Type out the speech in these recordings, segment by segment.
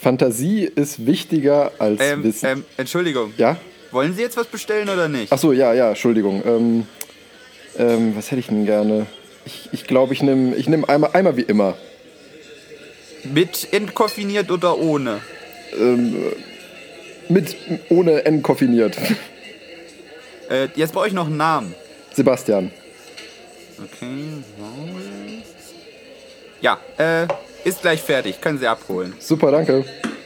Fantasie ist wichtiger als Wissen. Entschuldigung. Ja? Wollen Sie jetzt was bestellen oder nicht? Achso, ja, Entschuldigung. Was hätte ich denn gerne? Ich glaube, ich nehm einmal wie immer. Mit entkoffiniert oder ohne? Ohne entkoffiniert. Jetzt brauche ich noch einen Namen. Sebastian. Okay. Ja, ist gleich fertig. Können Sie abholen. Super, danke.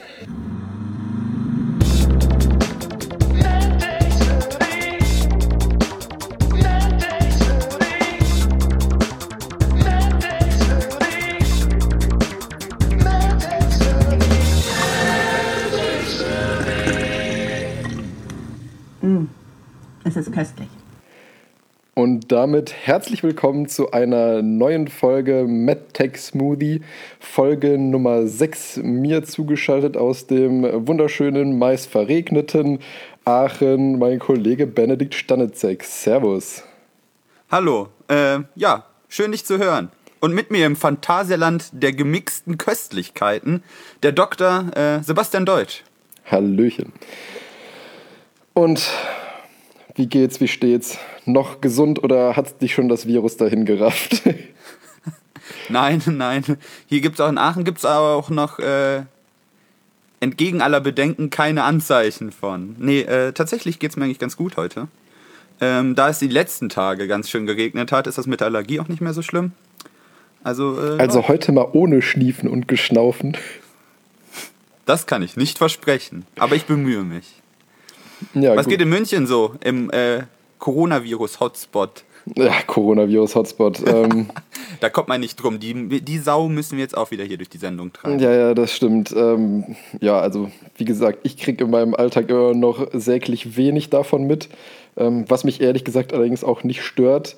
Es ist köstlich. Und damit herzlich willkommen zu einer neuen Folge MedTech Smoothie, Folge Nummer 6, mir zugeschaltet aus dem wunderschönen, meist verregneten Aachen, mein Kollege Benedikt Stanitzek. Servus. Hallo, ja, schön dich zu hören. Und mit mir im Phantasialand der gemixten Köstlichkeiten, der Dr. Sebastian Deutsch. Hallöchen. Und wie geht's, wie steht's? Noch gesund oder hat dich schon das Virus dahin gerafft? Nein. Hier gibt's auch in Aachen auch noch entgegen aller Bedenken keine Anzeichen von. Nee, tatsächlich geht's mir eigentlich ganz gut heute. Da es die letzten Tage ganz schön geregnet hat, ist das mit der Allergie auch nicht mehr so schlimm. Also heute mal ohne Schniefen und Geschnaufen. Das kann ich nicht versprechen, aber ich bemühe mich. Ja, Was gut. geht in München so im Coronavirus-Hotspot? Ja, Coronavirus-Hotspot. Da kommt man nicht drum. Die Sau müssen wir jetzt auch wieder hier durch die Sendung tragen. Ja, das stimmt. Also wie gesagt, ich kriege in meinem Alltag immer noch säglich wenig davon mit, was mich ehrlich gesagt allerdings auch nicht stört.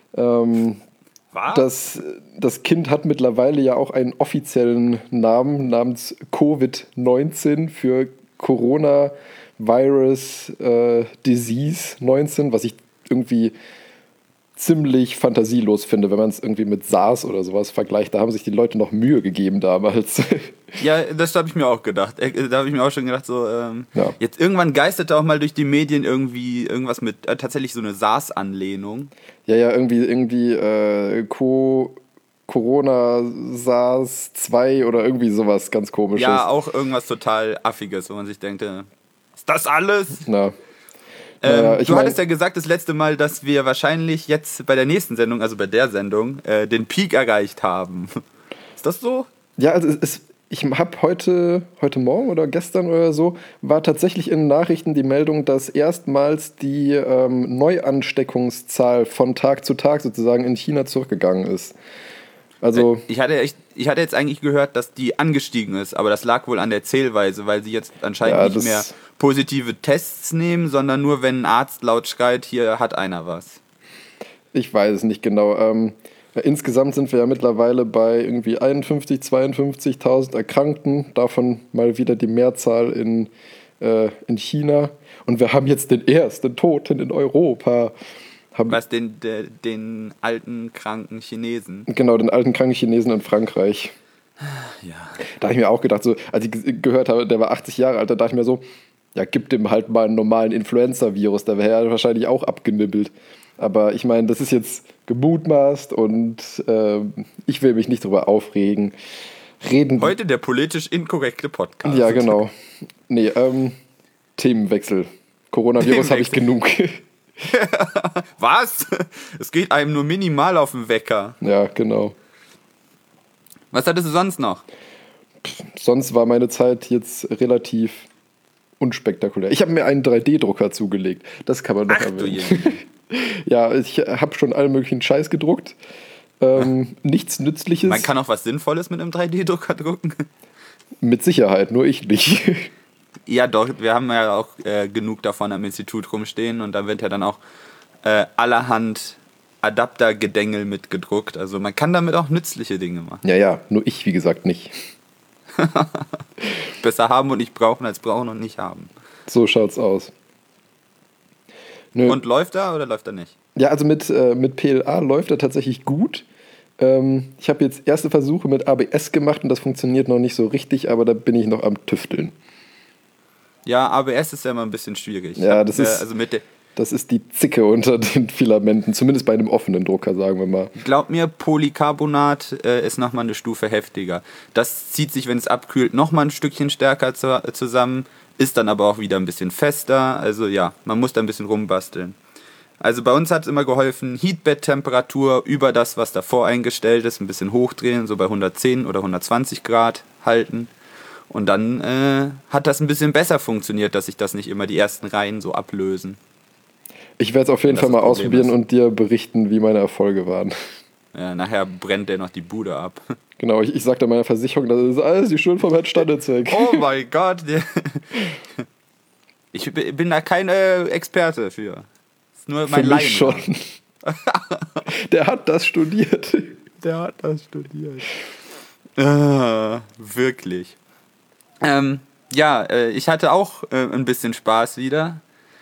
Was? Das Kind hat mittlerweile ja auch einen offiziellen Namen namens Covid-19 für Coronavirus Disease 19, was ich irgendwie ziemlich fantasielos finde, wenn man es irgendwie mit SARS oder sowas vergleicht. Da haben sich die Leute noch Mühe gegeben damals. Ja, das habe ich mir auch gedacht. Da habe ich mir auch schon gedacht, so, Ja. Jetzt irgendwann geisterte auch mal durch die Medien irgendwie irgendwas mit tatsächlich so eine SARS-Anlehnung. Ja, irgendwie Corona SARS 2 oder irgendwie sowas ganz Komisches. Ja, auch irgendwas total Affiges, wo man sich denkt, ist das alles? Na. Du hattest ja gesagt das letzte Mal, dass wir wahrscheinlich jetzt bei der nächsten Sendung, also bei der Sendung, den Peak erreicht haben. Ist das so? Ja, also ich habe heute Morgen oder gestern oder so, war tatsächlich in den Nachrichten die Meldung, dass erstmals die Neuansteckungszahl von Tag zu Tag sozusagen in China zurückgegangen ist. Also Ich hatte jetzt eigentlich gehört, dass die angestiegen ist, aber das lag wohl an der Zählweise, weil sie jetzt anscheinend nicht mehr positive Tests nehmen, sondern nur, wenn ein Arzt laut schreit, hier hat einer was. ich weiß es nicht genau. Insgesamt sind wir ja mittlerweile bei irgendwie 51.000, 52.000 Erkrankten, davon mal wieder die Mehrzahl in China. Und wir haben jetzt den ersten Toten in Europa. Was, den alten, kranken Chinesen? Genau, den alten, kranken Chinesen in Frankreich. Ja. Da habe ich mir auch gedacht, so, als ich gehört habe, der war 80 Jahre alt, da dachte ich mir so, ja, gib dem halt mal einen normalen Influenza-Virus, da wäre er wahrscheinlich auch abgenibbelt. Aber ich meine, das ist jetzt gemutmaßt und ich will mich nicht drüber aufregen. Heute der politisch inkorrekte Podcast. Ja, genau. Nee, Themenwechsel. Coronavirus habe ich genug. Was? Es geht einem nur minimal auf den Wecker. Ja, genau. Was hattest du sonst noch? Sonst war meine Zeit jetzt relativ unspektakulär. Ich habe mir einen 3D-Drucker zugelegt. Das kann man noch erwähnen. Ja, ich habe schon allen möglichen Scheiß gedruckt. Nichts Nützliches. Man kann auch was Sinnvolles mit einem 3D-Drucker drucken. Mit Sicherheit, nur ich nicht. Ja, doch, wir haben ja auch genug davon am Institut rumstehen und da wird ja dann auch allerhand Adaptergedängel mitgedruckt. Also man kann damit auch nützliche Dinge machen. Ja, nur ich, wie gesagt, nicht. Besser haben und nicht brauchen, als brauchen und nicht haben. So schaut's aus. Nö. Und läuft er oder läuft er nicht? Ja, also mit PLA läuft er tatsächlich gut. Ich habe jetzt erste Versuche mit ABS gemacht und das funktioniert noch nicht so richtig, aber da bin ich noch am Tüfteln. Ja, ABS ist ja immer ein bisschen schwierig. Ja, das ist die Zicke unter den Filamenten, zumindest bei einem offenen Drucker, sagen wir mal. Glaub mir, Polycarbonat ist nochmal eine Stufe heftiger. Das zieht sich, wenn es abkühlt, nochmal ein Stückchen stärker zusammen, ist dann aber auch wieder ein bisschen fester. Also ja, man muss da ein bisschen rumbasteln. Also bei uns hat es immer geholfen, Heatbed-Temperatur über das, was davor eingestellt ist, ein bisschen hochdrehen, so bei 110 oder 120 Grad halten. Und dann hat das ein bisschen besser funktioniert, dass sich das nicht immer die ersten Reihen so ablösen. Ich werde es auf jeden Fall mal ausprobieren und dir berichten, wie meine Erfolge waren. Ja, nachher brennt der noch die Bude ab. Genau, ich sagte meiner Versicherung, das ist alles die Schuld vom Herrn Stanitzek. Oh mein Gott. Ich bin da kein Experte für. Das ist nur mein Laien. Schon. Der hat das studiert. Wirklich. Ich hatte auch ein bisschen Spaß wieder.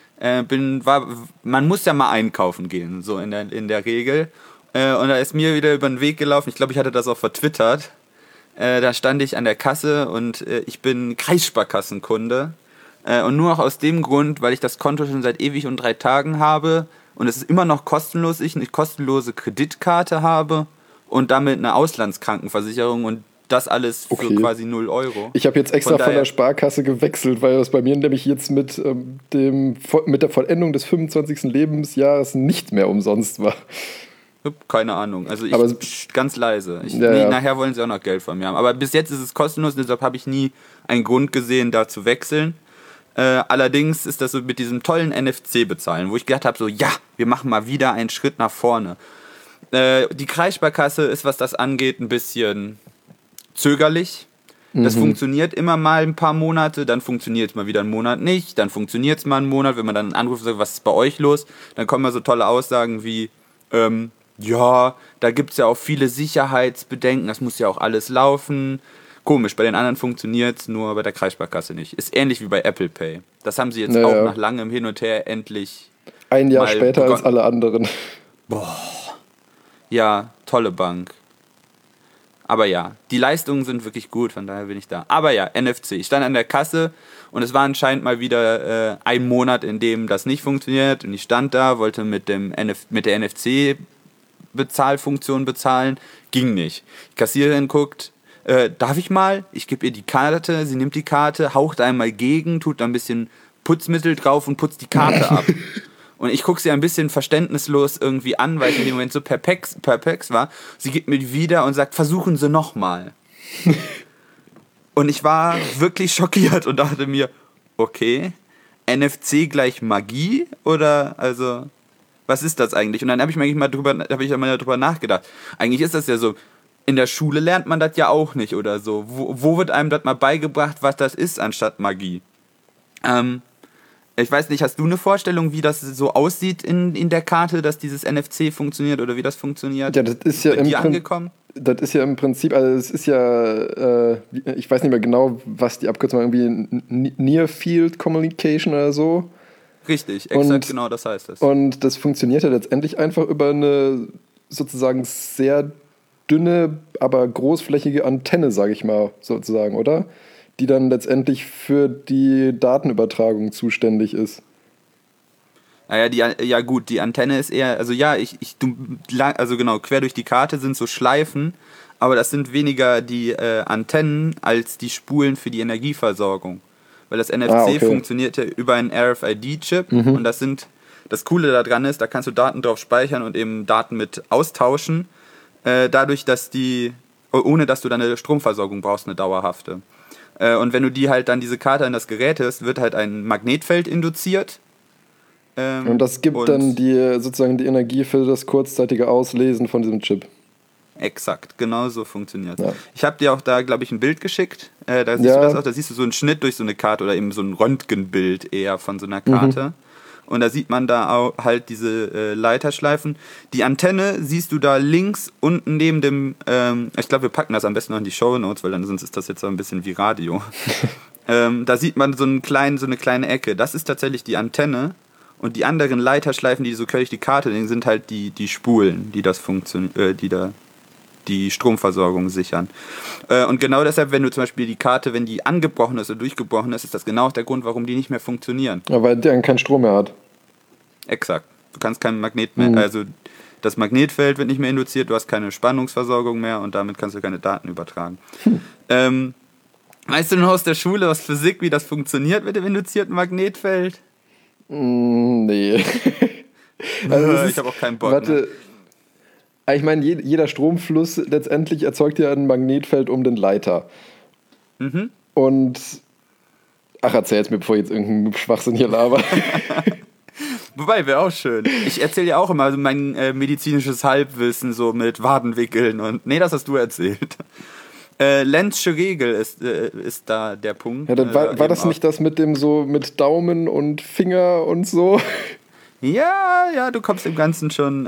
Man muss ja mal einkaufen gehen, so in der Regel. Und da ist mir wieder über den Weg gelaufen, ich glaube, ich hatte das auch vertwittert. Da stand ich an der Kasse und ich bin Kreissparkassenkunde. Und nur auch aus dem Grund, weil ich das Konto schon seit ewig und 3 Tagen habe und es ist immer noch kostenlos, ich eine kostenlose Kreditkarte habe und damit eine Auslandskrankenversicherung und das alles für quasi 0 Euro. Ich habe jetzt extra von der Sparkasse gewechselt, weil das bei mir nämlich jetzt mit der Vollendung des 25. Lebensjahres nicht mehr umsonst war. Keine Ahnung. Also ganz leise. Nachher wollen sie auch noch Geld von mir haben. Aber bis jetzt ist es kostenlos, deshalb habe ich nie einen Grund gesehen, da zu wechseln. Allerdings ist das so mit diesem tollen NFC-Bezahlen, wo ich gedacht habe, so ja, wir machen mal wieder einen Schritt nach vorne. Die Kreissparkasse ist, was das angeht, ein bisschen zögerlich. Das funktioniert immer mal ein paar Monate, dann funktioniert es mal wieder einen Monat nicht, dann funktioniert es mal einen Monat, wenn man dann anruft und sagt, was ist bei euch los? Dann kommen mal so tolle Aussagen wie, ja, da gibt es ja auch viele Sicherheitsbedenken, das muss ja auch alles laufen. Komisch, bei den anderen funktioniert es, nur bei der Kreissparkasse nicht. Ist ähnlich wie bei Apple Pay. Das haben sie jetzt auch nach langem Hin und Her endlich ein Jahr später als alle anderen. Boah. Ja, tolle Bank. Aber ja, die Leistungen sind wirklich gut, von daher bin ich da. Aber ja, NFC. Ich stand an der Kasse und es war anscheinend mal wieder ein Monat, in dem das nicht funktioniert. Und ich stand da, wollte mit der NFC-Bezahlfunktion bezahlen. Ging nicht. Die Kassiererin guckt, darf ich mal? Ich gebe ihr die Karte, sie nimmt die Karte, haucht einmal gegen, tut da ein bisschen Putzmittel drauf und putzt die Karte ab. Und ich gucke sie ein bisschen verständnislos irgendwie an, weil ich in dem Moment so perplex war. Sie gibt mir die wieder und sagt, versuchen Sie nochmal. Und ich war wirklich schockiert und dachte mir, okay, NFC gleich Magie? Oder, also, was ist das eigentlich? Und dann habe ich mal drüber nachgedacht. Eigentlich ist das ja so, in der Schule lernt man das ja auch nicht oder so. Wo wird einem das mal beigebracht, was das ist, anstatt Magie? Ich weiß nicht, hast du eine Vorstellung, wie das so aussieht in der Karte, dass dieses NFC funktioniert oder wie das funktioniert? Ja, das ist ja angekommen? Das ist ja im Prinzip, also es ist ja, ich weiß nicht mehr genau, was die Abkürzung war, irgendwie Near Field Communication oder so. Richtig, exakt genau das heißt das. Und das funktioniert ja letztendlich einfach über eine sozusagen sehr dünne, aber großflächige Antenne, sage ich mal, sozusagen, oder? Die dann letztendlich für die Datenübertragung zuständig ist. Naja, die Antenne ist eher, also ja, also genau, quer durch die Karte sind so Schleifen, aber das sind weniger die Antennen als die Spulen für die Energieversorgung. Weil das NFC funktioniert ja über einen RFID-Chip und das Coole daran ist, da kannst du Daten drauf speichern und eben Daten mit austauschen, dadurch, ohne dass du dann eine Stromversorgung brauchst, eine dauerhafte. Und wenn du diese Karte an das Gerät hast, wird halt ein Magnetfeld induziert. Und das gibt dann sozusagen die Energie für das kurzzeitige Auslesen von diesem Chip. Exakt, genau so funktioniert es. Ja. Ich habe dir auch da, glaube ich, ein Bild geschickt. Da siehst du das auch, da siehst du so einen Schnitt durch so eine Karte oder eben so ein Röntgenbild eher von so einer Karte. Und da sieht man da auch halt diese Leiterschleifen. Die Antenne siehst du da links unten neben dem, ich glaube, wir packen das am besten noch in die Shownotes, weil dann sonst ist das jetzt so ein bisschen wie Radio. Da sieht man so eine kleine Ecke. Das ist tatsächlich die Antenne. Und die anderen Leiterschleifen, die so quer durch die Karte sind halt die Spulen, die das die Stromversorgung sichern. Und genau deshalb, wenn du zum Beispiel die Karte, wenn die angebrochen ist oder durchgebrochen ist, ist das genau auch der Grund, warum die nicht mehr funktionieren. Ja, weil der keinen Strom mehr hat. Exakt. Du kannst kein Magnet mehr, also das Magnetfeld wird nicht mehr induziert, du hast keine Spannungsversorgung mehr und damit kannst du keine Daten übertragen. Weißt du noch aus der Schule aus Physik, wie das funktioniert mit dem induzierten Magnetfeld? Nee. Also ich habe auch keinen Bock. Warte, ich meine, jeder Stromfluss letztendlich erzeugt ja ein Magnetfeld um den Leiter. Und, erzähl's mir, bevor ich jetzt irgendeinen Schwachsinn hier laber. Wobei, wäre auch schön. Ich erzähle ja auch immer mein medizinisches Halbwissen so mit Wadenwickeln und... Nee, das hast du erzählt. Lenzsche Regel ist da der Punkt. Ja, war das nicht das mit dem so mit Daumen und Finger und so? Ja, du kommst dem Ganzen schon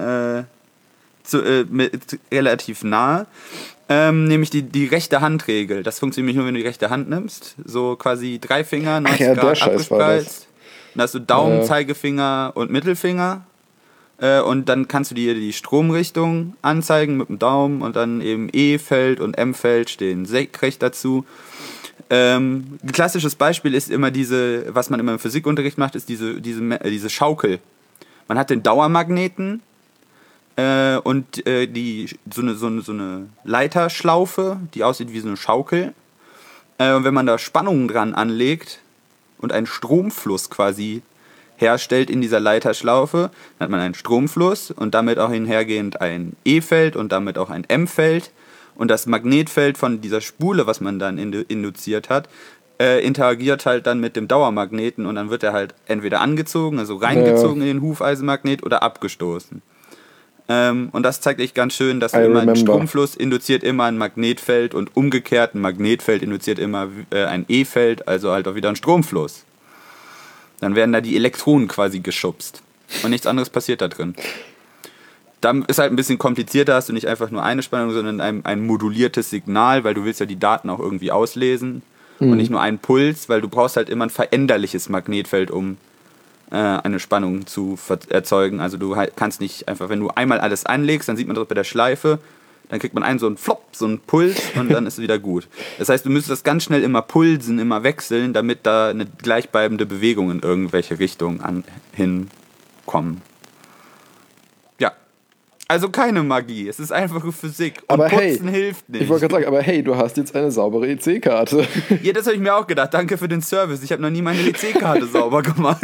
relativ nahe. Nämlich die rechte Handregel. Das funktioniert nur, wenn du die rechte Hand nimmst. So quasi 3 Finger, 90 Grad abgespreizt. Dann hast du Daumen, Zeigefinger und Mittelfinger. Und dann kannst du dir die Stromrichtung anzeigen mit dem Daumen und dann eben E-Feld und M-Feld stehen senkrecht dazu. Ein klassisches Beispiel ist immer was man immer im Physikunterricht macht, ist diese Schaukel. Man hat den Dauermagneten und so eine Leiterschlaufe, die aussieht wie so eine Schaukel. Und wenn man da Spannungen dran anlegt und einen Stromfluss quasi herstellt in dieser Leiterschlaufe, dann hat man einen Stromfluss und damit auch einhergehend ein E-Feld und damit auch ein M-Feld. Und das Magnetfeld von dieser Spule, was man dann induziert hat, interagiert halt dann mit dem Dauermagneten und dann wird er halt entweder angezogen, also reingezogen in den Hufeisenmagnet oder abgestoßen. Und das zeigt echt ganz schön, dass ein Stromfluss induziert immer ein Magnetfeld und umgekehrt ein Magnetfeld induziert immer ein E-Feld, also halt auch wieder ein Stromfluss. Dann werden da die Elektronen quasi geschubst und nichts anderes passiert da drin. Dann ist halt ein bisschen komplizierter, hast du nicht einfach nur eine Spannung, sondern ein moduliertes Signal, weil du willst ja die Daten auch irgendwie auslesen und nicht nur einen Puls, weil du brauchst halt immer ein veränderliches Magnetfeld, um eine Spannung zu erzeugen. Also du kannst nicht einfach, wenn du einmal alles anlegst, dann sieht man das bei der Schleife, dann kriegt man so einen Flop, so einen Puls und dann ist es wieder gut. Das heißt, du müsstest das ganz schnell immer pulsen, immer wechseln, damit da eine gleichbleibende Bewegung in irgendwelche Richtungen hinkommen. Ja. Also keine Magie, es ist einfache Physik. Und aber Putzen hilft nicht. Ich wollte gerade sagen, aber hey, du hast jetzt eine saubere EC-Karte. Ja, das habe ich mir auch gedacht. Danke für den Service. Ich habe noch nie meine EC-Karte sauber gemacht.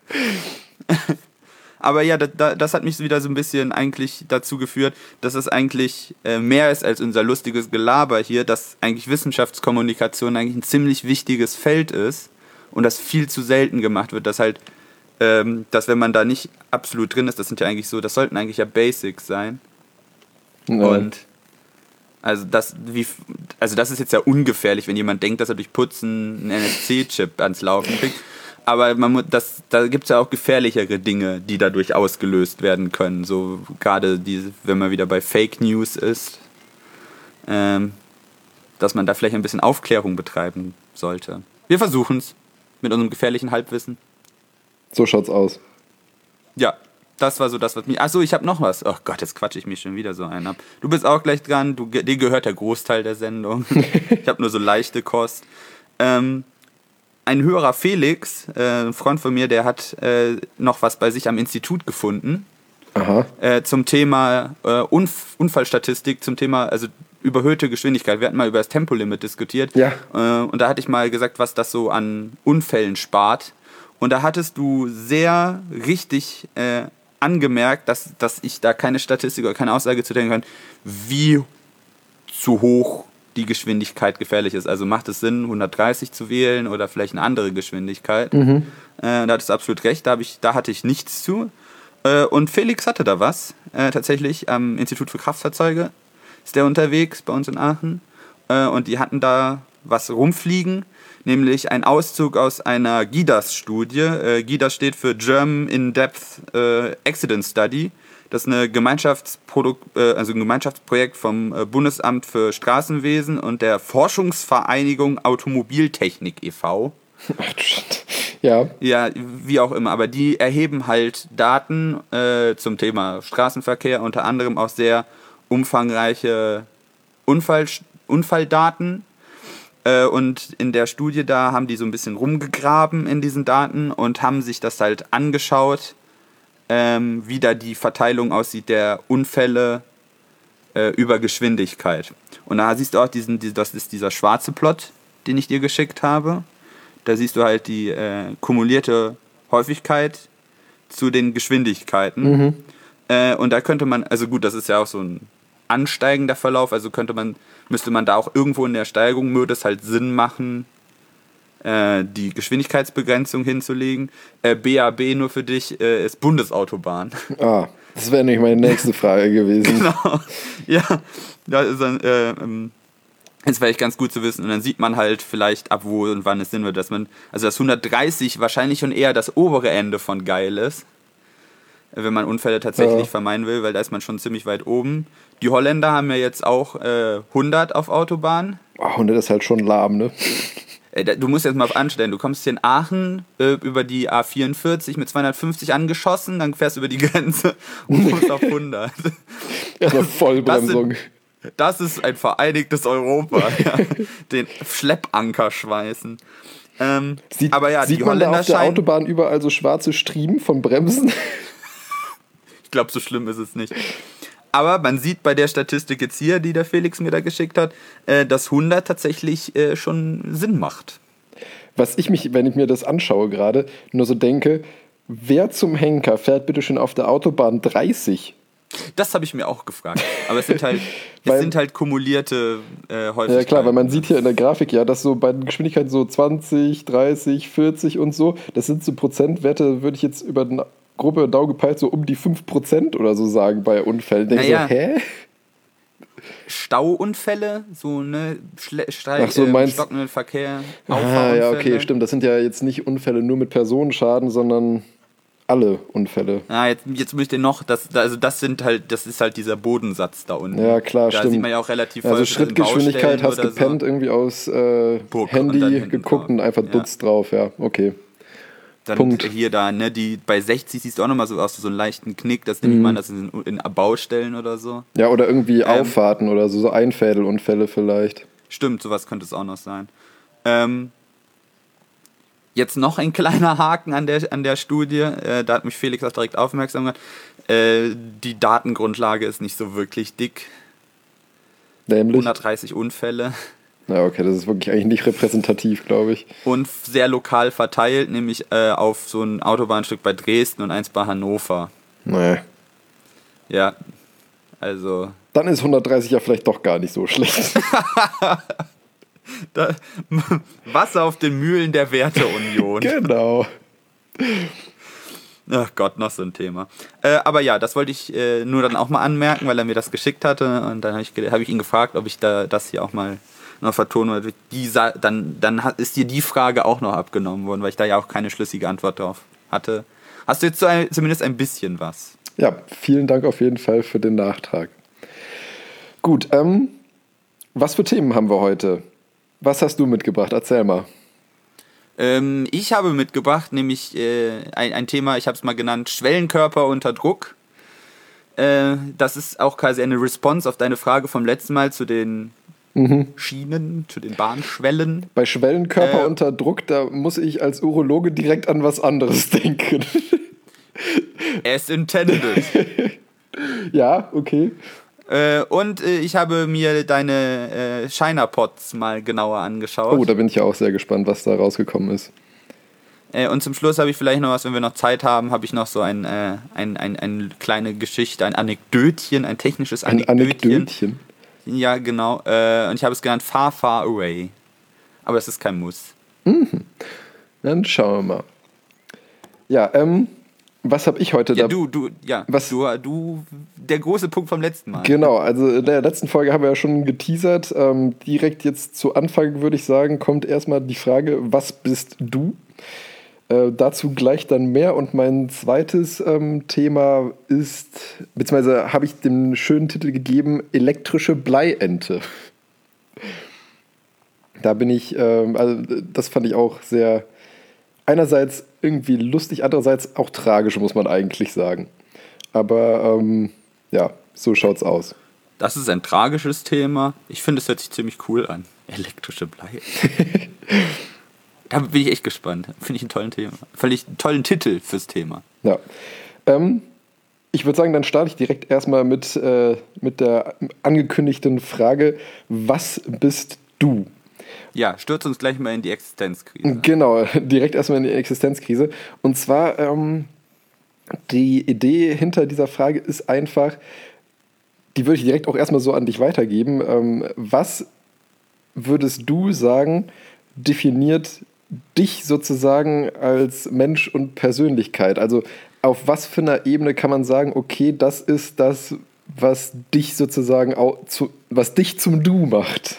Aber ja, das hat mich wieder so ein bisschen eigentlich dazu geführt, dass es eigentlich mehr ist als unser lustiges Gelaber hier, dass eigentlich Wissenschaftskommunikation eigentlich ein ziemlich wichtiges Feld ist und das viel zu selten gemacht wird, dass halt, dass wenn man da nicht absolut drin ist, das sollten eigentlich ja Basics sein. Ja. Und das ist jetzt ja ungefährlich, wenn jemand denkt, dass er durch Putzen einen NFC-Chip ans Laufen kriegt. Aber da gibt es ja auch gefährlichere Dinge, die dadurch ausgelöst werden können. So gerade wenn man wieder bei Fake News ist, dass man da vielleicht ein bisschen Aufklärung betreiben sollte. Wir versuchen es mit unserem gefährlichen Halbwissen. So schaut's aus. Ja, das war so das, was mich... Achso, ich habe noch was. Oh Gott, jetzt quatsche ich mich schon wieder so einen ab. Du bist auch gleich dran. Dir gehört der Großteil der Sendung. Ich habe nur so leichte Kost. Ein Hörer Felix, ein Freund von mir, der hat noch was bei sich am Institut gefunden. Aha. Zum Thema Unfallstatistik, zum Thema also überhöhte Geschwindigkeit. Wir hatten mal über das Tempolimit diskutiert. Ja. Und da hatte ich mal gesagt, was das so an Unfällen spart. Und da hattest du sehr richtig angemerkt, dass ich da keine Statistik oder keine Aussage zu denken kann, wie zu hoch die Geschwindigkeit gefährlich ist. Also macht es Sinn, 130 zu wählen oder vielleicht eine andere Geschwindigkeit. Da hattest du absolut recht, da hatte ich nichts zu. Und Felix hatte da was, tatsächlich am Institut für Kraftfahrzeuge ist der unterwegs bei uns in Aachen. Und die hatten da was rumfliegen, nämlich ein Auszug aus einer GIDAS-Studie. GIDAS steht für German In-Depth Accident Study. Das ist ein Gemeinschaftsprojekt vom Bundesamt für Straßenwesen und der Forschungsvereinigung Automobiltechnik e.V. Ja. Ja, wie auch immer. Aber die erheben halt Daten zum Thema Straßenverkehr, unter anderem auch sehr umfangreiche Unfalldaten. Und in der Studie da haben die so ein bisschen rumgegraben in diesen Daten und haben sich das halt angeschaut, wie da die Verteilung aussieht der Unfälle über Geschwindigkeit. Und da siehst du auch das ist dieser schwarze Plot, den ich dir geschickt habe. Da siehst du halt die kumulierte Häufigkeit zu den Geschwindigkeiten. Und da könnte man, also gut, das ist ja auch so ein ansteigender Verlauf, also müsste man da auch irgendwo in der Steigung, würde es halt Sinn machen, die Geschwindigkeitsbegrenzung hinzulegen. BAB nur für dich ist Bundesautobahn. Ah, das wäre nämlich meine nächste Frage gewesen. Genau, ja, das ist dann, ist vielleicht ganz gut zu wissen. Und dann sieht man halt vielleicht, ab wo und wann es Sinn wird, dass 130 wahrscheinlich schon eher das obere Ende von geil ist, wenn man Unfälle tatsächlich vermeiden will, weil da ist man schon ziemlich weit oben. Die Holländer haben ja jetzt auch 100 auf Autobahn. 100 ist halt schon lahm, ne? Du musst jetzt mal anstellen, du kommst hier in Aachen über die A44 mit 250 angeschossen, dann fährst du über die Grenze und kommst auf 100. Ja, eine Vollbremsung. Das ist ein vereinigtes Europa. Ja. Den Schleppanker schweißen. Aber ja, sieht die man Holländer da auf der Autobahn überall so schwarze Striemen von Bremsen? Ich glaube, so schlimm ist es nicht. Aber man sieht bei der Statistik jetzt hier, die der Felix mir da geschickt hat, dass 100 tatsächlich schon Sinn macht. Was wenn ich mir das anschaue gerade, nur so denke, wer zum Henker fährt bitte schön auf der Autobahn 30? Das habe ich mir auch gefragt. Aber es sind halt kumulierte Häufigkeiten. Ja klar, weil man sieht hier in der Grafik ja, dass so bei den Geschwindigkeiten so 20, 30, 40 und so, das sind so Prozentwerte, würde ich jetzt über den grobe Daumen gepeilt so um die 5% oder so sagen bei Unfällen. Denke so, hä? Stauunfälle, so ne, stockenden Verkehr, Auffahrunfälle. Ja, okay, stimmt. Das sind ja jetzt nicht Unfälle nur mit Personenschaden, sondern alle Unfälle. Ja, jetzt müsst ihr noch, das ist halt dieser Bodensatz da unten. Ja, klar, da stimmt. Sieht man ja auch relativ also Schrittgeschwindigkeit hast gepennt, so. Irgendwie aus Handy geguckt und einfach Dutz drauf, ja, okay. Dann Punkt. Hier da, ne, bei 60 siehst du auch nochmal so aus, so einen leichten Knick, das nehme ich mal an, das sind in Baustellen oder so. Ja, oder irgendwie Auffahrten oder so Einfädelunfälle vielleicht. Stimmt, sowas könnte es auch noch sein. Jetzt noch ein kleiner Haken an der Studie, da hat mich Felix auch direkt aufmerksam gemacht. Die Datengrundlage ist nicht so wirklich dick. Nämlich? 130 Unfälle. Ja, okay, das ist wirklich eigentlich nicht repräsentativ, glaube ich. Und sehr lokal verteilt, nämlich auf so ein Autobahnstück bei Dresden und eins bei Hannover. Nee. Ja, also... Dann ist 130 ja vielleicht doch gar nicht so schlecht. Wasser auf den Mühlen der Werteunion. Genau. Ach Gott, noch so ein Thema. Aber ja, das wollte ich nur dann auch mal anmerken, weil er mir das geschickt hatte. Und dann habe ich ihn gefragt, ob ich das hier auch mal noch vertonen würde. Dann ist dir die Frage auch noch abgenommen worden, weil ich da ja auch keine schlüssige Antwort drauf hatte. Hast du jetzt zumindest ein bisschen was? Ja, vielen Dank auf jeden Fall für den Nachtrag. Gut, was für Themen haben wir heute? Was hast du mitgebracht? Erzähl mal. Ich habe mitgebracht, nämlich ein Thema, ich habe es mal genannt, Schwellenkörper unter Druck. Das ist auch quasi eine Response auf deine Frage vom letzten Mal zu den Schienen, zu den Bahnschwellen. Bei Schwellenkörper unter Druck, da muss ich als Urologe direkt an was anderes denken. As intended. Ja, okay. Und ich habe mir deine Shiner-Pots mal genauer angeschaut. Oh, da bin ich ja auch sehr gespannt, was da rausgekommen ist. Und zum Schluss habe ich vielleicht noch was, wenn wir noch Zeit haben, habe ich noch so eine kleine Geschichte, ein Anekdötchen, ein technisches Anekdötchen. Ein Anekdötchen? Ja, genau. Und ich habe es genannt Far, Far Away. Aber es ist kein Muss. Dann schauen wir mal. Ja, was habe ich heute da? Der große Punkt vom letzten Mal. Genau, also in der letzten Folge haben wir ja schon geteasert. Direkt jetzt zu Anfang, würde ich sagen, kommt erstmal die Frage, was bist du? Dazu gleich dann mehr. Und mein zweites Thema ist, beziehungsweise habe ich den schönen Titel gegeben, elektrische Bleiente. Da bin ich, also das fand ich auch sehr, einerseits irgendwie lustig, andererseits auch tragisch, muss man eigentlich sagen. Aber ja, so schaut's aus. Das ist ein tragisches Thema. Ich finde, es hört sich ziemlich cool an. Elektrische Bleiche. Da bin ich echt gespannt. Finde ich einen tollen Thema. Finde ich einen tollen Titel fürs Thema. Ja. Ich würde sagen, dann starte ich direkt erstmal mit der angekündigten Frage: Was bist du? Ja, stürz uns gleich mal in die Existenzkrise. Genau, direkt erstmal in die Existenzkrise. Und zwar, die Idee hinter dieser Frage ist einfach, die würde ich direkt auch erstmal so an dich weitergeben. Was würdest du sagen, definiert dich sozusagen als Mensch und Persönlichkeit? Also auf was für einer Ebene kann man sagen, okay, das ist das, was dich sozusagen was dich zum Du macht?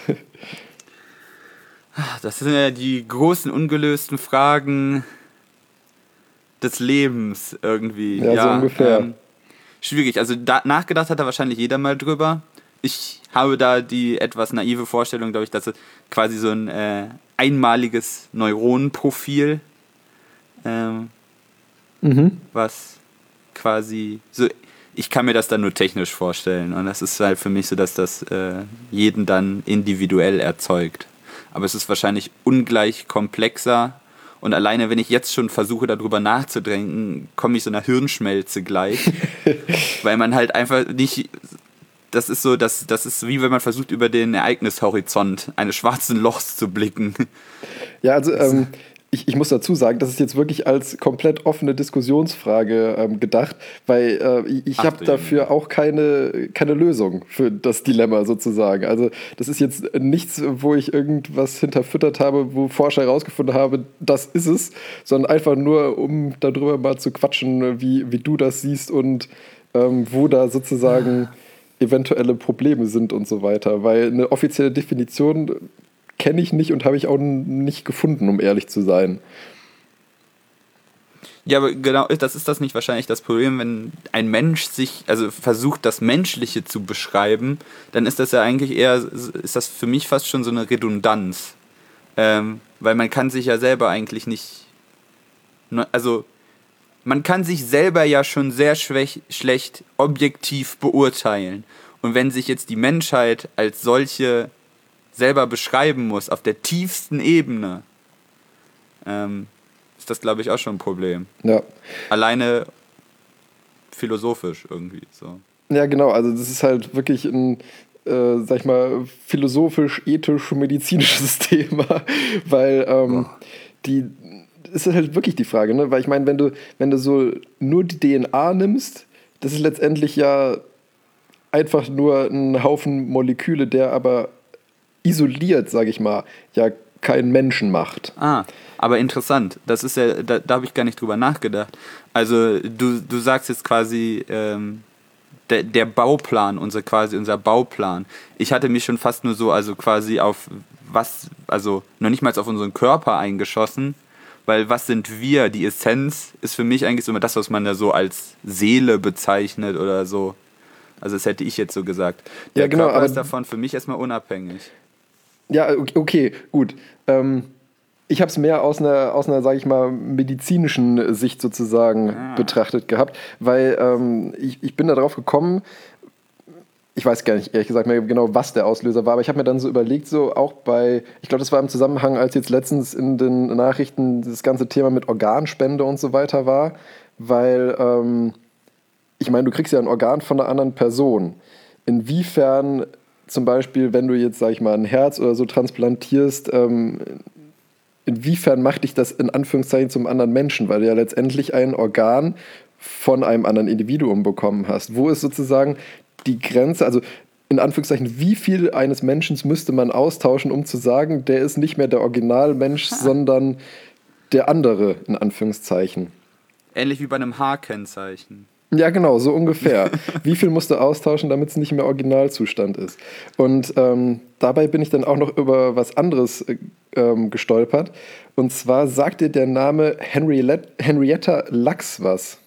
Das sind ja die großen ungelösten Fragen des Lebens irgendwie. Ja, so ungefähr. Schwierig. Also nachgedacht hat da wahrscheinlich jeder mal drüber. Ich habe da die etwas naive Vorstellung, glaube ich, dass es quasi so ein einmaliges Neuronenprofil, was quasi so, ich kann mir das dann nur technisch vorstellen und das ist halt für mich so, dass das jeden dann individuell erzeugt. Aber es ist wahrscheinlich ungleich komplexer. Und alleine, wenn ich jetzt schon versuche, darüber nachzudenken, komme ich so einer Hirnschmelze gleich. Weil man halt einfach nicht... Das ist so, das ist wie wenn man versucht, über den Ereignishorizont eines schwarzen Lochs zu blicken. Ja, also ich muss dazu sagen, das ist jetzt wirklich als komplett offene Diskussionsfrage gedacht, weil ich habe dafür auch keine Lösung für das Dilemma sozusagen. Also das ist jetzt nichts, wo ich irgendwas hinterfüttert habe, wo Forscher herausgefunden haben, das ist es, sondern einfach nur, um darüber mal zu quatschen, wie du das siehst und wo da sozusagen eventuelle Probleme sind und so weiter. Weil eine offizielle Definition kenne ich nicht und habe ich auch nicht gefunden, um ehrlich zu sein. Ja, aber genau, das ist das nicht wahrscheinlich das Problem, wenn ein Mensch also versucht, das Menschliche zu beschreiben, dann ist das ja eigentlich eher, ist das für mich fast schon so eine Redundanz. Weil man kann sich ja selber eigentlich nicht, also man kann sich selber ja schon sehr schlecht objektiv beurteilen. Und wenn sich jetzt die Menschheit als solche selber beschreiben muss, auf der tiefsten Ebene, ist das, glaube ich, auch schon ein Problem. Ja. Alleine philosophisch irgendwie so. Ja, genau, also das ist halt wirklich ein, sag ich mal, philosophisch-ethisch-medizinisches Thema, weil ist halt wirklich die Frage, ne? Weil ich meine, wenn du so nur die DNA nimmst, das ist letztendlich ja einfach nur ein Haufen Moleküle, der aber isoliert, sage ich mal, ja keinen Menschen macht. Aber interessant. Das ist ja, da habe ich gar nicht drüber nachgedacht. Also du sagst jetzt quasi der Bauplan, unser Bauplan. Ich hatte mich schon fast nur so, also quasi auf was, also noch nicht mal auf unseren Körper eingeschossen, weil was sind wir? Die Essenz ist für mich eigentlich so immer das, was man ja so als Seele bezeichnet oder so. Also das hätte ich jetzt so gesagt. Der genau, Körper aber ist davon für mich erstmal unabhängig. Ja, okay, gut. Ich habe es mehr aus einer, sage ich mal, medizinischen Sicht sozusagen betrachtet gehabt, weil ich bin da drauf gekommen, ich weiß gar nicht, ehrlich gesagt, mehr genau, was der Auslöser war, aber ich habe mir dann so überlegt, so auch ich glaube, das war im Zusammenhang, als jetzt letztens in den Nachrichten das ganze Thema mit Organspende und so weiter war, weil, ich meine, du kriegst ja ein Organ von einer anderen Person. Inwiefern zum Beispiel, wenn du jetzt, sag ich mal, ein Herz oder so transplantierst, inwiefern macht dich das in Anführungszeichen zum anderen Menschen, weil du ja letztendlich ein Organ von einem anderen Individuum bekommen hast. Wo ist sozusagen die Grenze, also in Anführungszeichen, wie viel eines Menschen müsste man austauschen, um zu sagen, der ist nicht mehr der Originalmensch, sondern der andere, in Anführungszeichen. Ähnlich wie bei einem H-Kennzeichen. Ja, genau, so ungefähr. Wie viel musst du austauschen, damit es nicht mehr Originalzustand ist? Und dabei bin ich dann auch noch über was anderes gestolpert. Und zwar sagt dir der Name Henrietta Lacks was.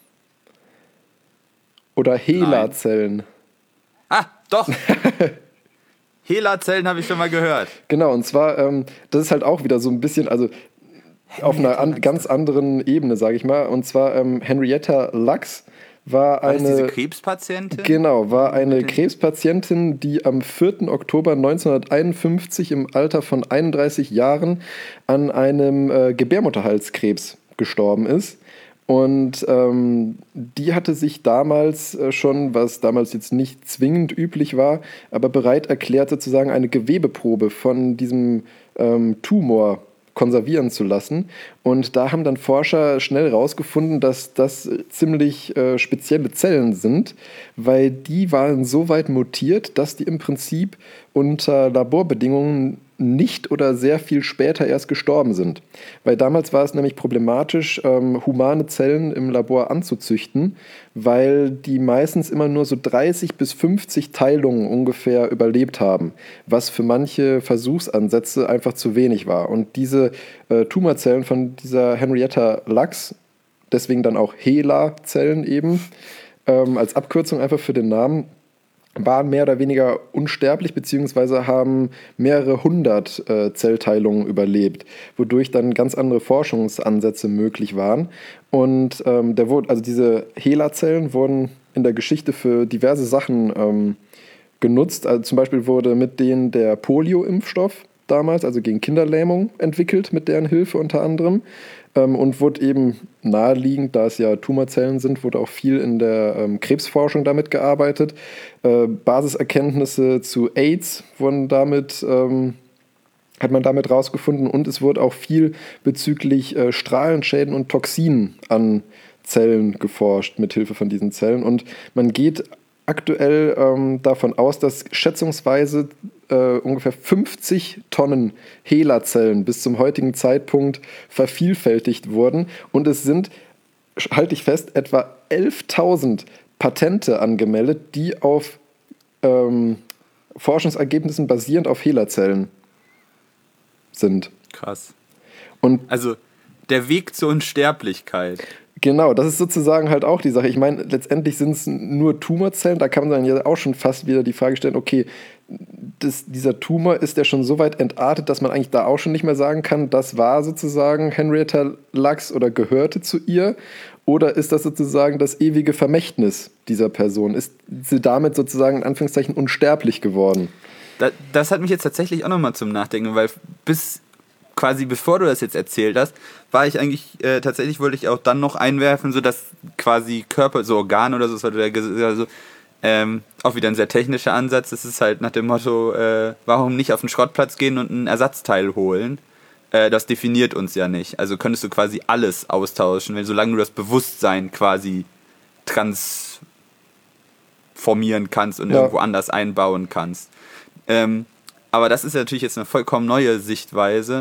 Oder HeLa-Zellen. Doch! HeLa-Zellen habe ich schon mal gehört. Genau, und zwar, das ist halt auch wieder so ein bisschen, also auf einer ganz anderen Ebene, sage ich mal. Und zwar Henrietta Lacks war das diese eine Krebspatientin? Genau, war eine Krebspatientin, die am 4. Oktober 1951 im Alter von 31 Jahren an einem Gebärmutterhalskrebs gestorben ist. Und die hatte sich damals schon, was damals jetzt nicht zwingend üblich war, aber bereit erklärt, sozusagen eine Gewebeprobe von diesem Tumor konservieren zu lassen. Und da haben dann Forscher schnell herausgefunden, dass das ziemlich spezielle Zellen sind, weil die waren so weit mutiert, dass die im Prinzip unter Laborbedingungen nicht oder sehr viel später erst gestorben sind. Weil damals war es nämlich problematisch, humane Zellen im Labor anzuzüchten, weil die meistens immer nur so 30 bis 50 Teilungen ungefähr überlebt haben, was für manche Versuchsansätze einfach zu wenig war. Und diese Tumorzellen von dieser Henrietta Lacks, deswegen dann auch HeLa-Zellen eben, als Abkürzung einfach für den Namen, waren mehr oder weniger unsterblich, beziehungsweise haben mehrere hundert Zellteilungen überlebt, wodurch dann ganz andere Forschungsansätze möglich waren. Und also diese HeLa-Zellen wurden in der Geschichte für diverse Sachen genutzt. Also zum Beispiel wurde mit denen der Polio-Impfstoff damals, also gegen Kinderlähmung, entwickelt, mit deren Hilfe unter anderem. Und wurde eben naheliegend, da es ja Tumorzellen sind, wurde auch viel in der Krebsforschung damit gearbeitet. Basiserkenntnisse zu AIDS wurden damit, hat man damit rausgefunden, und es wurde auch viel bezüglich Strahlenschäden und Toxinen an Zellen geforscht, mit Hilfe von diesen Zellen. Und man geht aktuell davon aus, dass schätzungsweise ungefähr 50 Tonnen HeLa-Zellen bis zum heutigen Zeitpunkt vervielfältigt wurden. Und es sind, halte ich fest, etwa 11.000 Patente angemeldet, die auf Forschungsergebnissen basierend auf HeLa-Zellen sind. Krass. Und also der Weg zur Unsterblichkeit. Genau, das ist sozusagen halt auch die Sache. Ich meine, letztendlich sind es nur Tumorzellen. Da kann man dann ja auch schon fast wieder die Frage stellen, okay, dieser Tumor, ist der schon so weit entartet, dass man eigentlich da auch schon nicht mehr sagen kann, das war sozusagen Henrietta Lacks oder gehörte zu ihr? Oder ist das sozusagen das ewige Vermächtnis dieser Person? Ist sie damit sozusagen in Anführungszeichen unsterblich geworden? Das hat mich jetzt tatsächlich auch nochmal zum Nachdenken, weil quasi bevor du das jetzt erzählt hast, war ich eigentlich, tatsächlich wollte ich auch dann noch einwerfen, so dass quasi Körper, so Organe oder so, also, auch wieder ein sehr technischer Ansatz. Das ist halt nach dem Motto, warum nicht auf den Schrottplatz gehen und ein Ersatzteil holen? Das definiert uns ja nicht. Also könntest du quasi alles austauschen, solange du das Bewusstsein quasi transformieren kannst und irgendwo anders einbauen kannst. Aber das ist natürlich jetzt eine vollkommen neue Sichtweise.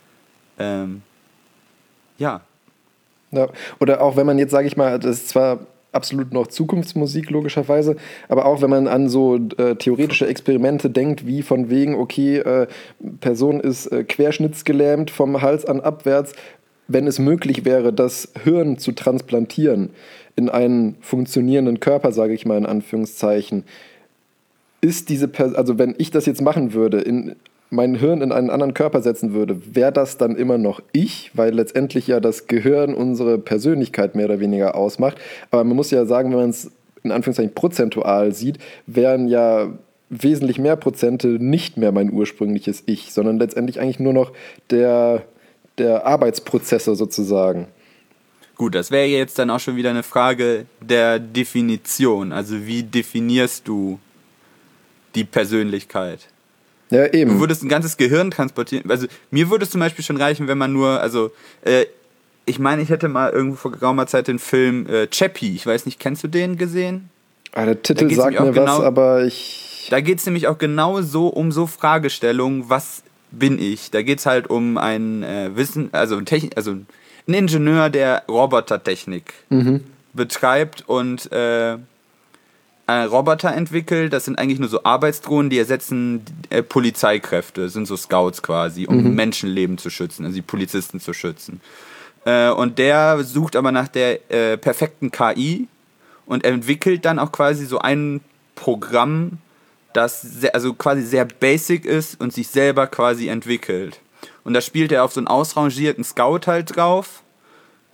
Ja. Oder auch wenn man jetzt, sage ich mal, das ist zwar absolut noch Zukunftsmusik logischerweise, aber auch wenn man an so theoretische Experimente denkt, wie von wegen, okay, Person ist querschnittsgelähmt vom Hals an abwärts, wenn es möglich wäre, das Hirn zu transplantieren in einen funktionierenden Körper, sage ich mal in Anführungszeichen, ist diese Person, also wenn ich das jetzt machen würde, mein Hirn in einen anderen Körper setzen würde, wäre das dann immer noch ich, weil letztendlich ja das Gehirn unsere Persönlichkeit mehr oder weniger ausmacht. Aber man muss ja sagen, wenn man es in Anführungszeichen prozentual sieht, wären ja wesentlich mehr Prozente nicht mehr mein ursprüngliches Ich, sondern letztendlich eigentlich nur noch der Arbeitsprozessor sozusagen. Gut, das wäre jetzt dann auch schon wieder eine Frage der Definition. Also wie definierst du die Persönlichkeit? Ja, eben. Du würdest ein ganzes Gehirn transportieren. Also mir würde es zum Beispiel schon reichen, wenn man nur, ich meine, ich hätte mal irgendwo vor geraumer Zeit den Film Chappie, ich weiß nicht, kennst du den gesehen? Der Titel sagt mir was, aber ich... Da geht es nämlich auch genau so um so Fragestellungen, was bin ich? Da geht es halt um einen ein Ingenieur, der Robotertechnik betreibt und Roboter entwickelt. Das sind eigentlich nur so Arbeitsdrohnen, die ersetzen Polizeikräfte, sind so Scouts quasi, um Menschenleben zu schützen, also die Polizisten zu schützen. Und der sucht aber nach der perfekten KI und entwickelt dann auch quasi so ein Programm, das quasi sehr basic ist und sich selber quasi entwickelt. Und da spielt er auf so einen ausrangierten Scout halt drauf,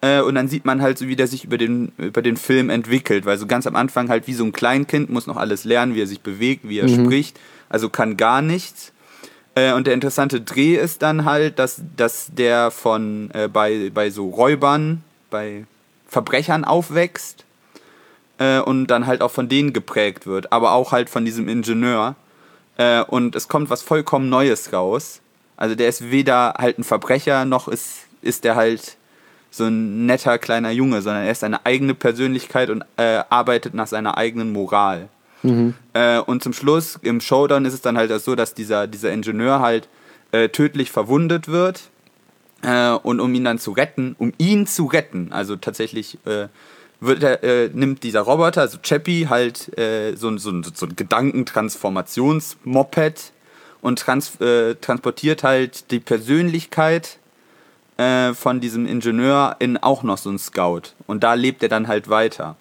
Und dann sieht man halt so, wie der sich über den Film entwickelt, weil so ganz am Anfang halt wie so ein Kleinkind muss noch alles lernen, wie er sich bewegt, wie er spricht, also kann gar nichts. Und der interessante Dreh ist dann halt, dass der bei so Räubern, bei Verbrechern aufwächst und dann halt auch von denen geprägt wird, aber auch halt von diesem Ingenieur. Und es kommt was vollkommen Neues raus. Also der ist weder halt ein Verbrecher, noch ist der halt so ein netter kleiner Junge, sondern er ist eine eigene Persönlichkeit und arbeitet nach seiner eigenen Moral. Und zum Schluss, im Showdown, ist es dann halt so, dass dieser Ingenieur halt tödlich verwundet wird. Und um ihn zu retten, also tatsächlich nimmt dieser Roboter, also Chappie, halt so ein Gedankentransformationsmoped und transportiert halt die Persönlichkeit von diesem Ingenieur in auch noch so einen Scout. Und da lebt er dann halt weiter.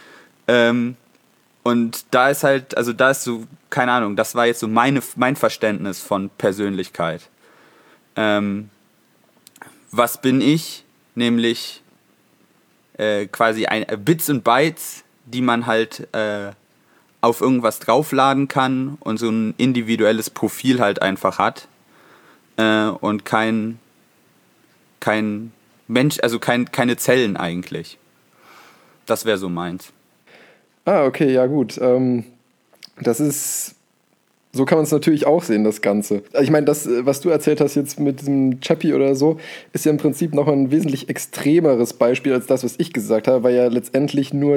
Und da ist halt, also da ist so, keine Ahnung, das war jetzt so mein Verständnis von Persönlichkeit. Was bin ich? Nämlich quasi Bits und Bytes, die man halt auf irgendwas draufladen kann und so ein individuelles Profil halt einfach hat. Und kein Mensch, also keine Zellen eigentlich. Das wäre so meins. Ah, okay, ja gut. Das ist, so kann man es natürlich auch sehen, das Ganze. Also ich meine, das, was du erzählt hast jetzt mit diesem Chappie oder so, ist ja im Prinzip noch ein wesentlich extremeres Beispiel als das, was ich gesagt habe, weil ja letztendlich nur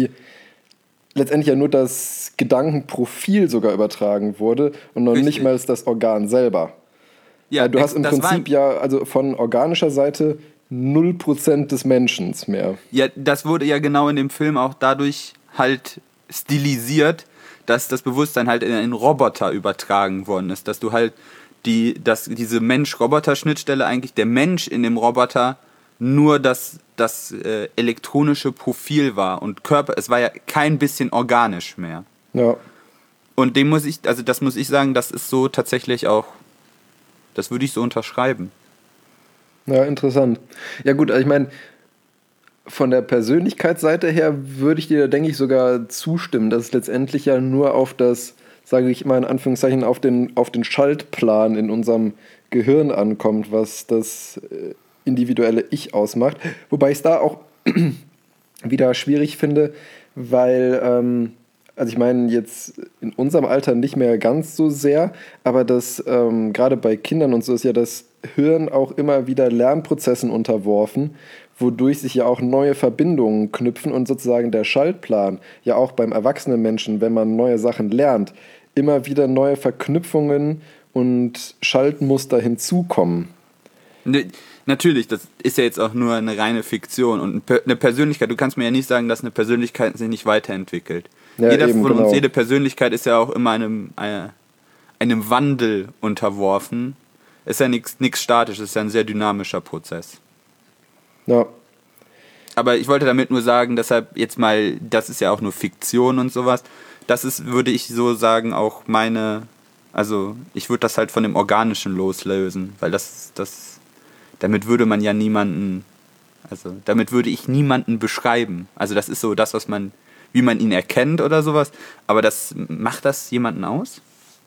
das Gedankenprofil sogar übertragen wurde und noch Richtig. nicht mal das Organ selber. Ja, Du hast im Prinzip ja, also von organischer Seite 0% des Menschen mehr. Ja, das wurde ja genau in dem Film auch dadurch halt stilisiert, dass das Bewusstsein halt in einen Roboter übertragen worden ist. Dass du halt diese Mensch-Roboter-Schnittstelle eigentlich der Mensch in dem Roboter nur das elektronische Profil war und Körper, es war ja kein bisschen organisch mehr. Ja. Und das muss ich sagen, das ist so tatsächlich auch, das würde ich so unterschreiben. Ja, interessant. Ja gut, also ich meine, von der Persönlichkeitsseite her würde ich dir, denke ich, sogar zustimmen, dass es letztendlich ja nur auf das, sage ich mal in Anführungszeichen, auf den Schaltplan in unserem Gehirn ankommt, was das individuelle Ich ausmacht. Wobei ich es da auch wieder schwierig finde, weil, also ich meine jetzt in unserem Alter nicht mehr ganz so sehr, aber das gerade bei Kindern und so ist ja das Hirn auch immer wieder Lernprozessen unterworfen, wodurch sich ja auch neue Verbindungen knüpfen und sozusagen der Schaltplan ja auch beim erwachsenen Menschen, wenn man neue Sachen lernt, immer wieder neue Verknüpfungen und Schaltmuster hinzukommen. Natürlich, das ist ja jetzt auch nur eine reine Fiktion und eine Persönlichkeit, du kannst mir ja nicht sagen, dass eine Persönlichkeit sich nicht weiterentwickelt. Ja, Jeder eben, von uns, genau. jede Persönlichkeit ist ja auch immer einem Wandel unterworfen. Ist ja nichts Statisches, ist ja ein sehr dynamischer Prozess. Ja. Aber ich wollte damit nur sagen, deshalb jetzt mal, das ist ja auch nur Fiktion und sowas. Das ist, würde ich so sagen, auch also ich würde das halt von dem Organischen loslösen, weil damit würde man ja damit würde ich niemanden beschreiben. Also das ist so das, wie man ihn erkennt oder sowas. Aber macht das jemanden aus?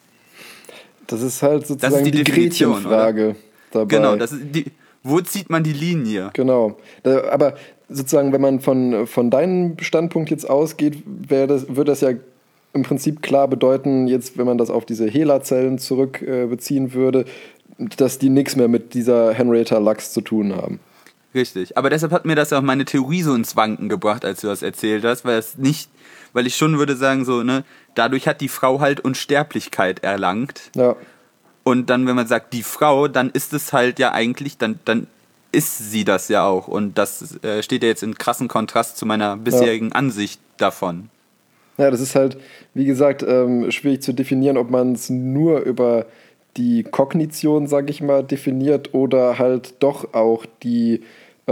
Das ist halt sozusagen die Definition, Gretchenfrage dabei. Genau, wo zieht man die Linie? Genau. Aber sozusagen, wenn man von deinem Standpunkt jetzt ausgeht, würde das ja im Prinzip klar bedeuten, jetzt, wenn man das auf diese HeLa-Zellen zurückbeziehen würde, dass die nichts mehr mit dieser Henrietta Lacks zu tun haben. Richtig. Aber deshalb hat mir das auch meine Theorie so ins Wanken gebracht, als du das erzählt hast, weil ich schon würde sagen, so, ne, dadurch hat die Frau halt Unsterblichkeit erlangt. Ja. Und dann, wenn man sagt, die Frau, dann ist es halt ja eigentlich, dann ist sie das ja auch. Und das steht ja jetzt in krassen Kontrast zu meiner bisherigen Ansicht davon. Ja, das ist halt, wie gesagt, schwierig zu definieren, ob man es nur über die Kognition, sag ich mal, definiert oder halt doch auch die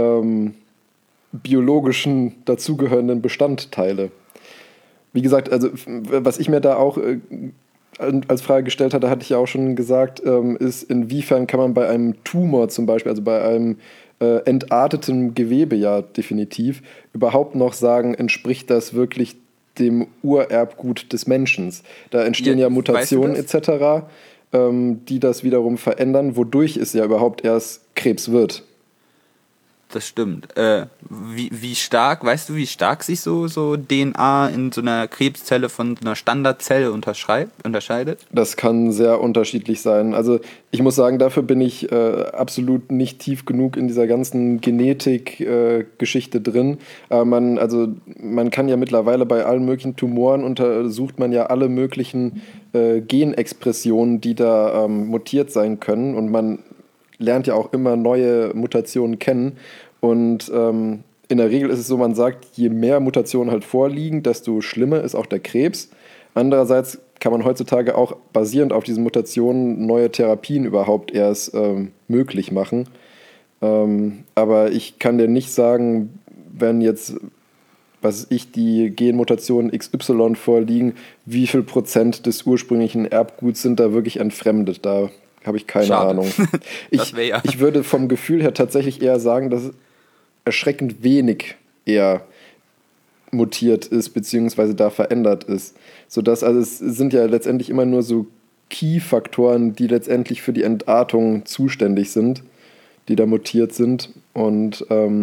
biologischen dazugehörenden Bestandteile. Wie gesagt, also was ich mir da auch als Frage gestellt hatte, hatte ich ja auch schon gesagt, ist, inwiefern kann man bei einem Tumor zum Beispiel, also bei einem entarteten Gewebe ja definitiv, überhaupt noch sagen, entspricht das wirklich dem Urerbgut des Menschen? Da entstehen ja Mutationen etc., die das wiederum verändern, wodurch es ja überhaupt erst Krebs wird. Das stimmt. Wie stark, weißt du, wie stark sich so DNA in so einer Krebszelle von so einer Standardzelle unterscheidet? Das kann sehr unterschiedlich sein. Also ich muss sagen, dafür bin ich absolut nicht tief genug in dieser ganzen Genetik-Geschichte drin. Man kann ja mittlerweile bei allen möglichen Tumoren untersucht man ja alle möglichen Genexpressionen, die da mutiert sein können. Und man lernt ja auch immer neue Mutationen kennen. Und in der Regel ist es so, man sagt, je mehr Mutationen halt vorliegen, desto schlimmer ist auch der Krebs. Andererseits kann man heutzutage auch basierend auf diesen Mutationen neue Therapien überhaupt erst möglich machen. Aber ich kann dir nicht sagen, wenn jetzt, die Genmutationen XY vorliegen, wie viel Prozent des ursprünglichen Erbguts sind da wirklich entfremdet. Da habe ich keine Ahnung. Ich würde vom Gefühl her tatsächlich eher sagen, dass erschreckend wenig eher mutiert ist, beziehungsweise da verändert ist. Sodass, also es sind ja letztendlich immer nur so Key-Faktoren, die letztendlich für die Entartung zuständig sind, die da mutiert sind. Und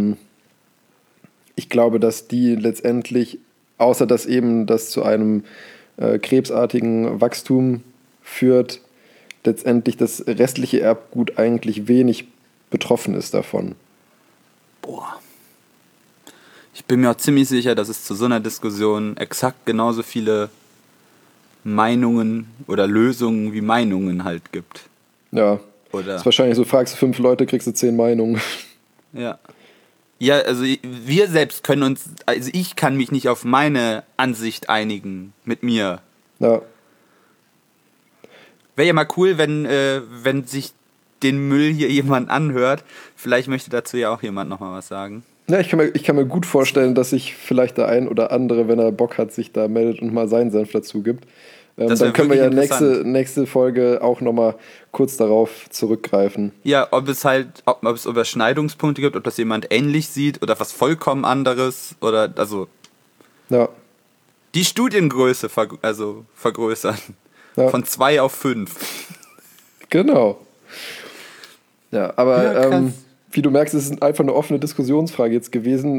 ich glaube, dass die letztendlich, außer dass eben das zu einem krebsartigen Wachstum führt, letztendlich das restliche Erbgut eigentlich wenig betroffen ist davon. Boah. Ich bin mir auch ziemlich sicher, dass es zu so einer Diskussion exakt genauso viele Meinungen oder Lösungen wie Meinungen halt gibt. Ja, das ist wahrscheinlich so, fragst du 5 Leute, kriegst du 10 Meinungen. Ja. Ja, also wir selbst können uns, also ich kann mich nicht auf meine Ansicht einigen mit mir. Ja. Wäre ja mal cool, wenn sich den Müll hier jemand anhört. Vielleicht möchte dazu ja auch jemand nochmal was sagen. Ja, ich kann mir gut vorstellen, dass sich vielleicht der ein oder andere, wenn er Bock hat, sich da meldet und mal seinen Senf dazu gibt. Dann können wir ja nächste Folge auch nochmal kurz darauf zurückgreifen. Ja, ob es Überschneidungspunkte gibt, ob das jemand ähnlich sieht oder was vollkommen anderes oder, also... Ja. Die Studiengröße vergrößern. Ja. Von 2 auf 5. Genau. Ja, aber wie du merkst, es ist einfach eine offene Diskussionsfrage jetzt gewesen.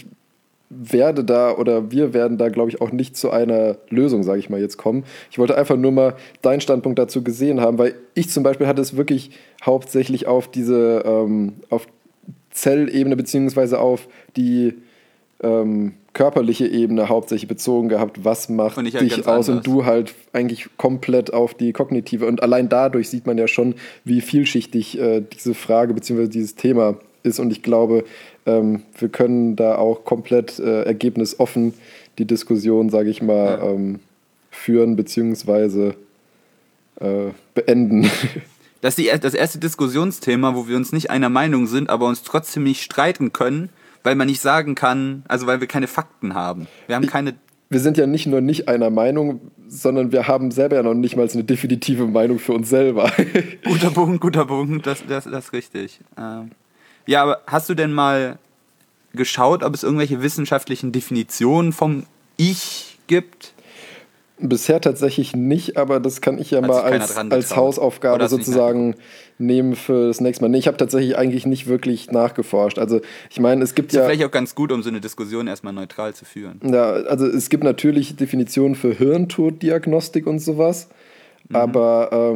Wir werden da, glaube ich, auch nicht zu einer Lösung, sage ich mal, jetzt kommen. Ich wollte einfach nur mal deinen Standpunkt dazu gesehen haben, weil ich zum Beispiel hatte es wirklich hauptsächlich auf diese, auf Zellebene beziehungsweise auf die körperliche Ebene hauptsächlich bezogen gehabt, was macht dich aus, und du halt eigentlich komplett auf die kognitive, und allein dadurch sieht man ja schon, wie vielschichtig diese Frage beziehungsweise dieses Thema ist, und ich glaube, wir können da auch komplett ergebnisoffen die Diskussion, sage ich mal, führen beziehungsweise beenden. Das ist das erste Diskussionsthema, wo wir uns nicht einer Meinung sind, aber uns trotzdem nicht streiten können, weil man nicht sagen kann, also weil wir keine Fakten haben. Wir sind ja nicht nur nicht einer Meinung, sondern wir haben selber ja noch nicht mal eine definitive Meinung für uns selber. Guter Punkt, das ist richtig. Ja, aber hast du denn mal geschaut, ob es irgendwelche wissenschaftlichen Definitionen vom Ich gibt? Bisher tatsächlich nicht, aber das kann ich ja mal als Hausaufgabe sozusagen nehmen für das nächste Mal. Nee, ich habe tatsächlich eigentlich nicht wirklich nachgeforscht. Also ich meine, es gibt ja... Ist vielleicht auch ganz gut, um so eine Diskussion erstmal neutral zu führen. Ja, also es gibt natürlich Definitionen für Hirntoddiagnostik und sowas, aber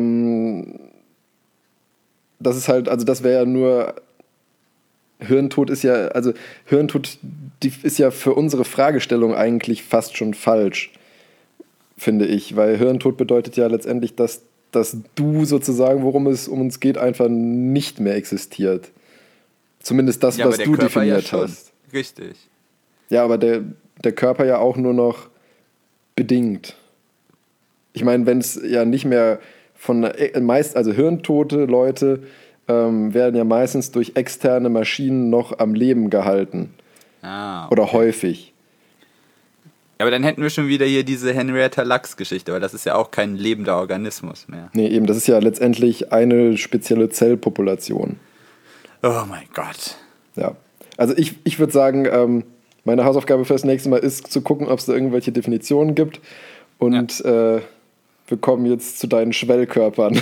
das ist halt, also das wäre ja nur... Hirntod ist ja für unsere Fragestellung eigentlich fast schon falsch, finde ich, weil Hirntod bedeutet ja letztendlich, dass du sozusagen, worum es um uns geht, einfach nicht mehr existiert. Zumindest das, was du definiert hast. Richtig. Ja, aber der Körper ja auch nur noch bedingt. Ich meine, wenn es ja nicht mehr also hirntote Leute werden ja meistens durch externe Maschinen noch am Leben gehalten. Okay. Oder häufig. aber dann hätten wir schon wieder hier diese Henrietta Lacks-Geschichte, weil das ist ja auch kein lebender Organismus mehr. Nee, eben, das ist ja letztendlich eine spezielle Zellpopulation. Oh mein Gott. Ja, also ich würde sagen, meine Hausaufgabe für das nächste Mal ist, zu gucken, ob es da irgendwelche Definitionen gibt. Und wir kommen jetzt zu deinen Schwellkörpern.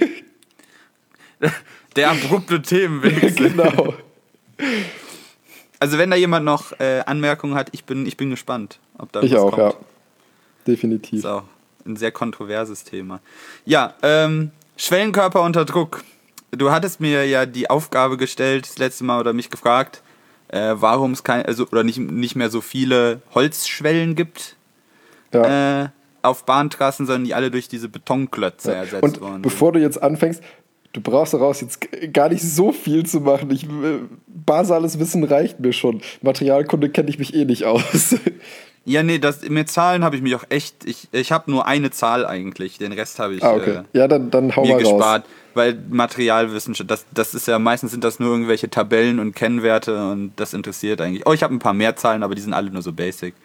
Der abrupte Themenwechsel. Genau. Also wenn da jemand noch Anmerkungen hat, ich bin gespannt, ob da Ich was auch, kommt. ja. Definitiv. Das ist auch ein sehr kontroverses Thema. Ja, Schwellenkörper unter Druck. Du hattest mir ja die Aufgabe gestellt, das letzte Mal, oder mich gefragt, warum es nicht mehr so viele Holzschwellen gibt auf Bahntrassen, sondern die alle durch diese Betonklötze ersetzt worden Und bevor du jetzt anfängst, du brauchst daraus jetzt gar nicht so viel zu machen. Basales Wissen reicht mir schon. Materialkunde kenne ich mich eh nicht aus. Ja, nee, mit Zahlen habe ich mich auch echt. Ich habe nur eine Zahl eigentlich. Den Rest habe ich okay. Ja, dann hau mir mal gespart. raus. Weil Materialwissenschaft, das ist ja meistens sind das nur irgendwelche Tabellen und Kennwerte und das interessiert eigentlich. Oh, ich habe ein paar mehr Zahlen, aber die sind alle nur so basic.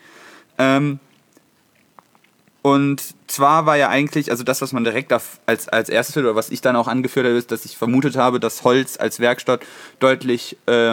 Und zwar war ja eigentlich, also das, was man direkt als erstes hört, oder was ich dann auch angeführt habe, ist, dass ich vermutet habe, dass Holz als Werkstoff deutlich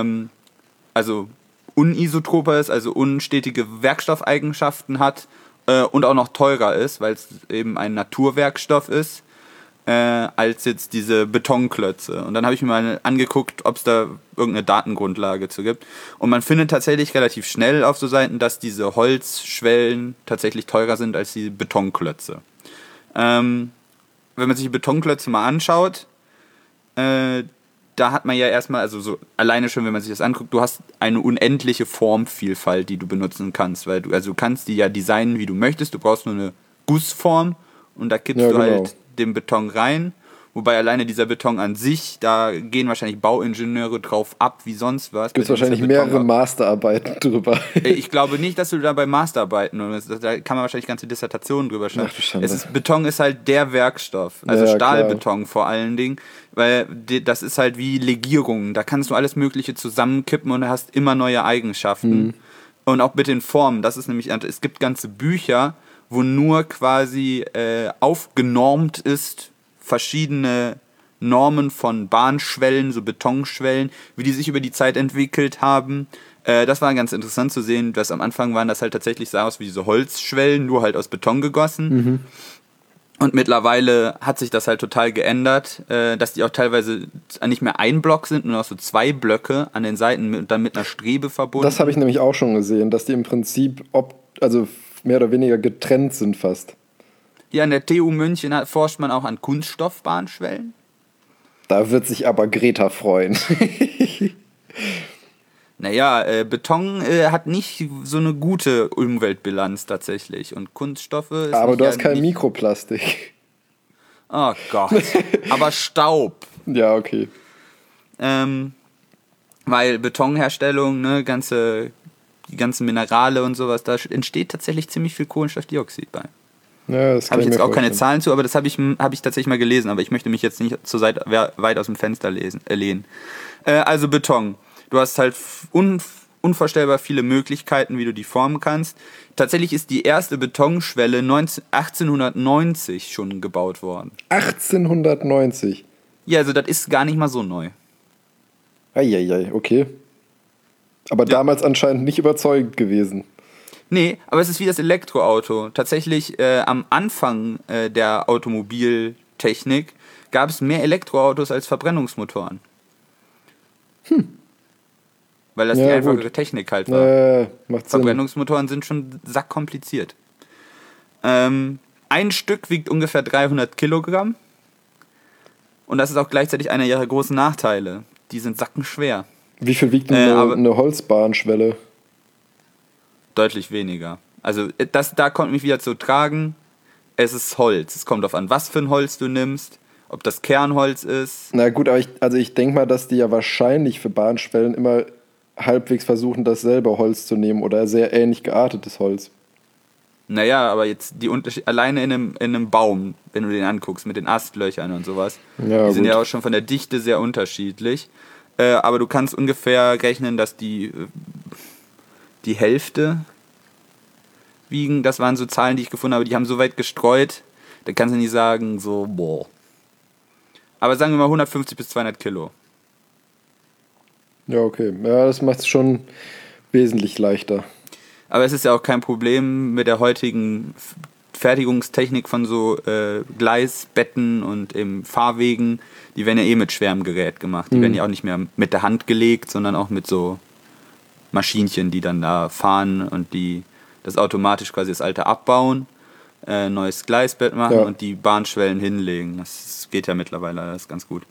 unisotroper ist, also unstetige Werkstoffeigenschaften hat und auch noch teurer ist, weil es eben ein Naturwerkstoff ist, als jetzt diese Betonklötze. Und dann habe ich mir mal angeguckt, ob es da irgendeine Datengrundlage zu gibt. Und man findet tatsächlich relativ schnell auf so Seiten, dass diese Holzschwellen tatsächlich teurer sind als die Betonklötze. Wenn man sich die Betonklötze mal anschaut, da hat man ja erstmal, also so alleine schon, wenn man sich das anguckt, du hast eine unendliche Formvielfalt, die du benutzen kannst, weil du kannst die ja designen, wie du möchtest, du brauchst nur eine Gussform und da kippst du halt den Beton rein, wobei alleine dieser Beton an sich, da gehen wahrscheinlich Bauingenieure drauf ab, wie sonst was. Gibt es wahrscheinlich mehrere Masterarbeiten drüber. Ich glaube nicht, dass du da bei Masterarbeiten, da kann man wahrscheinlich ganze Dissertationen drüber schreiben. Beton ist halt der Werkstoff, also Stahlbeton klar. Vor allen Dingen, weil das ist halt wie Legierungen, da kannst du alles Mögliche zusammenkippen und du hast immer neue Eigenschaften. Mhm. Und auch mit den Formen, das ist nämlich, es gibt ganze Bücher, wo nur quasi aufgenormt ist, verschiedene Normen von Bahnschwellen, so Betonschwellen, wie die sich über die Zeit entwickelt haben. Das war ganz interessant zu sehen, dass am Anfang waren das halt tatsächlich sah aus wie diese Holzschwellen, nur halt aus Beton gegossen. Mhm. Und mittlerweile hat sich das halt total geändert, dass die auch teilweise nicht mehr ein Block sind, nur noch so 2 Blöcke an den Seiten und dann mit einer Strebe verbunden. Das habe ich nämlich auch schon gesehen, dass die im Prinzip mehr oder weniger getrennt sind fast. Ja, an der TU München forscht man auch an Kunststoffbahnschwellen. Da wird sich aber Greta freuen. Naja, Beton hat nicht so eine gute Umweltbilanz tatsächlich. Und Kunststoffe ist aber du hast kein Mikroplastik. Oh Gott. Aber Staub. Ja, okay. Weil Betonherstellung, ne, die ganzen Minerale und sowas, da entsteht tatsächlich ziemlich viel Kohlenstoffdioxid bei. Ja, das habe ich jetzt auch keine Zahlen zu, aber das habe ich tatsächlich mal gelesen, aber ich möchte mich jetzt nicht zu weit aus dem Fenster lehnen. Also Beton. Du hast halt unvorstellbar viele Möglichkeiten, wie du die formen kannst. Tatsächlich ist die erste Betonschwelle 1890 schon gebaut worden. 1890? Ja, also das ist gar nicht mal so neu. Eieiei, okay. Aber damals anscheinend nicht überzeugend gewesen. Nee, aber es ist wie das Elektroauto. Tatsächlich am Anfang der Automobiltechnik gab es mehr Elektroautos als Verbrennungsmotoren. Weil das die einfachere Technik halt war. Macht Verbrennungsmotoren sind schon sackkompliziert. Ein Stück wiegt ungefähr 300 Kilogramm. Und das ist auch gleichzeitig einer ihrer großen Nachteile. Die sind sackenschwer. Wie viel wiegt denn eine Holzbahnschwelle? Deutlich weniger. Also da kommt mich wieder zu tragen, es ist Holz. Es kommt darauf an, was für ein Holz du nimmst, ob das Kernholz ist. Na gut, aber ich denke mal, dass die ja wahrscheinlich für Bahnschwellen immer halbwegs versuchen, dasselbe Holz zu nehmen oder sehr ähnlich geartetes Holz. Naja, aber jetzt die Unterschiede, alleine in einem Baum, wenn du den anguckst, mit den Astlöchern und sowas, die sind ja auch schon von der Dichte sehr unterschiedlich. Aber du kannst ungefähr rechnen, dass die Hälfte wiegen. Das waren so Zahlen, die ich gefunden habe, die haben so weit gestreut, da kannst du nicht sagen, so, boah. Aber sagen wir mal 150 bis 200 Kilo. Ja, okay. Ja, das macht es schon wesentlich leichter. Aber es ist ja auch kein Problem mit der heutigen Fertigungstechnik von so Gleisbetten und eben Fahrwegen. Die werden ja mit schwerem Gerät gemacht. Die werden ja auch nicht mehr mit der Hand gelegt, sondern auch mit so Maschinchen, die dann da fahren und die das automatisch quasi das alte abbauen, neues Gleisbett machen und die Bahnschwellen hinlegen. Das geht ja mittlerweile alles ganz gut.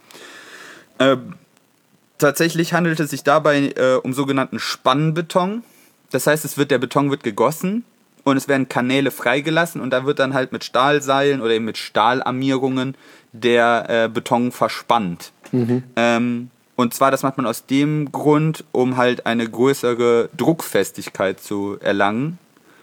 Tatsächlich handelt es sich dabei um sogenannten Spannbeton. Das heißt, der Beton wird gegossen und es werden Kanäle freigelassen und da wird dann halt mit Stahlseilen oder eben mit Stahlarmierungen der Beton verspannt. Und zwar, das macht man aus dem Grund, um halt eine größere Druckfestigkeit zu erlangen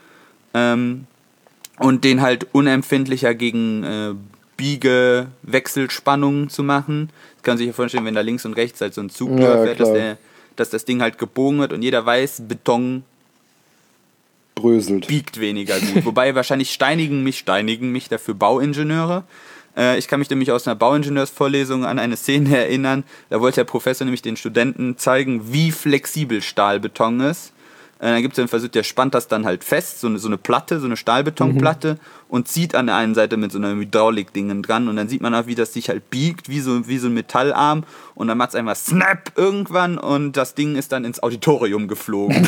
und den halt unempfindlicher gegen Biege-Wechselspannungen zu machen. Das kann man sich ja vorstellen, wenn da links und rechts halt so ein Zug drüber fährt, dass das Ding halt gebogen wird und jeder weiß, Beton bröselt. Biegt weniger gut. Wobei wahrscheinlich steinigen mich dafür Bauingenieure. Ich kann mich nämlich aus einer Bauingenieursvorlesung an eine Szene erinnern, da wollte der Professor nämlich den Studenten zeigen, wie flexibel Stahlbeton ist. Dann gibt es einen Versuch, der spannt das dann halt fest, so eine Platte, so eine Stahlbetonplatte und zieht an der einen Seite mit so einer Hydraulik-Dingen dran und dann sieht man auch, wie das sich halt biegt, wie so ein Metallarm und dann macht es einfach Snap irgendwann und das Ding ist dann ins Auditorium geflogen.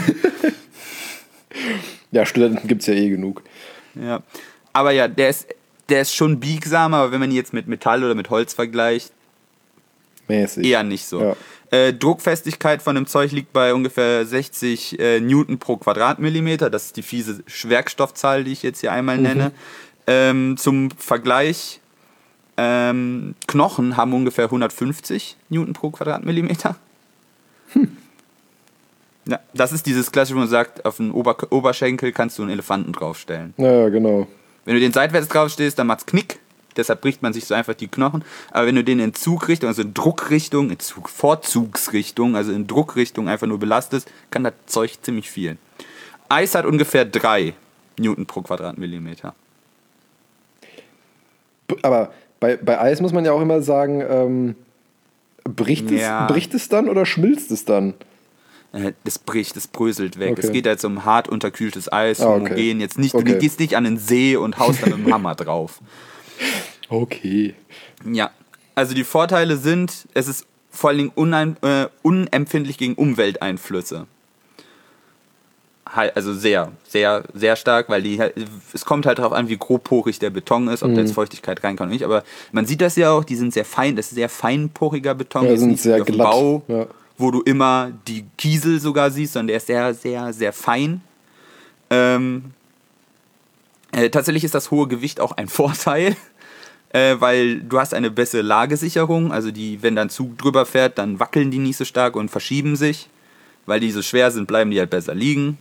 Ja, Studenten gibt es ja eh genug. Ja, aber ja, der ist schon biegsamer, aber wenn man ihn jetzt mit Metall oder mit Holz vergleicht, mäßig. Eher nicht so. Ja. Druckfestigkeit von dem Zeug liegt bei ungefähr 60 Newton pro Quadratmillimeter. Das ist die fiese Werkstoffzahl, die ich jetzt hier einmal nenne. Zum Vergleich, Knochen haben ungefähr 150 Newton pro Quadratmillimeter. Ja, das ist dieses klassische, wo man sagt, auf den Oberschenkel kannst du einen Elefanten draufstellen. Ja, genau. Wenn du den seitwärts draufstehst, dann macht's Knick. Deshalb bricht man sich so einfach die Knochen. Aber wenn du den in Zugrichtung, also in Druckrichtung, Vorzugsrichtung, also in Druckrichtung einfach nur belastest, kann das Zeug ziemlich viel. Eis hat ungefähr 3 Newton pro Quadratmillimeter. Aber bei Eis muss man ja auch immer sagen, bricht es dann oder schmilzt es dann? Das bricht, das bröselt weg. Okay. Es geht jetzt um hart unterkühltes Eis, homogen. Jetzt nicht, du gehst nicht an den See und haust da mit dem Hammer drauf. Okay. Ja, also die Vorteile sind, es ist vor allen Dingen unempfindlich gegen Umwelteinflüsse. Also sehr, sehr, sehr stark, weil es kommt halt darauf an, wie grobporig der Beton ist, ob da jetzt Feuchtigkeit rein kann oder nicht. Aber man sieht das ja auch, die sind sehr fein, das ist sehr feinporiger Beton. Ja, sind nicht sehr auf dem glatt. Bau, ja. wo du immer die Kiesel sogar siehst, sondern der ist sehr, sehr, sehr fein. Tatsächlich ist das hohe Gewicht auch ein Vorteil, weil du hast eine bessere Lagesicherung. Also wenn da ein Zug drüber fährt, dann wackeln die nicht so stark und verschieben sich. Weil die so schwer sind, bleiben die halt besser liegen.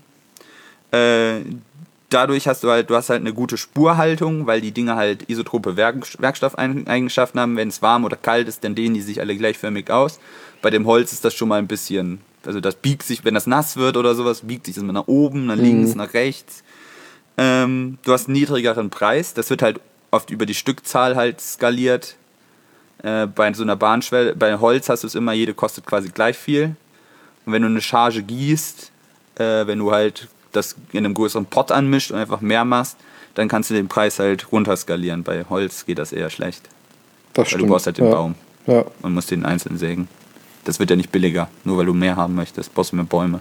Dadurch hast du halt eine gute Spurhaltung, weil die Dinge halt isotrope Werkstoffeigenschaften haben. Wenn es warm oder kalt ist, dann dehnen die sich alle gleichförmig aus. Bei dem Holz ist das schon mal ein bisschen, also das biegt sich, wenn das nass wird oder sowas, biegt sich das mal nach oben, nach links, nach rechts. Du hast einen niedrigeren Preis, das wird halt oft über die Stückzahl halt skaliert. Bei so einer Bahnschwelle, bei Holz hast du es immer, jede kostet quasi gleich viel. Und wenn du eine Charge gießt, wenn du halt das in einem größeren Pot anmischt und einfach mehr machst, dann kannst du den Preis halt runterskalieren. Bei Holz geht das eher schlecht. Das weil stimmt. du brauchst halt den Baum Ja. und musst den einzeln sägen. Das wird ja nicht billiger, nur weil du mehr haben möchtest, brauchst du mehr Bäume.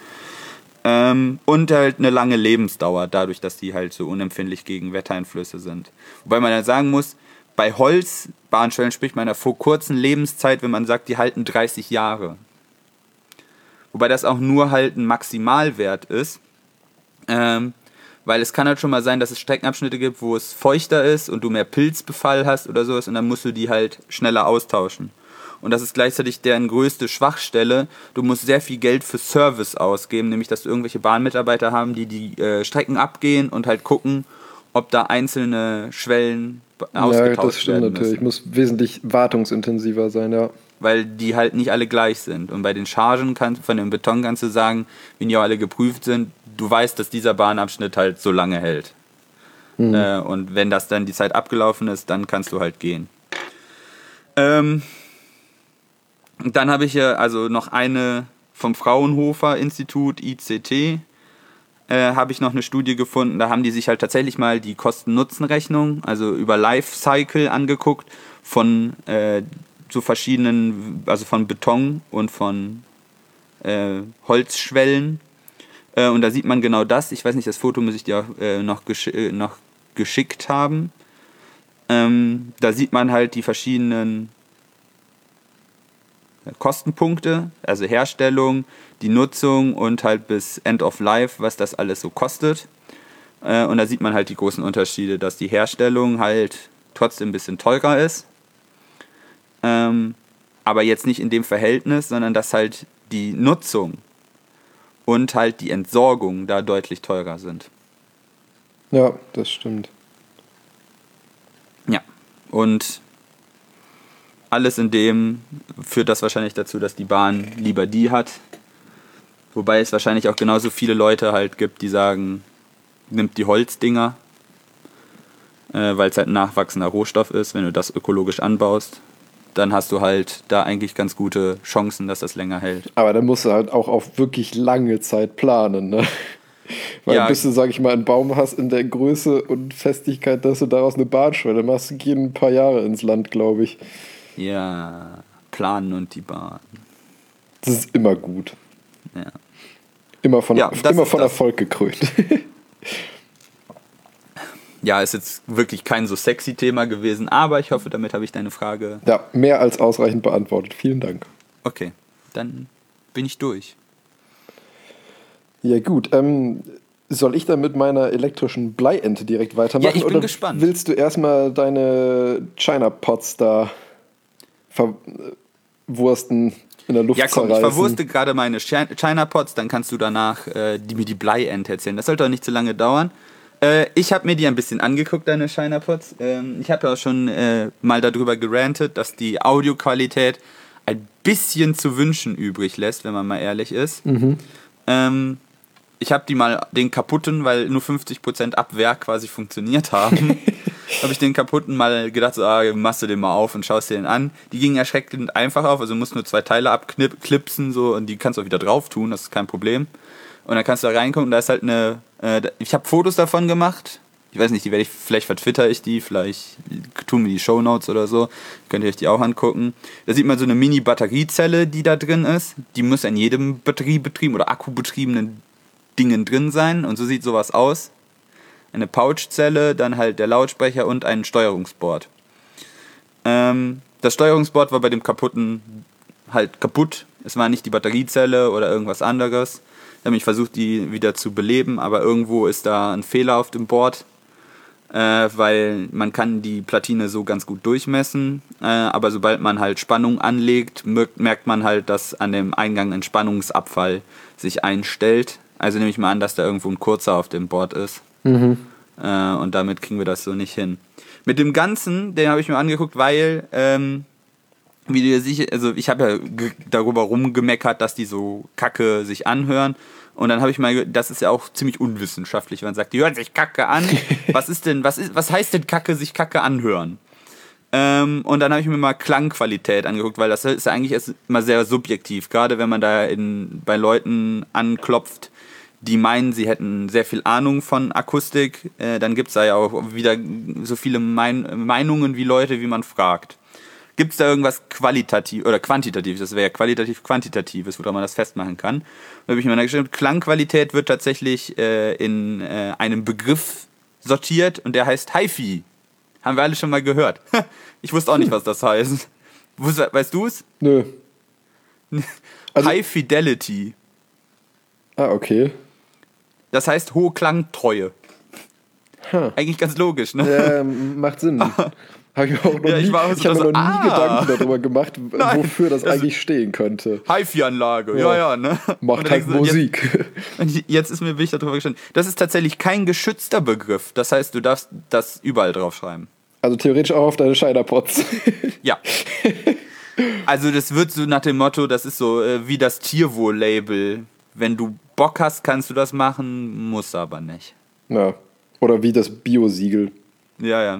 Und halt eine lange Lebensdauer, dadurch, dass die halt so unempfindlich gegen Wettereinflüsse sind. Wobei man ja sagen muss, bei Holzbahnschwellen spricht man ja vor kurzen Lebenszeit, wenn man sagt, die halten 30 Jahre. Wobei das auch nur halt ein Maximalwert ist. Weil es kann halt schon mal sein, dass es Streckenabschnitte gibt, wo es feuchter ist und du mehr Pilzbefall hast oder sowas und dann musst du die halt schneller austauschen. Und das ist gleichzeitig deren größte Schwachstelle. Du musst sehr viel Geld für Service ausgeben, nämlich dass du irgendwelche Bahnmitarbeiter haben, die Strecken abgehen und halt gucken, ob da einzelne Schwellen ausgetauscht werden müssen. Ja, das stimmt natürlich. Muss wesentlich wartungsintensiver sein, ja. weil die halt nicht alle gleich sind. Und bei den Chargen von dem Beton kannst du sagen, wenn die auch alle geprüft sind, du weißt, dass dieser Bahnabschnitt halt so lange hält. Und wenn das dann die Zeit abgelaufen ist, dann kannst du halt gehen. Dann habe ich hier also noch eine vom Fraunhofer Institut, ICT, habe ich noch eine Studie gefunden. Da haben die sich halt tatsächlich mal die Kosten-Nutzen-Rechnung, also über Lifecycle angeguckt von so verschiedenen, also von Beton und von Holzschwellen. Und da sieht man genau das. Ich weiß nicht, das Foto muss ich dir noch geschickt haben. Da sieht man halt die verschiedenen Kostenpunkte, also Herstellung, die Nutzung und halt bis End of Life, was das alles so kostet. Und da sieht man halt die großen Unterschiede, dass die Herstellung halt trotzdem ein bisschen teurer ist, aber jetzt nicht in dem Verhältnis, sondern dass halt die Nutzung und halt die Entsorgung da deutlich teurer sind. Ja, das stimmt. Ja, und alles in dem führt das wahrscheinlich dazu, dass die Bahn lieber die hat. Wobei es wahrscheinlich auch genauso viele Leute halt gibt, die sagen, nimmt die Holzdinger, weil es halt ein nachwachsender Rohstoff ist. Wenn du das ökologisch anbaust, dann hast du halt da eigentlich ganz gute Chancen, dass das länger hält. Aber dann musst du halt auch auf wirklich lange Zeit planen, ne? Weil Ja, bis du, sag ich mal, einen Baum hast in der Größe und Festigkeit, dass du daraus eine Bahnschwelle machst, gehen ein paar Jahre ins Land, glaube ich. ja, planen und die Bahn. Das ist immer gut. Ja. Immer von Ja, das ist das. Erfolg gekrönt. Ja, ist jetzt wirklich kein so sexy Thema gewesen, aber ich hoffe, damit habe ich deine Frage. Ja, mehr als ausreichend beantwortet. Vielen Dank. Okay, dann bin ich durch. Ja gut, soll ich dann mit meiner elektrischen Bleiente direkt weitermachen? Ja, ich bin oder gespannt. Willst du erstmal deine China-Pots da verwursten, in der Luft Ja, komm, ich zerreißen? verwurste gerade meine China-Pots, dann kannst du danach mir die Bleiente erzählen. Das sollte auch nicht zu lange dauern. Ich habe mir die ein bisschen angeguckt, deine China-Pots. Ich habe ja auch schon mal darüber gerantet, dass die Audioqualität ein bisschen zu wünschen übrig lässt, wenn man mal ehrlich ist. Ich habe die mal, den kaputten, weil nur 50% ab Werk quasi funktioniert haben, habe ich den kaputten mal gedacht, so, machst du den mal auf und schaust dir den an. Die gingen erschreckend einfach auf, also du musst nur 2 Teile abklipsen so, und die kannst du auch wieder drauf tun, das ist kein Problem. Und dann kannst du da reingucken, da ist halt ich habe Fotos davon gemacht. Ich weiß nicht, die werde ich, vielleicht vertwitter ich die, vielleicht tun wir die Shownotes oder so. Könnt ihr euch die auch angucken. Da sieht man so eine Mini-Batteriezelle, die da drin ist. Die muss in jedem batteriebetriebenen oder akkubetriebenen Dingen drin sein. Und so sieht sowas aus. Eine Pouchzelle, dann halt der Lautsprecher und ein Steuerungsboard. Das Steuerungsboard war bei dem kaputten halt kaputt. Es war nicht die Batteriezelle oder irgendwas anderes. Ich habe mich versucht, die wieder zu beleben, aber irgendwo ist da ein Fehler auf dem Board, weil man kann die Platine so ganz gut durchmessen, aber sobald man halt Spannung anlegt, merkt man halt, dass an dem Eingang ein Spannungsabfall sich einstellt. Also nehme ich mal an, dass da irgendwo ein Kurzer auf dem Board ist. Und damit kriegen wir das so nicht hin. Mit dem Ganzen, den habe ich mir angeguckt, weil, wie du dir sicher, also ich habe ja darüber rumgemeckert, dass die so kacke sich anhören. Und dann habe ich mal, das ist ja auch ziemlich unwissenschaftlich, wenn man sagt, die hören sich kacke an. Was heißt denn kacke, sich kacke anhören? Und dann habe ich mir mal Klangqualität angeguckt, weil das ist ja eigentlich immer sehr subjektiv. Gerade wenn man da bei Leuten anklopft, die meinen, sie hätten sehr viel Ahnung von Akustik, dann gibt es da ja auch wieder so viele Meinungen wie Leute, wie man fragt. Gibt es da irgendwas qualitativ oder quantitatives? Das wäre ja qualitativ-quantitatives, woran man das festmachen kann. Da habe ich mir dann geschrieben, Klangqualität wird tatsächlich in einem Begriff sortiert und der heißt HiFi. Haben wir alle schon mal gehört. Ich wusste auch nicht, was das heißt. Weißt du es? Nö. Also, High Fidelity. Ah, okay. Das heißt hohe Klangtreue. Eigentlich ganz logisch, ne? Ja, macht Sinn. Habe ich auch noch Ja, nie, ich habe mir noch nie Gedanken darüber gemacht, wofür das eigentlich stehen könnte. HiFi-Anlage, ja, ne? Macht halt Musik. Jetzt bin ich darüber gestanden. Das ist tatsächlich kein geschützter Begriff. Das heißt, du darfst das überall draufschreiben. Also theoretisch auch auf deine China-Pots. Ja. Also das wird so nach dem Motto, das ist so wie das Tierwohl-Label. Wenn du Bock hast, kannst du das machen, musst aber nicht. Ja. Oder wie das Bio-Siegel. Ja.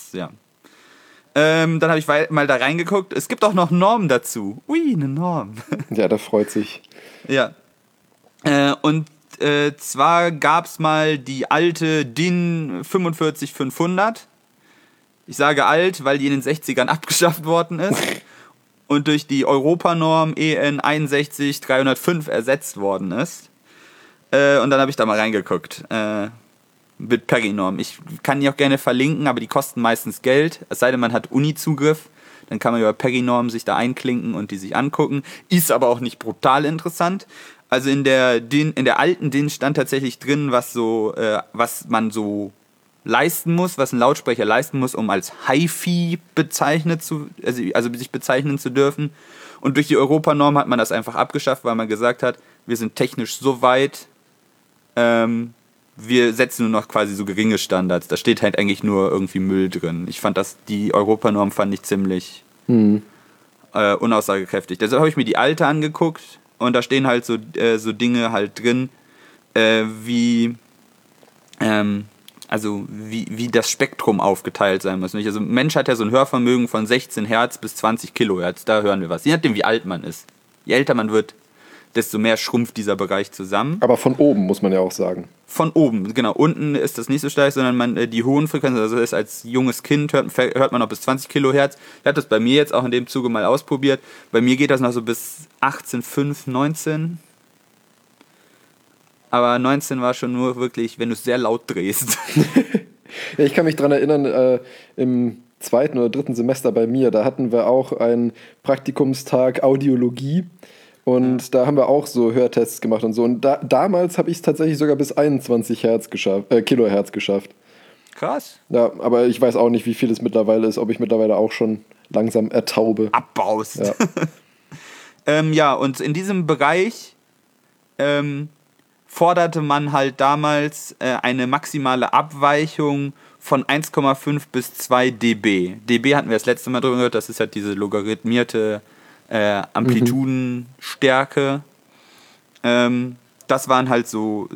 Dann habe ich mal da reingeguckt. Es gibt auch noch Normen dazu. Ui, eine Norm. Ja, der freut sich. Ja. Und zwar gab es mal die alte DIN 45500. Ich sage alt, weil die in den 60ern abgeschafft worden ist und durch die Europanorm EN 61305 ersetzt worden ist. Und dann habe ich da mal reingeguckt. Mit Peri-Norm. Ich kann die auch gerne verlinken, aber die kosten meistens Geld. Es sei denn, man hat Uni-Zugriff. Dann kann man über Peri-Norm sich da einklinken und die sich angucken. Ist aber auch nicht brutal interessant. Also in der alten DIN stand tatsächlich drin, was man so leisten muss, was ein Lautsprecher leisten muss, um als Hi-Fi also sich bezeichnen zu dürfen. Und durch die Europanorm hat man das einfach abgeschafft, weil man gesagt hat, wir sind technisch so weit, wir setzen nur noch quasi so geringe Standards. Da steht halt eigentlich nur irgendwie Müll drin. Ich fand die Europanorm fand ich ziemlich unaussagekräftig. Deshalb habe ich mir die alte angeguckt und da stehen halt so Dinge halt drin, wie das Spektrum aufgeteilt sein muss. Also ein Mensch hat ja so ein Hörvermögen von 16 Hertz bis 20 Kilohertz. Da hören wir was. Je nachdem, wie alt man ist. Je älter man wird, desto mehr schrumpft dieser Bereich zusammen. Aber von oben, muss man ja auch sagen. Von oben, genau. Unten ist das nicht so stark, sondern die hohen Frequenzen, also das ist als junges Kind hört man noch bis 20 Kilohertz. Ich habe das bei mir jetzt auch in dem Zuge mal ausprobiert. Bei mir geht das noch so bis 18,5, 19. Aber 19 war schon nur wirklich, wenn du es sehr laut drehst. Ja, ich kann mich daran erinnern, im 2. oder 3. Semester bei mir, da hatten wir auch einen Praktikumstag Audiologie. Und da haben wir auch so Hörtests gemacht und so. Und damals habe ich es tatsächlich sogar bis 21 Kilohertz geschafft. Krass. Ja, aber ich weiß auch nicht, wie viel es mittlerweile ist, ob ich mittlerweile auch schon langsam ertaube. Abbaust. Ja, und in diesem Bereich forderte man halt damals eine maximale Abweichung von 1,5 bis 2 dB. dB hatten wir das letzte Mal drüber gehört, das ist halt diese logarithmierte Amplitudenstärke. Das waren halt so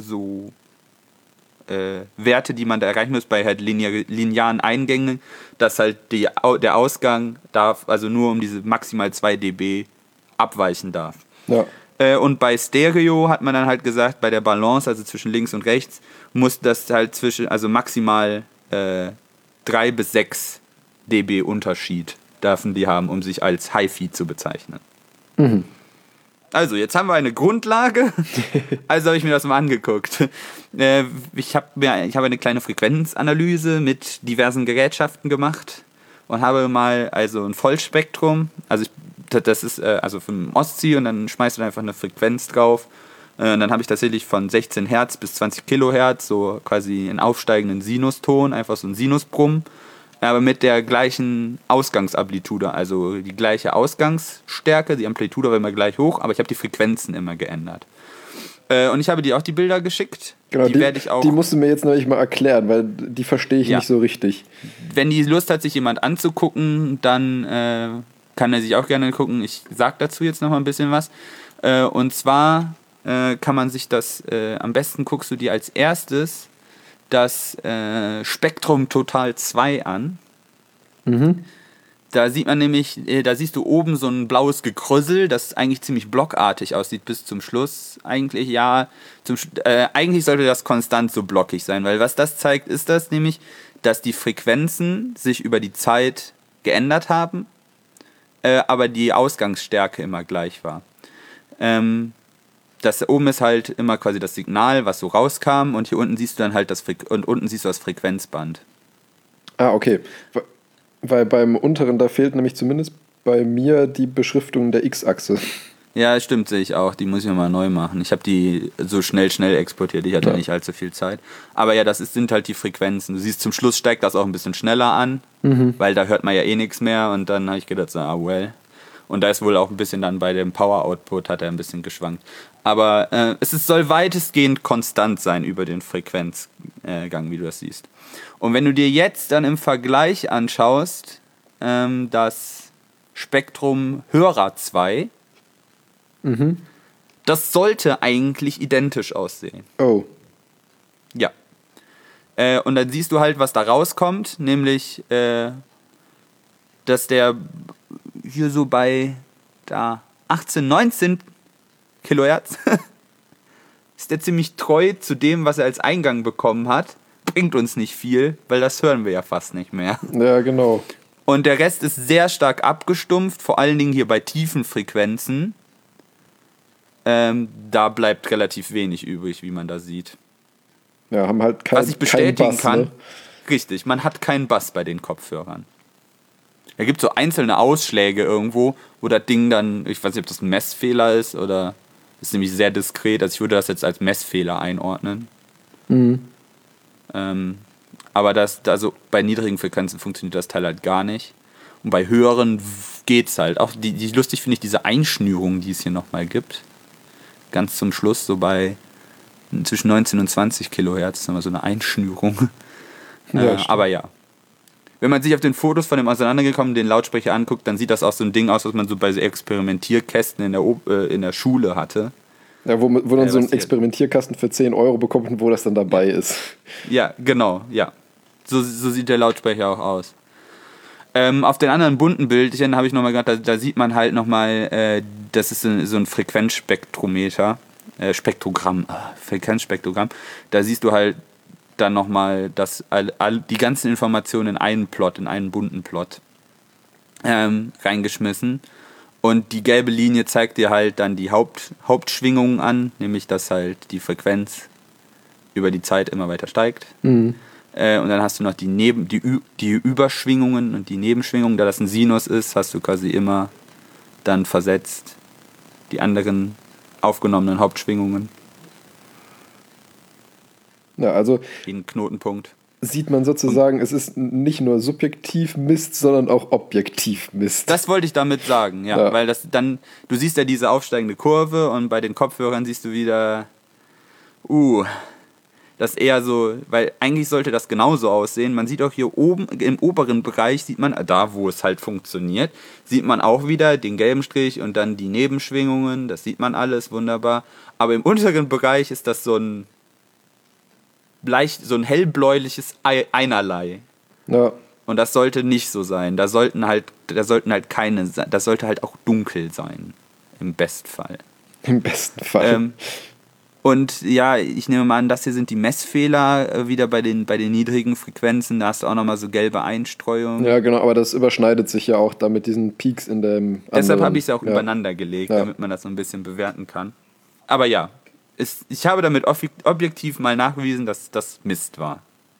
Werte, die man da erreichen muss bei halt linearen Eingängen, dass halt der Ausgang darf also nur um diese maximal 2 dB abweichen darf. Ja. Und bei Stereo hat man dann halt gesagt, bei der Balance, also zwischen links und rechts, muss das halt maximal 3 bis 6 dB Unterschied dürfen die haben, um sich als Hi-Fi zu bezeichnen. Mhm. Also, jetzt haben wir eine Grundlage. Also habe ich mir das mal angeguckt. Ich habe eine kleine Frequenzanalyse mit diversen Gerätschaften gemacht und habe mal also ein Vollspektrum, das ist also vom Ostsee und dann schmeißt du einfach eine Frequenz drauf. Und dann habe ich tatsächlich von 16 Hertz bis 20 Kilohertz so quasi einen aufsteigenden Sinuston, einfach so ein Sinusbrumm, aber mit der gleichen Ausgangsamplitude, also die gleiche Ausgangsstärke, die Amplitude war immer gleich hoch, aber ich habe die Frequenzen immer geändert. Und ich habe dir auch die Bilder geschickt. Genau, die musst du mir jetzt nämlich mal erklären, weil die verstehe ich nicht so richtig. Wenn die Lust hat, sich jemand anzugucken, dann kann er sich auch gerne gucken. Ich sage dazu jetzt noch mal ein bisschen was. Und zwar kann man sich das, am besten guckst du dir als erstes das Spektrum Total 2 an. Mhm. Da sieht man nämlich, da siehst du oben so ein blaues Gekrösel, das eigentlich ziemlich blockartig aussieht bis zum Schluss. Eigentlich eigentlich sollte das konstant so blockig sein, weil was das zeigt, ist das nämlich, dass die Frequenzen sich über die Zeit geändert haben, aber die Ausgangsstärke immer gleich war. Das oben ist halt immer quasi das Signal, was so rauskam, und hier unten siehst du dann halt das Frequenzband. Ah, okay. Weil beim unteren, da fehlt nämlich zumindest bei mir die Beschriftung der X-Achse. Ja, stimmt, sehe ich auch. Die muss ich mal neu machen. Ich habe die so schnell exportiert. Ich hatte nicht allzu viel Zeit. Aber ja, sind halt die Frequenzen. Du siehst, zum Schluss steigt das auch ein bisschen schneller an, weil da hört man ja eh nichts mehr. Und dann habe ich gedacht, Und da ist wohl auch ein bisschen dann bei dem Power-Output hat er ein bisschen geschwankt. Aber soll weitestgehend konstant sein über den Frequenzgang, wie du das siehst. Und wenn du dir jetzt dann im Vergleich anschaust, das Spektrum Hörer 2. Das sollte eigentlich identisch aussehen. Oh. Ja. Und dann siehst du halt, was da rauskommt, nämlich, dass der hier so bei 18, 19 Kilohertz ist der ziemlich treu zu dem, was er als Eingang bekommen hat. Bringt uns nicht viel, weil das hören wir ja fast nicht mehr. Ja, genau. Und der Rest ist sehr stark abgestumpft, vor allen Dingen hier bei tiefen Frequenzen. Da bleibt relativ wenig übrig, wie man da sieht. Ja, haben halt Was ich bestätigen Bass, kann, ne? richtig, man hat keinen Bass bei den Kopfhörern. Da gibt es so einzelne Ausschläge irgendwo, wo das Ding dann, ich weiß nicht, ob das ein Messfehler ist oder ist nämlich sehr diskret, also ich würde das jetzt als Messfehler einordnen. Aber also bei niedrigen Frequenzen funktioniert das Teil halt gar nicht. Und bei höheren geht's halt. Auch die lustig finde ich diese Einschnürung, die es hier nochmal gibt. Ganz zum Schluss, so bei zwischen 19 und 20 Kilohertz, ist immer so eine Einschnürung. Aber ja. Wenn man sich auf den Fotos von dem auseinandergekommenen Lautsprecher anguckt, dann sieht das auch so ein Ding aus, was man so bei so Experimentierkästen in der Schule hatte. Ja, wo dann so ein Experimentierkasten für 10 Euro bekommt und wo das dann dabei ist. Ja, genau, ja. So sieht der Lautsprecher auch aus. Auf den anderen bunten Bildchen habe ich nochmal gedacht, da sieht man halt nochmal, das ist so ein Frequenzspektrometer, Frequenzspektrogramm. Da siehst du halt dann nochmal die ganzen Informationen in einen Plot, in einen bunten Plot reingeschmissen. Und die gelbe Linie zeigt dir halt dann die Hauptschwingungen an, nämlich dass halt die Frequenz über die Zeit immer weiter steigt. Und dann hast du noch die Überschwingungen und die Nebenschwingungen. Da das ein Sinus ist, hast du quasi immer dann versetzt die anderen aufgenommenen Hauptschwingungen. Ja, also den Knotenpunkt. Sieht man sozusagen, es ist nicht nur subjektiv Mist, sondern auch objektiv Mist. Das wollte ich damit sagen, ja. Weil das dann, du siehst ja diese aufsteigende Kurve und bei den Kopfhörern siehst du wieder, das eher so, weil eigentlich sollte das genauso aussehen. Man sieht auch hier oben im oberen Bereich, sieht man, da wo es halt funktioniert, sieht man auch wieder den gelben Strich und dann die Nebenschwingungen, das sieht man alles wunderbar. Aber im unteren Bereich ist das so ein hellbläuliches Einerlei. Ja. Und das sollte nicht so sein. Das sollte halt auch dunkel sein. Im Bestfall. Im besten Fall. Und ja, ich nehme mal an, das hier sind die Messfehler wieder bei den niedrigen Frequenzen. Da hast du auch nochmal so gelbe Einstreuung. Ja, genau, aber das überschneidet sich ja auch da mit diesen Peaks in dem Deshalb habe ich es auch übereinander gelegt, damit man das so ein bisschen bewerten kann. Aber ja, ich habe damit objektiv mal nachgewiesen, dass das Mist war.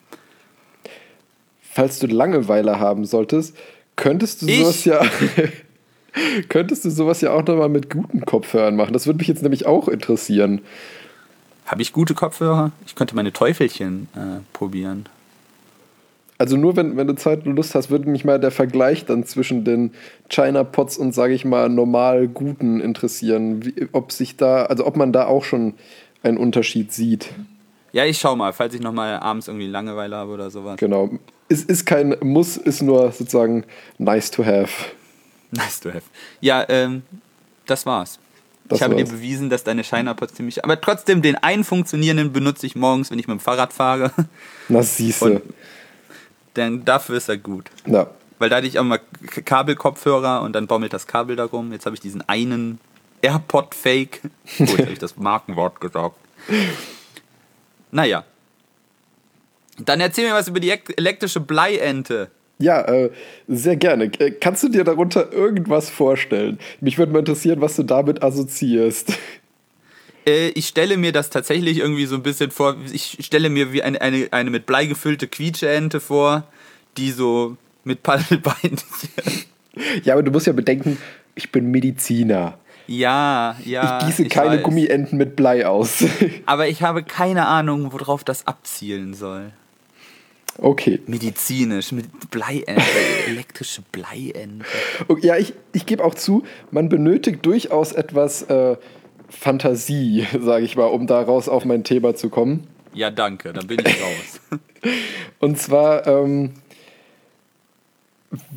Falls du Langeweile haben solltest, könntest du sowas ja auch nochmal mit guten Kopfhörern machen. Das würde mich jetzt nämlich auch interessieren. Habe ich gute Kopfhörer? Ich könnte meine Teufelchen probieren. Also nur wenn du Zeit und Lust hast, würde mich mal der Vergleich dann zwischen den China Pods und, sage ich mal, normal guten interessieren. Ob man da auch schon einen Unterschied sieht. Ja, ich schau mal, falls ich nochmal abends irgendwie Langeweile habe oder sowas. Genau. Es ist kein Muss, ist nur sozusagen nice to have. Nice to have. Ja, das war's. Ich habe dir bewiesen, dass deine China Pods ziemlich... Aber trotzdem, den einen funktionierenden benutze ich morgens, wenn ich mit dem Fahrrad fahre. Na, siehste. Denn dafür ist er gut. Ja. Weil da hatte ich auch mal Kabelkopfhörer und dann baumelt das Kabel darum. Jetzt habe ich diesen einen AirPod-Fake. Jetzt habe ich das Markenwort gesagt. Naja. Dann erzähl mir was über die elektrische Bleiente. Ja, sehr gerne. Kannst du dir darunter irgendwas vorstellen? Mich würde mal interessieren, was du damit assoziierst. Ich stelle mir das tatsächlich irgendwie so ein bisschen vor, ich stelle mir wie eine mit Blei gefüllte Quietscheente vor, die so mit Paddelbeinen... Ja, aber du musst ja bedenken, ich bin Mediziner. Ja. Ich gieße keine Gummienten mit Blei aus. Aber ich habe keine Ahnung, worauf das abzielen soll. Okay. Medizinisch, mit Bleiente, elektrische Bleiente. Ja, ich gebe auch zu, man benötigt durchaus etwas Fantasie, sage ich mal, um daraus auf mein Thema zu kommen. Ja, danke, dann bin ich raus. Und zwar,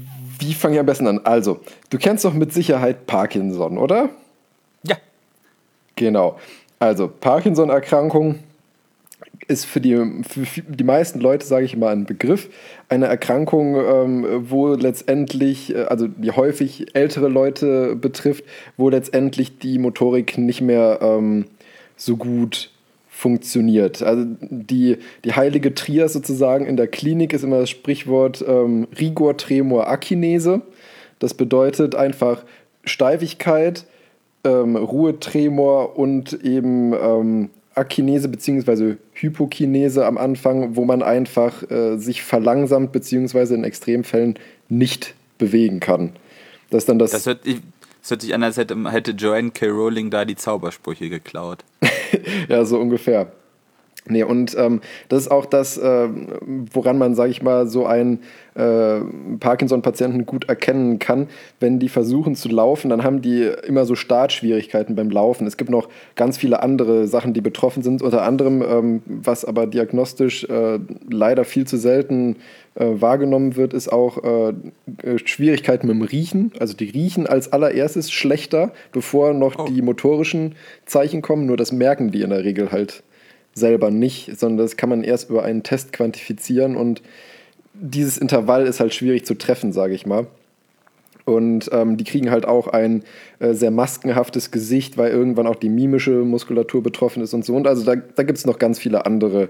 Wie fange ich am besten an? Also, du kennst doch mit Sicherheit Parkinson, oder? Ja. Genau. Also, Parkinson-Erkrankung ist für die meisten Leute, sage ich mal, ein Begriff. Eine Erkrankung, wo letztendlich, also die häufig ältere Leute betrifft, wo letztendlich die Motorik nicht mehr so gut funktioniert. Also die heilige Trias sozusagen in der Klinik ist immer das Sprichwort Rigor, Tremor, Akinese. Das bedeutet einfach Steifigkeit, Ruhe, Tremor und eben Akinese bzw. Hypokinese am Anfang, wo man einfach sich verlangsamt bzw. in Extremfällen nicht bewegen kann. Das ist dann Das hört sich an, als hätte Joanne K. Rowling da die Zaubersprüche geklaut. Ja, so ungefähr. Nee, und das ist auch das, woran man, sage ich mal, so einen Parkinson-Patienten gut erkennen kann. Wenn die versuchen zu laufen, dann haben die immer so Startschwierigkeiten beim Laufen. Es gibt noch ganz viele andere Sachen, die betroffen sind. Unter anderem, was aber diagnostisch leider viel zu selten wahrgenommen wird, ist auch Schwierigkeiten mit dem Riechen. Also die riechen als allererstes schlechter, bevor noch die motorischen Zeichen kommen. Nur das merken die in der Regel halt selber nicht, sondern das kann man erst über einen Test quantifizieren und dieses Intervall ist halt schwierig zu treffen, sage ich mal. Und die kriegen halt auch ein sehr maskenhaftes Gesicht, weil irgendwann auch die mimische Muskulatur betroffen ist und so. Und also da gibt es noch ganz viele andere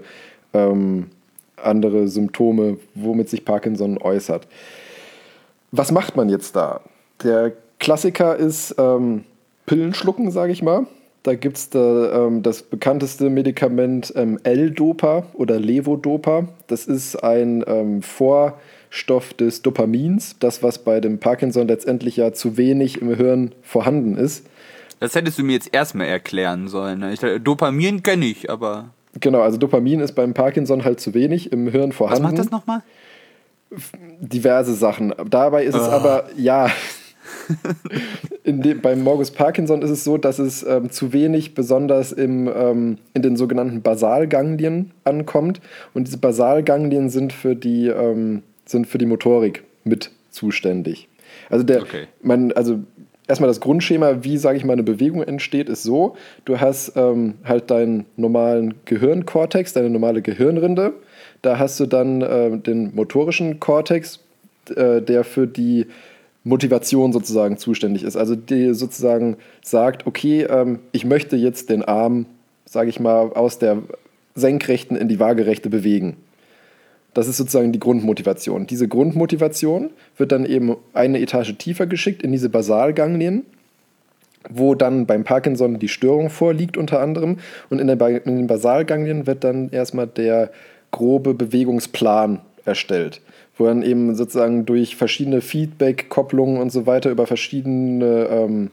Symptome, womit sich Parkinson äußert. Was macht man jetzt da? Der Klassiker ist Pillen schlucken, sage ich mal. Da gibt es das bekannteste Medikament L-Dopa oder Levodopa. Das ist ein Vorstoff des Dopamins, das, was bei dem Parkinson letztendlich ja zu wenig im Hirn vorhanden ist. Das hättest du mir jetzt erstmal erklären sollen. Dopamin kenne ich, aber... Genau, also Dopamin ist beim Parkinson halt zu wenig im Hirn vorhanden. Was macht das nochmal? Diverse Sachen. Dabei ist es aber, ja... Beim Morbus Parkinson ist es so, dass es zu wenig besonders in den sogenannten Basalganglien ankommt. Und diese Basalganglien sind für die Motorik mit zuständig. Also erstmal das Grundschema, wie, sage ich mal, eine Bewegung entsteht, ist so: Du hast halt deinen normalen Gehirnkortex, deine normale Gehirnrinde. Da hast du dann den motorischen Kortex, der für die Motivation sozusagen zuständig ist. Also die sozusagen sagt, okay, ich möchte jetzt den Arm, sage ich mal, aus der Senkrechten in die Waagerechte bewegen. Das ist sozusagen die Grundmotivation. Diese Grundmotivation wird dann eben eine Etage tiefer geschickt in diese Basalganglien, wo dann beim Parkinson die Störung vorliegt unter anderem. Und in den Basalganglien wird dann erstmal der grobe Bewegungsplan erstellt, wo dann eben sozusagen durch verschiedene Feedback, Kopplungen und so weiter über verschiedene,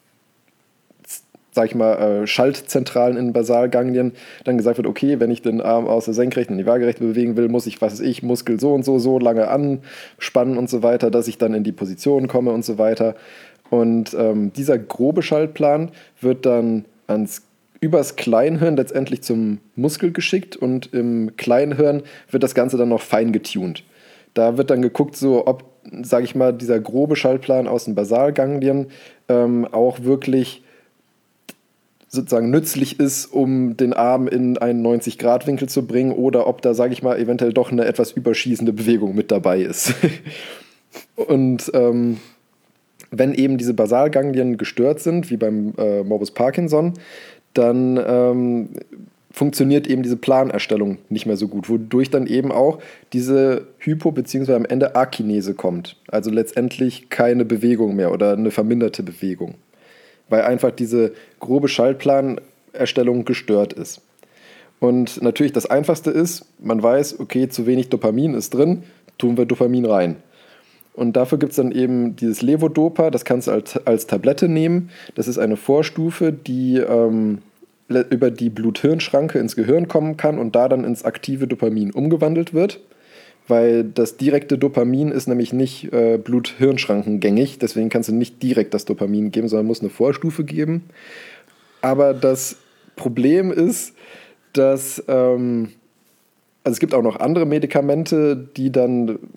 Schaltzentralen in Basalganglien dann gesagt wird, okay, wenn ich den Arm aus der Senkrechten in die Waagerechte bewegen will, muss ich, Muskel so und so lange anspannen und so weiter, dass ich dann in die Position komme und so weiter. Und dieser grobe Schaltplan wird dann übers Kleinhirn letztendlich zum Muskel geschickt und im Kleinhirn wird das Ganze dann noch fein getuned. Da wird dann geguckt, so ob, sage ich mal, dieser grobe Schaltplan aus den Basalganglien auch wirklich sozusagen nützlich ist, um den Arm in einen 90-Grad-Winkel zu bringen oder ob da, sage ich mal, eventuell doch eine etwas überschießende Bewegung mit dabei ist. Und wenn eben diese Basalganglien gestört sind, wie beim Morbus Parkinson, dann funktioniert eben diese Planerstellung nicht mehr so gut, wodurch dann eben auch diese Hypo- bzw. am Ende Akinese kommt. Also letztendlich keine Bewegung mehr oder eine verminderte Bewegung, weil einfach diese grobe Schaltplanerstellung gestört ist. Und natürlich das Einfachste ist, man weiß, okay, zu wenig Dopamin ist drin, tun wir Dopamin rein. Und dafür gibt es dann eben dieses Levodopa, das kannst du als Tablette nehmen. Das ist eine Vorstufe, die über die Blut-Hirn-Schranke ins Gehirn kommen kann und da dann ins aktive Dopamin umgewandelt wird. Weil das direkte Dopamin ist nämlich nicht Blut-Hirn-Schrankengängig, deswegen kannst du nicht direkt das Dopamin geben, sondern musst eine Vorstufe geben. Aber das Problem ist, dass also es gibt auch noch andere Medikamente, die dann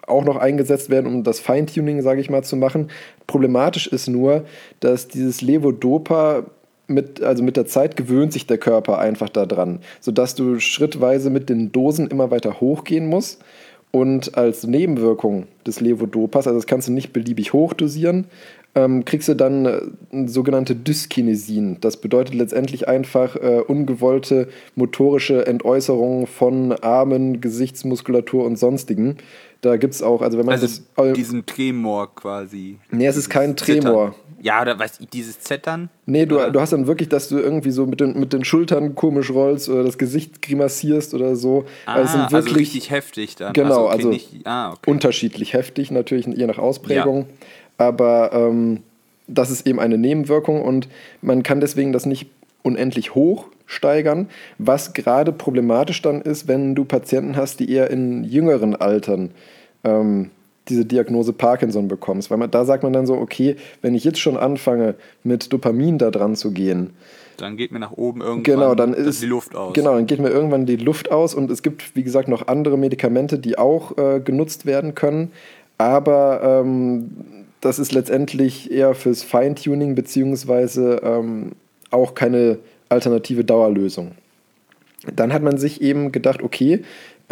auch noch eingesetzt werden, um das Feintuning, sage ich mal, zu machen. Problematisch ist nur, dass dieses Levodopa mit der Zeit gewöhnt sich der Körper einfach daran, sodass du schrittweise mit den Dosen immer weiter hochgehen musst. Und als Nebenwirkung des Levodopas, also das kannst du nicht beliebig hochdosieren, kriegst du dann sogenannte Dyskinesien. Das bedeutet letztendlich einfach ungewollte motorische Entäußerungen von Armen, Gesichtsmuskulatur und sonstigen. Da gibt es auch, also wenn man diesen Tremor quasi. Nee, es ist kein Tremor. Zittern. Ja, oder was, dieses Zettern? Nee, du hast dann wirklich, dass du irgendwie so mit den Schultern komisch rollst oder das Gesicht grimassierst oder so. Also richtig heftig dann. Genau, okay. Unterschiedlich heftig, natürlich je nach Ausprägung. Ja. Aber das ist eben eine Nebenwirkung und man kann deswegen das nicht unendlich hoch steigern, was gerade problematisch dann ist, wenn du Patienten hast, die eher in jüngeren Altern diese Diagnose Parkinson bekommst. Weil da sagt man dann so, okay, wenn ich jetzt schon anfange, mit Dopamin da dran zu gehen, dann geht mir nach oben irgendwann die Luft aus. Genau, dann geht mir irgendwann die Luft aus und es gibt, wie gesagt, noch andere Medikamente, die auch genutzt werden können, aber das ist letztendlich eher fürs Feintuning beziehungsweise auch keine alternative Dauerlösung. Dann hat man sich eben gedacht, okay,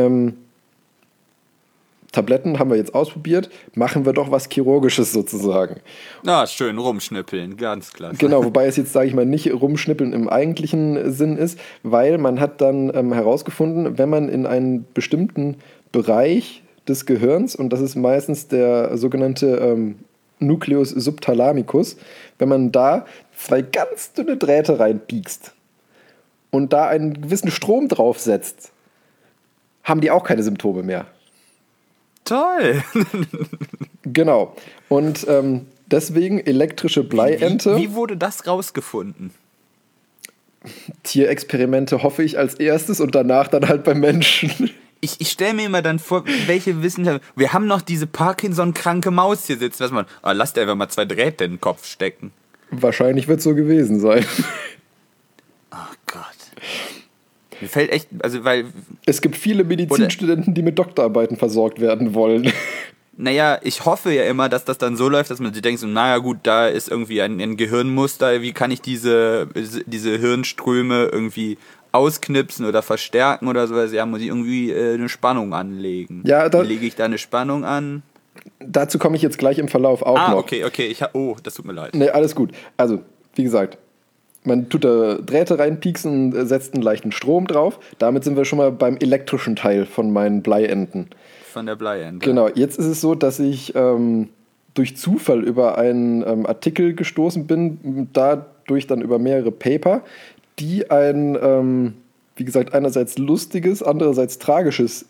Tabletten haben wir jetzt ausprobiert, machen wir doch was Chirurgisches sozusagen. Schön rumschnippeln, ganz klar. Genau, wobei es jetzt, sage ich mal, nicht rumschnippeln im eigentlichen Sinn ist, weil man hat dann herausgefunden, wenn man in einen bestimmten Bereich des Gehirns, und das ist meistens der sogenannte Nucleus subthalamicus, wenn man da 2 ganz dünne Drähte reinpiekst und da einen gewissen Strom draufsetzt, haben die auch keine Symptome mehr. Toll! Genau. Und deswegen elektrische Bleiente. Wie wurde das rausgefunden? Tierexperimente hoffe ich als erstes und danach dann halt beim Menschen. Ich stelle mir immer dann vor, welche Wissenschaftler. Wir haben noch diese Parkinson-kranke Maus hier sitzen. Lass dir einfach mal 2 Drähte in den Kopf stecken. Wahrscheinlich wird es so gewesen sein. Oh Gott. Mir fällt echt, weil... Es gibt viele Medizinstudenten, die mit Doktorarbeiten versorgt werden wollen. Naja, ich hoffe ja immer, dass das dann so läuft, dass man sich denkt, naja gut, da ist irgendwie ein Gehirnmuster, wie kann ich diese Hirnströme irgendwie ausknipsen oder verstärken oder sowas, ja, muss ich irgendwie eine Spannung anlegen. Ja, wie lege ich da eine Spannung an? Dazu komme ich jetzt gleich im Verlauf auch noch. Okay, das tut mir leid. Nee, alles gut. Also, wie gesagt, man tut da Drähte reinpieksen und setzt einen leichten Strom drauf. Damit sind wir schon mal beim elektrischen Teil von meinen Bleienten. Von der Bleiente. Genau, jetzt ist es so, dass ich durch Zufall über einen Artikel gestoßen bin, dadurch dann über mehrere Paper, die ein, wie gesagt, einerseits lustiges, andererseits tragisches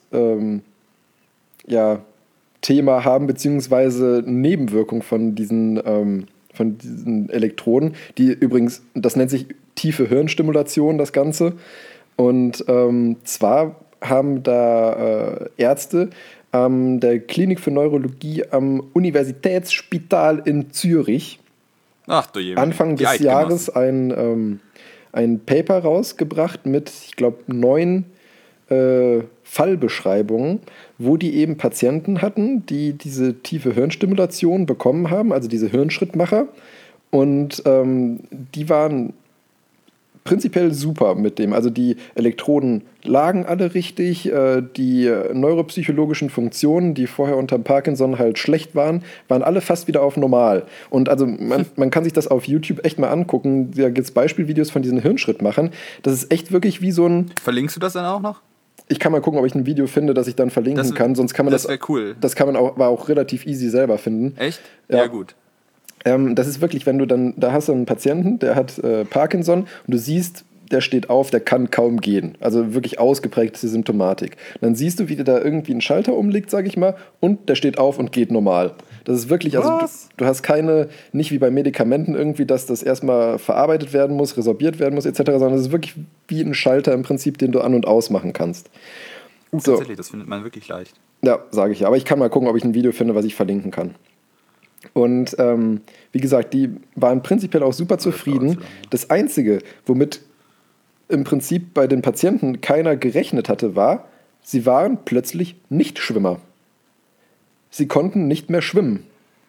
Thema haben, beziehungsweise Nebenwirkung von diesen Elektroden, die übrigens, das nennt sich tiefe Hirnstimulation, das Ganze. Und zwar haben da Ärzte der Klinik für Neurologie am Universitätsspital in Zürich Anfang des Jahres ein Paper rausgebracht mit, ich glaube, 9 Fallbeschreibungen, wo die eben Patienten hatten, die diese tiefe Hirnstimulation bekommen haben, also diese Hirnschrittmacher. Und die waren prinzipiell super mit dem. Also die Elektroden lagen alle richtig, die neuropsychologischen Funktionen, die vorher unter Parkinson halt schlecht waren alle fast wieder auf normal. Und also man kann sich das auf YouTube echt mal angucken. Da gibt es Beispielvideos von diesen Hirnschrittmachern. Das ist echt wirklich wie so ein... Verlinkst du das dann auch noch? Ich kann mal gucken, ob ich ein Video finde, das ich dann verlinken kann. Sonst kann man das wäre cool. Das kann man aber auch relativ easy selber finden. Echt? Ja, gut. Das ist wirklich, wenn du dann, da hast du einen Patienten, der hat Parkinson und du siehst, der steht auf, der kann kaum gehen. Also wirklich ausgeprägte Symptomatik. Und dann siehst du, wie der da irgendwie einen Schalter umlegt, sage ich mal, und der steht auf und geht normal. Das ist wirklich, also du hast nicht wie bei Medikamenten irgendwie, dass das erstmal verarbeitet werden muss, resorbiert werden muss, etc., sondern es ist wirklich wie ein Schalter im Prinzip, den du an- und ausmachen kannst. Tatsächlich, das findet man wirklich leicht. Ja, sage ich ja. Aber ich kann mal gucken, ob ich ein Video finde, was ich verlinken kann. Und wie gesagt, die waren prinzipiell auch super zufrieden. Das Einzige, womit im Prinzip bei den Patienten keiner gerechnet hatte, war, sie waren plötzlich Nichtschwimmer. sie konnten nicht mehr schwimmen.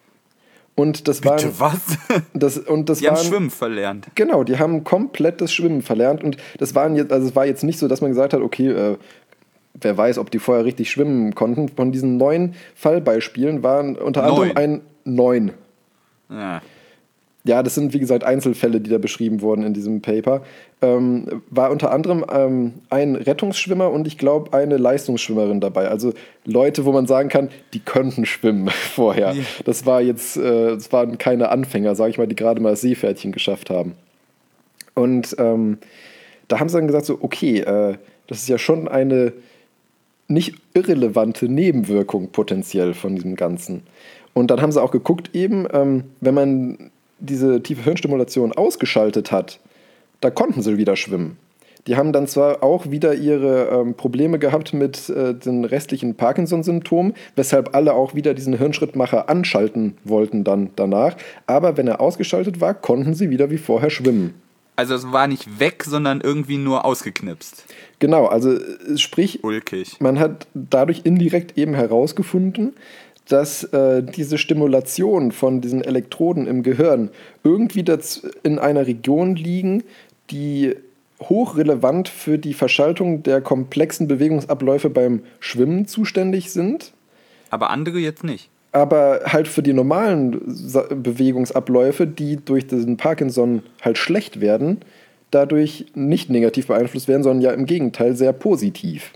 Und das waren. Bitte was? Die haben Schwimmen verlernt. Genau, die haben komplett das Schwimmen verlernt. Und das waren jetzt, also es war jetzt nicht so, dass man gesagt hat, okay, wer weiß, ob die vorher richtig schwimmen konnten. Von diesen 9 Fallbeispielen waren unter anderem 9. Ja. Ja, das sind wie gesagt Einzelfälle, die da beschrieben wurden in diesem Paper. War unter anderem ein Rettungsschwimmer und ich glaube eine Leistungsschwimmerin dabei. Also Leute, wo man sagen kann, die könnten schwimmen vorher. Ja. Das waren keine Anfänger, sage ich mal, die gerade mal das Seepferdchen geschafft haben. Und da haben sie dann gesagt so, okay, das ist ja schon eine nicht irrelevante Nebenwirkung potenziell von diesem Ganzen. Und dann haben sie auch geguckt eben, wenn man diese tiefe Hirnstimulation ausgeschaltet hat, da konnten sie wieder schwimmen. Die haben dann zwar auch wieder ihre Probleme gehabt mit den restlichen Parkinson-Symptomen, weshalb alle auch wieder diesen Hirnschrittmacher anschalten wollten dann danach, aber wenn er ausgeschaltet war, konnten sie wieder wie vorher schwimmen. Also es war nicht weg, sondern irgendwie nur ausgeknipst. Genau, also sprich, ulkig. Man hat dadurch indirekt eben herausgefunden, dass diese Stimulation von diesen Elektroden im Gehirn irgendwie in einer Region liegen, die hochrelevant für die Verschaltung der komplexen Bewegungsabläufe beim Schwimmen zuständig sind. Aber andere jetzt nicht. Aber halt für die normalen Bewegungsabläufe, die durch diesen Parkinson halt schlecht werden, dadurch nicht negativ beeinflusst werden, sondern ja im Gegenteil sehr positiv.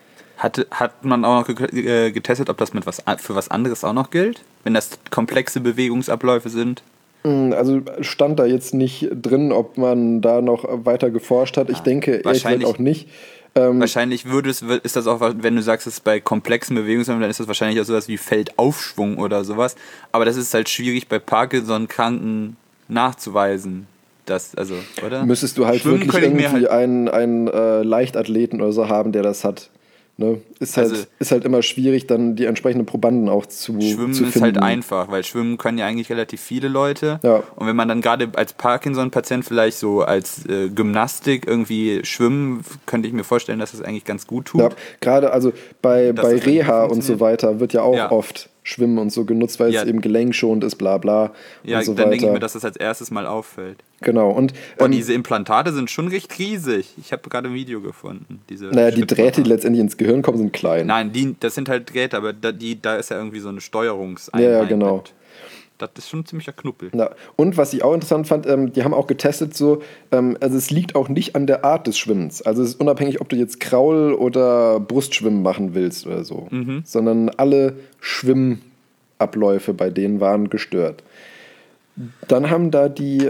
Hat man auch noch getestet, ob das für was anderes auch noch gilt? Wenn das komplexe Bewegungsabläufe sind? Also stand da jetzt nicht drin, ob man da noch weiter geforscht hat. Ich denke ehrlich gesagt auch nicht. Wahrscheinlich ist das auch, wenn du sagst, es ist bei komplexen Bewegungsabläufen, dann ist das wahrscheinlich auch sowas wie Feldaufschwung oder sowas. Aber das ist halt schwierig bei Parkinson-Kranken nachzuweisen. Oder? Müsstest du halt Schwimmen wirklich irgendwie einen Leichtathleten oder so haben, der das hat. Ne? Ist halt immer schwierig, dann die entsprechenden Probanden auch zu finden. Schwimmen ist halt einfach, weil schwimmen können ja eigentlich relativ viele Leute. Ja. Und wenn man dann gerade als Parkinson-Patient vielleicht so als Gymnastik irgendwie schwimmen, könnte ich mir vorstellen, dass das eigentlich ganz gut tut. Ja, gerade also bei Reha und so weiter wird ja auch oft Schwimmen und so genutzt, weil es eben gelenkschonend ist, bla bla. Ja, und so dann denke ich mir, dass das als erstes mal auffällt. Genau. Und diese Implantate sind schon recht riesig. Ich habe gerade ein Video gefunden. Die Drähte, die letztendlich ins Gehirn kommen, sind klein. Nein, das sind halt Drähte, aber da ist ja irgendwie so eine Steuerungseinheit. Ja, genau. Das ist schon ein ziemlicher Knuppel. Ja. Und was ich auch interessant fand, die haben auch getestet, also es liegt auch nicht an der Art des Schwimmens. Also es ist unabhängig, ob du jetzt Kraul- oder Brustschwimmen machen willst oder so. Sondern alle Schwimmabläufe bei denen waren gestört. Dann haben da die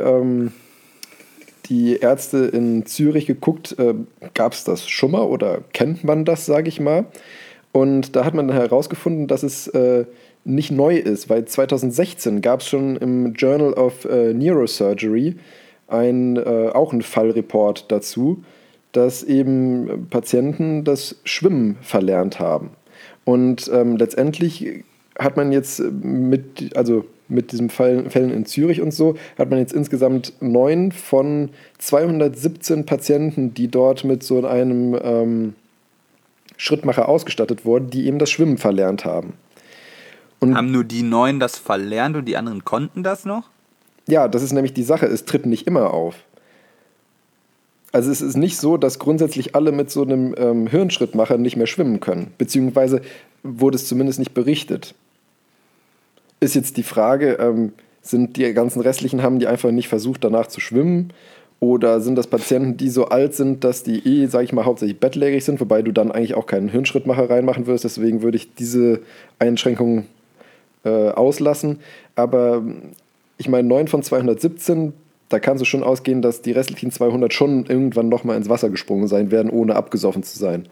Ärzte in Zürich geguckt, gab es das schon mal oder kennt man das, sage ich mal. Und da hat man dann herausgefunden, dass es nicht neu ist, weil 2016 gab es schon im Journal of Neurosurgery auch einen Fallreport dazu, dass eben Patienten das Schwimmen verlernt haben. Und letztendlich hat man jetzt mit diesen Fällen in Zürich und so, hat man jetzt insgesamt 9 von 217 Patienten, die dort mit so einem Schrittmacher ausgestattet wurden, die eben das Schwimmen verlernt haben. Und haben nur die 9 das verlernt und die anderen konnten das noch? Ja, das ist nämlich die Sache, es tritt nicht immer auf. Also es ist nicht so, dass grundsätzlich alle mit so einem Hirnschrittmacher nicht mehr schwimmen können, beziehungsweise wurde es zumindest nicht berichtet. Ist jetzt die Frage, sind die ganzen Restlichen, haben die einfach nicht versucht, danach zu schwimmen? Oder sind das Patienten, die so alt sind, dass die sage ich mal, hauptsächlich bettlägerig sind, wobei du dann eigentlich auch keinen Hirnschrittmacher reinmachen würdest, deswegen würde ich diese Einschränkung auslassen. Aber ich meine, 9 von 217, da kannst du schon ausgehen, dass die restlichen 200 schon irgendwann nochmal ins Wasser gesprungen sein werden, ohne abgesoffen zu sein.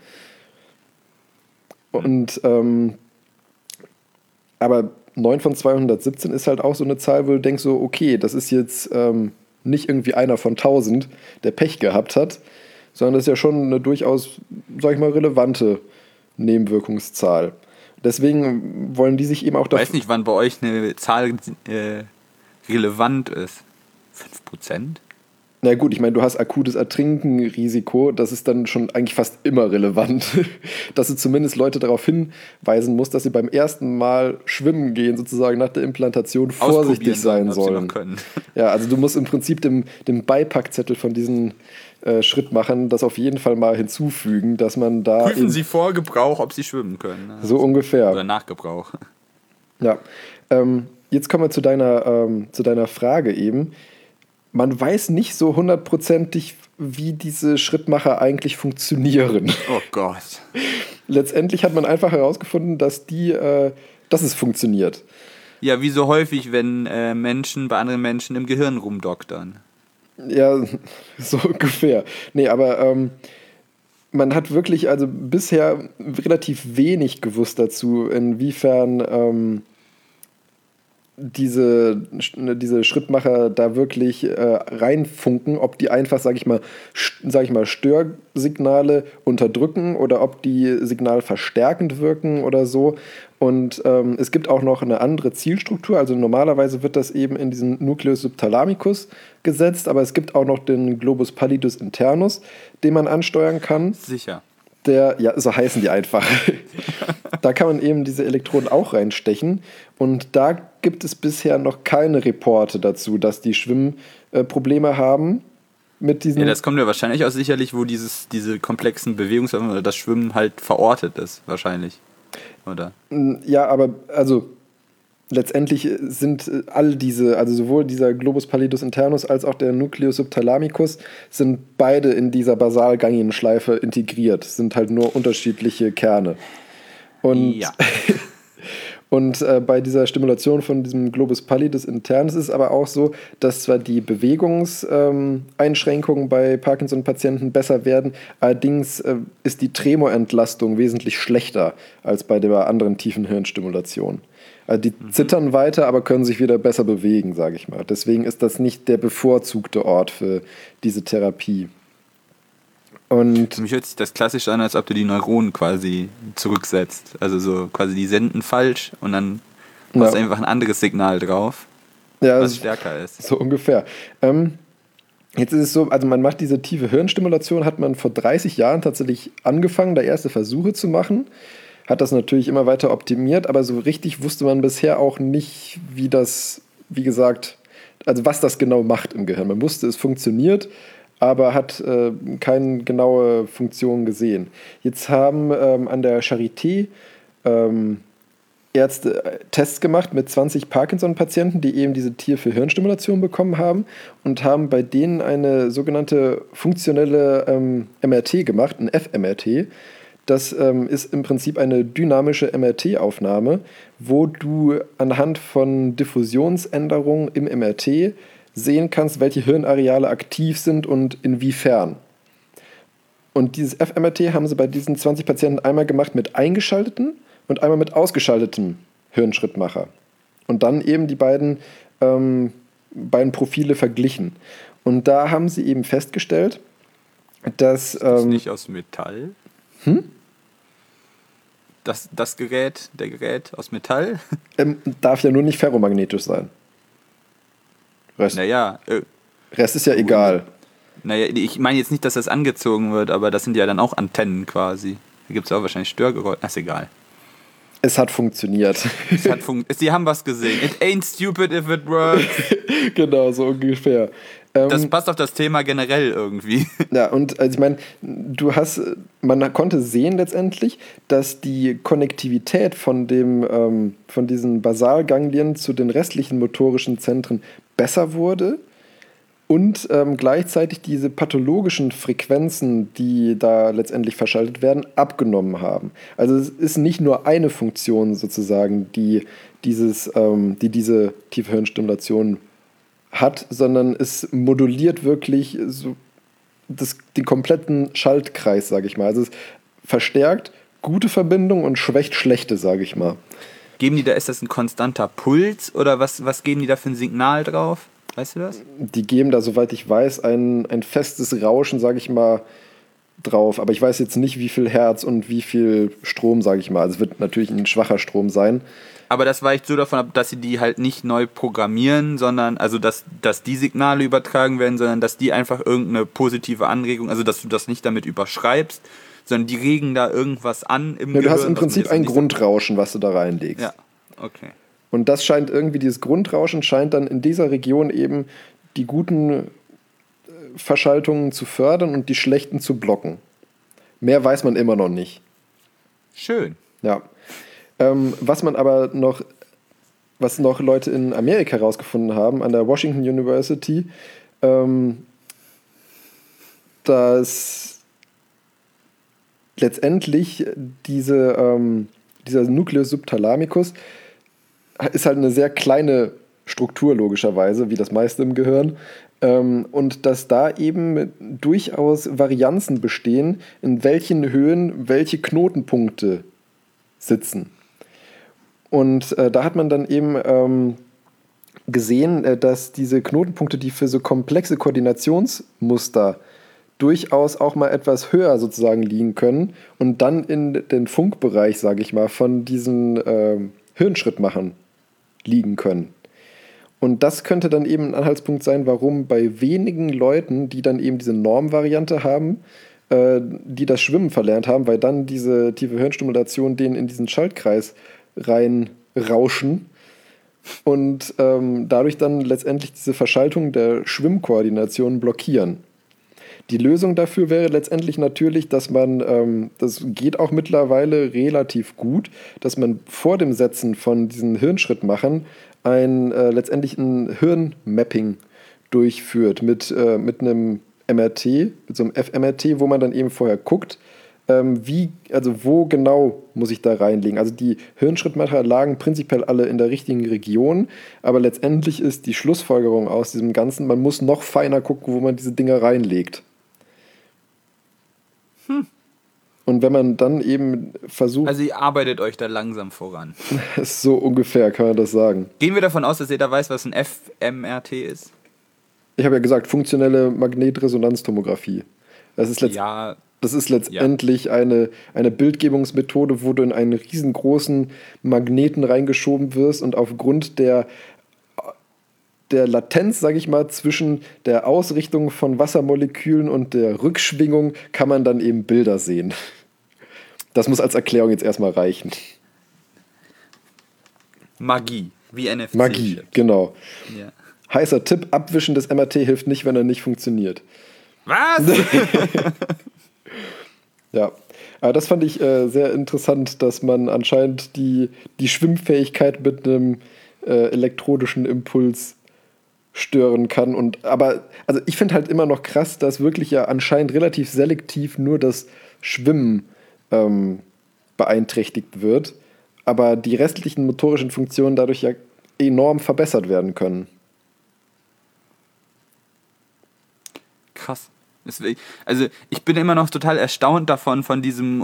Und aber 9 von 217 ist halt auch so eine Zahl, wo du denkst so, okay, das ist jetzt nicht irgendwie einer von 1000, der Pech gehabt hat, sondern das ist ja schon eine durchaus, sag ich mal, relevante Nebenwirkungszahl. Deswegen wollen die sich eben auch... Ich weiß nicht, wann bei euch eine Zahl relevant ist. 5%? Na gut, ich meine, du hast akutes Ertrinken-Risiko, das ist dann schon eigentlich fast immer relevant, dass du zumindest Leute darauf hinweisen musst, dass sie beim ersten Mal schwimmen gehen, sozusagen nach der Implantation, vorsichtig sein ob sie sollen. noch können. Ja, also du musst im Prinzip dem Beipackzettel von diesen Schrittmachern das auf jeden Fall mal hinzufügen, dass man da... Prüfen Sie vor Gebrauch, ob Sie schwimmen können. So ungefähr. Oder nach Gebrauch. Ja, jetzt kommen wir zu deiner Frage eben. Man weiß nicht so hundertprozentig, wie diese Schrittmacher eigentlich funktionieren. Oh Gott. Letztendlich hat man einfach herausgefunden, dass es funktioniert. Ja, wie so häufig, wenn Menschen bei anderen Menschen im Gehirn rumdoktern. Ja, so ungefähr. Nee, aber man hat wirklich also bisher relativ wenig gewusst dazu, inwiefern diese Schrittmacher da wirklich reinfunken, ob die einfach, sag ich mal, Störsignale unterdrücken oder ob die signalverstärkend wirken oder so. Und es gibt auch noch eine andere Zielstruktur. Also normalerweise wird das eben in diesen Nucleus subthalamicus gesetzt, aber es gibt auch noch den Globus pallidus internus, den man ansteuern kann. Sicher. Ja, so heißen die einfach. Da kann man eben diese Elektroden auch reinstechen. Und da gibt es bisher noch keine Reporte dazu, dass die Schwimmprobleme haben mit diesen... Ja, das kommt ja wahrscheinlich auch sicherlich, wo diese komplexen Bewegungsabläufe oder das Schwimmen halt verortet ist, wahrscheinlich. Oder? Ja, aber also letztendlich sind all diese, also sowohl dieser Globus pallidus internus als auch der Nucleus subthalamicus, sind beide in dieser Basalganglienschleife integriert, sind halt nur unterschiedliche Kerne. Und, ja. und bei dieser Stimulation von diesem Globus pallidus internus ist es aber auch so, dass zwar die Bewegungseinschränkungen bei Parkinson-Patienten besser werden, allerdings ist die Tremorentlastung wesentlich schlechter als bei der anderen tiefen Hirnstimulation. Also die zittern weiter, aber können sich wieder besser bewegen, sage ich mal. Deswegen ist das nicht der bevorzugte Ort für diese Therapie. Und für mich hört sich das klassisch an, als ob du die Neuronen quasi zurücksetzt. Also so quasi die senden falsch und dann machst du einfach ein anderes Signal drauf, was stärker ist. So ungefähr. Jetzt ist es so, also man macht diese tiefe Hirnstimulation, hat man vor 30 Jahren tatsächlich angefangen, da erste Versuche zu machen. Hat das natürlich immer weiter optimiert, aber so richtig wusste man bisher auch nicht, wie das, wie gesagt, also was das genau macht im Gehirn. Man wusste, es funktioniert, aber hat keine genaue Funktion gesehen. Jetzt haben an der Charité Ärzte Tests gemacht mit 20 Parkinson-Patienten, die eben diese tiefe Hirnstimulation bekommen haben und haben bei denen eine sogenannte funktionelle MRT gemacht, ein fMRT. Das ist im Prinzip eine dynamische MRT-Aufnahme, wo du anhand von Diffusionsänderungen im MRT sehen kannst, welche Hirnareale aktiv sind und inwiefern. Und dieses fMRT haben sie bei diesen 20 Patienten einmal gemacht mit eingeschalteten und einmal mit ausgeschalteten Hirnschrittmacher. Und dann eben die beiden Profile verglichen. Und da haben sie eben festgestellt, dass... Ist das nicht aus Metall? Das Gerät aus Metall? Darf ja nur nicht ferromagnetisch sein. Rest ist ja egal. Naja, ich meine jetzt nicht, dass das angezogen wird, aber das sind ja dann auch Antennen quasi. Da gibt es auch wahrscheinlich Störgeräusche. Ist egal. Es hat funktioniert. Sie haben was gesehen. It ain't stupid if it works. Genau, so ungefähr. Das passt auf das Thema generell irgendwie. Ja, und also ich meine, man konnte sehen letztendlich, dass die Konnektivität von diesen Basalganglien zu den restlichen motorischen Zentren besser wurde und gleichzeitig diese pathologischen Frequenzen, die da letztendlich verschaltet werden, abgenommen haben. Also es ist nicht nur eine Funktion sozusagen, die diese tiefe Hirnstimulation hat, sondern es moduliert wirklich so den kompletten Schaltkreis, sage ich mal. Also es verstärkt gute Verbindungen und schwächt schlechte, sage ich mal. Ist das ein konstanter Puls oder was geben die da für ein Signal drauf? Weißt du das? Die geben da, soweit ich weiß, ein festes Rauschen, sage ich mal, drauf. Aber ich weiß jetzt nicht, wie viel Hertz und wie viel Strom, sage ich mal. Also es wird natürlich ein schwacher Strom sein. Aber das weicht so davon ab, dass sie die halt nicht neu programmieren, sondern, also dass die Signale übertragen werden, sondern dass die einfach irgendeine positive Anregung, also dass du das nicht damit überschreibst, sondern die regen da irgendwas an im Gehirn. Du hast im Prinzip ein Grundrauschen, was du da reinlegst. Ja, okay. Und das scheint irgendwie, dieses Grundrauschen scheint dann in dieser Region eben die guten Verschaltungen zu fördern und die schlechten zu blocken. Mehr weiß man immer noch nicht. Schön. Ja. Was noch Leute in Amerika herausgefunden haben, an der Washington University, dass letztendlich dieser Nucleus subthalamicus ist halt eine sehr kleine Struktur logischerweise, wie das meiste im Gehirn, und dass da eben durchaus Varianzen bestehen, in welchen Höhen welche Knotenpunkte sitzen. Und da hat man dann eben gesehen, dass diese Knotenpunkte, die für so komplexe Koordinationsmuster durchaus auch mal etwas höher sozusagen liegen können und dann in den Funkbereich, sage ich mal, von diesen Hirnschrittmachern liegen können. Und das könnte dann eben ein Anhaltspunkt sein, warum bei wenigen Leuten, die dann eben diese Normvariante haben, die das Schwimmen verlernt haben, weil dann diese tiefe Hirnstimulation denen in diesen Schaltkreis reinrauschen und dadurch dann letztendlich diese Verschaltung der Schwimmkoordination blockieren. Die Lösung dafür wäre letztendlich natürlich, dass man, das geht auch mittlerweile relativ gut, dass man vor dem Setzen von diesen Hirnschrittmachern letztendlich ein Hirnmapping durchführt mit einem MRT, mit so einem fMRT, wo man dann eben vorher guckt, wo genau muss ich da reinlegen. Also die Hirnschrittmacher lagen prinzipiell alle in der richtigen Region, aber letztendlich ist die Schlussfolgerung aus diesem Ganzen, man muss noch feiner gucken, wo man diese Dinger reinlegt. Und wenn man dann eben versucht... Also ihr arbeitet euch da langsam voran. So ungefähr kann man das sagen. Gehen wir davon aus, dass jeder weiß, was ein fMRT ist? Ich habe ja gesagt, funktionelle Magnetresonanztomographie. Das ist letztendlich eine Bildgebungsmethode, wo du in einen riesengroßen Magneten reingeschoben wirst und aufgrund der Latenz, sage ich mal, zwischen der Ausrichtung von Wassermolekülen und der Rückschwingung kann man dann eben Bilder sehen. Das muss als Erklärung jetzt erstmal reichen. Magie, wie NFC. Magie, genau. Ja. Heißer Tipp, Abwischen des MRT hilft nicht, wenn er nicht funktioniert. Was? Ja, aber das fand ich sehr interessant, dass man anscheinend die Schwimmfähigkeit mit einem elektrodischen Impuls stören kann. Aber ich finde halt immer noch krass, dass wirklich ja anscheinend relativ selektiv nur das Schwimmen beeinträchtigt wird, aber die restlichen motorischen Funktionen dadurch ja enorm verbessert werden können. Krass. Also ich bin immer noch total erstaunt von diesem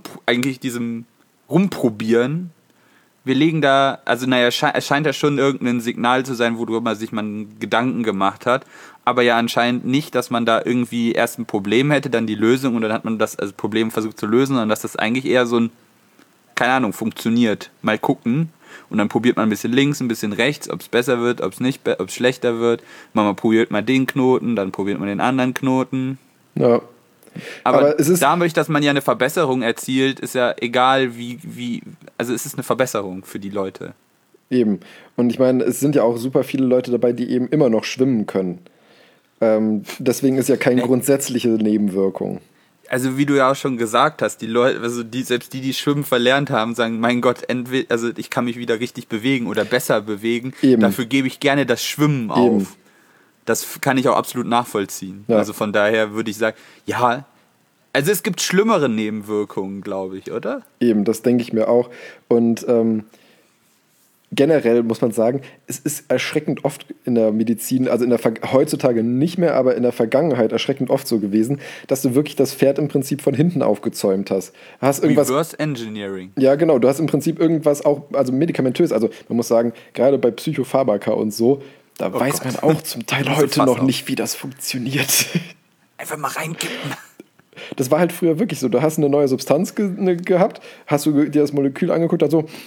Rumprobieren. Wir legen da, also es scheint ja schon irgendein Signal zu sein, worüber sich man Gedanken gemacht hat, aber ja anscheinend nicht, dass man da irgendwie erst ein Problem hätte, dann die Lösung und dann hat man das Problem versucht zu lösen, sondern dass das eigentlich eher so ein, keine Ahnung, funktioniert. Mal gucken und dann probiert man ein bisschen links, ein bisschen rechts, ob es besser wird, ob es schlechter wird. Man probiert mal den Knoten, dann probiert man den anderen Knoten. Ja. Aber dadurch, dass man ja eine Verbesserung erzielt, ist ja egal also es ist eine Verbesserung für die Leute. Eben. Und ich meine, es sind ja auch super viele Leute dabei, die eben immer noch schwimmen können. Deswegen ist ja keine grundsätzliche Nebenwirkung. Also wie du ja auch schon gesagt hast, die Leute, also selbst die Schwimmen verlernt haben, sagen, mein Gott, also ich kann mich wieder richtig bewegen oder besser bewegen. Eben. Dafür gebe ich gerne das Schwimmen auf. Das kann ich auch absolut nachvollziehen. Ja. Also von daher würde ich sagen, ja, also es gibt schlimmere Nebenwirkungen, glaube ich, oder? Eben, das denke ich mir auch. Und generell muss man sagen, es ist erschreckend oft in der Medizin, also heutzutage nicht mehr, aber in der Vergangenheit erschreckend oft so gewesen, dass du wirklich das Pferd im Prinzip von hinten aufgezäumt hast. Reverse Engineering. Ja, genau. Du hast im Prinzip irgendwas auch, also medikamentös, also man muss sagen, gerade bei Psychopharmaka und so, da weiß man auch zum Teil heute noch nicht, wie das funktioniert. Einfach mal reinkippen. Das war halt früher wirklich so. Du hast eine neue Substanz gehabt, hast du dir das Molekül angeguckt, also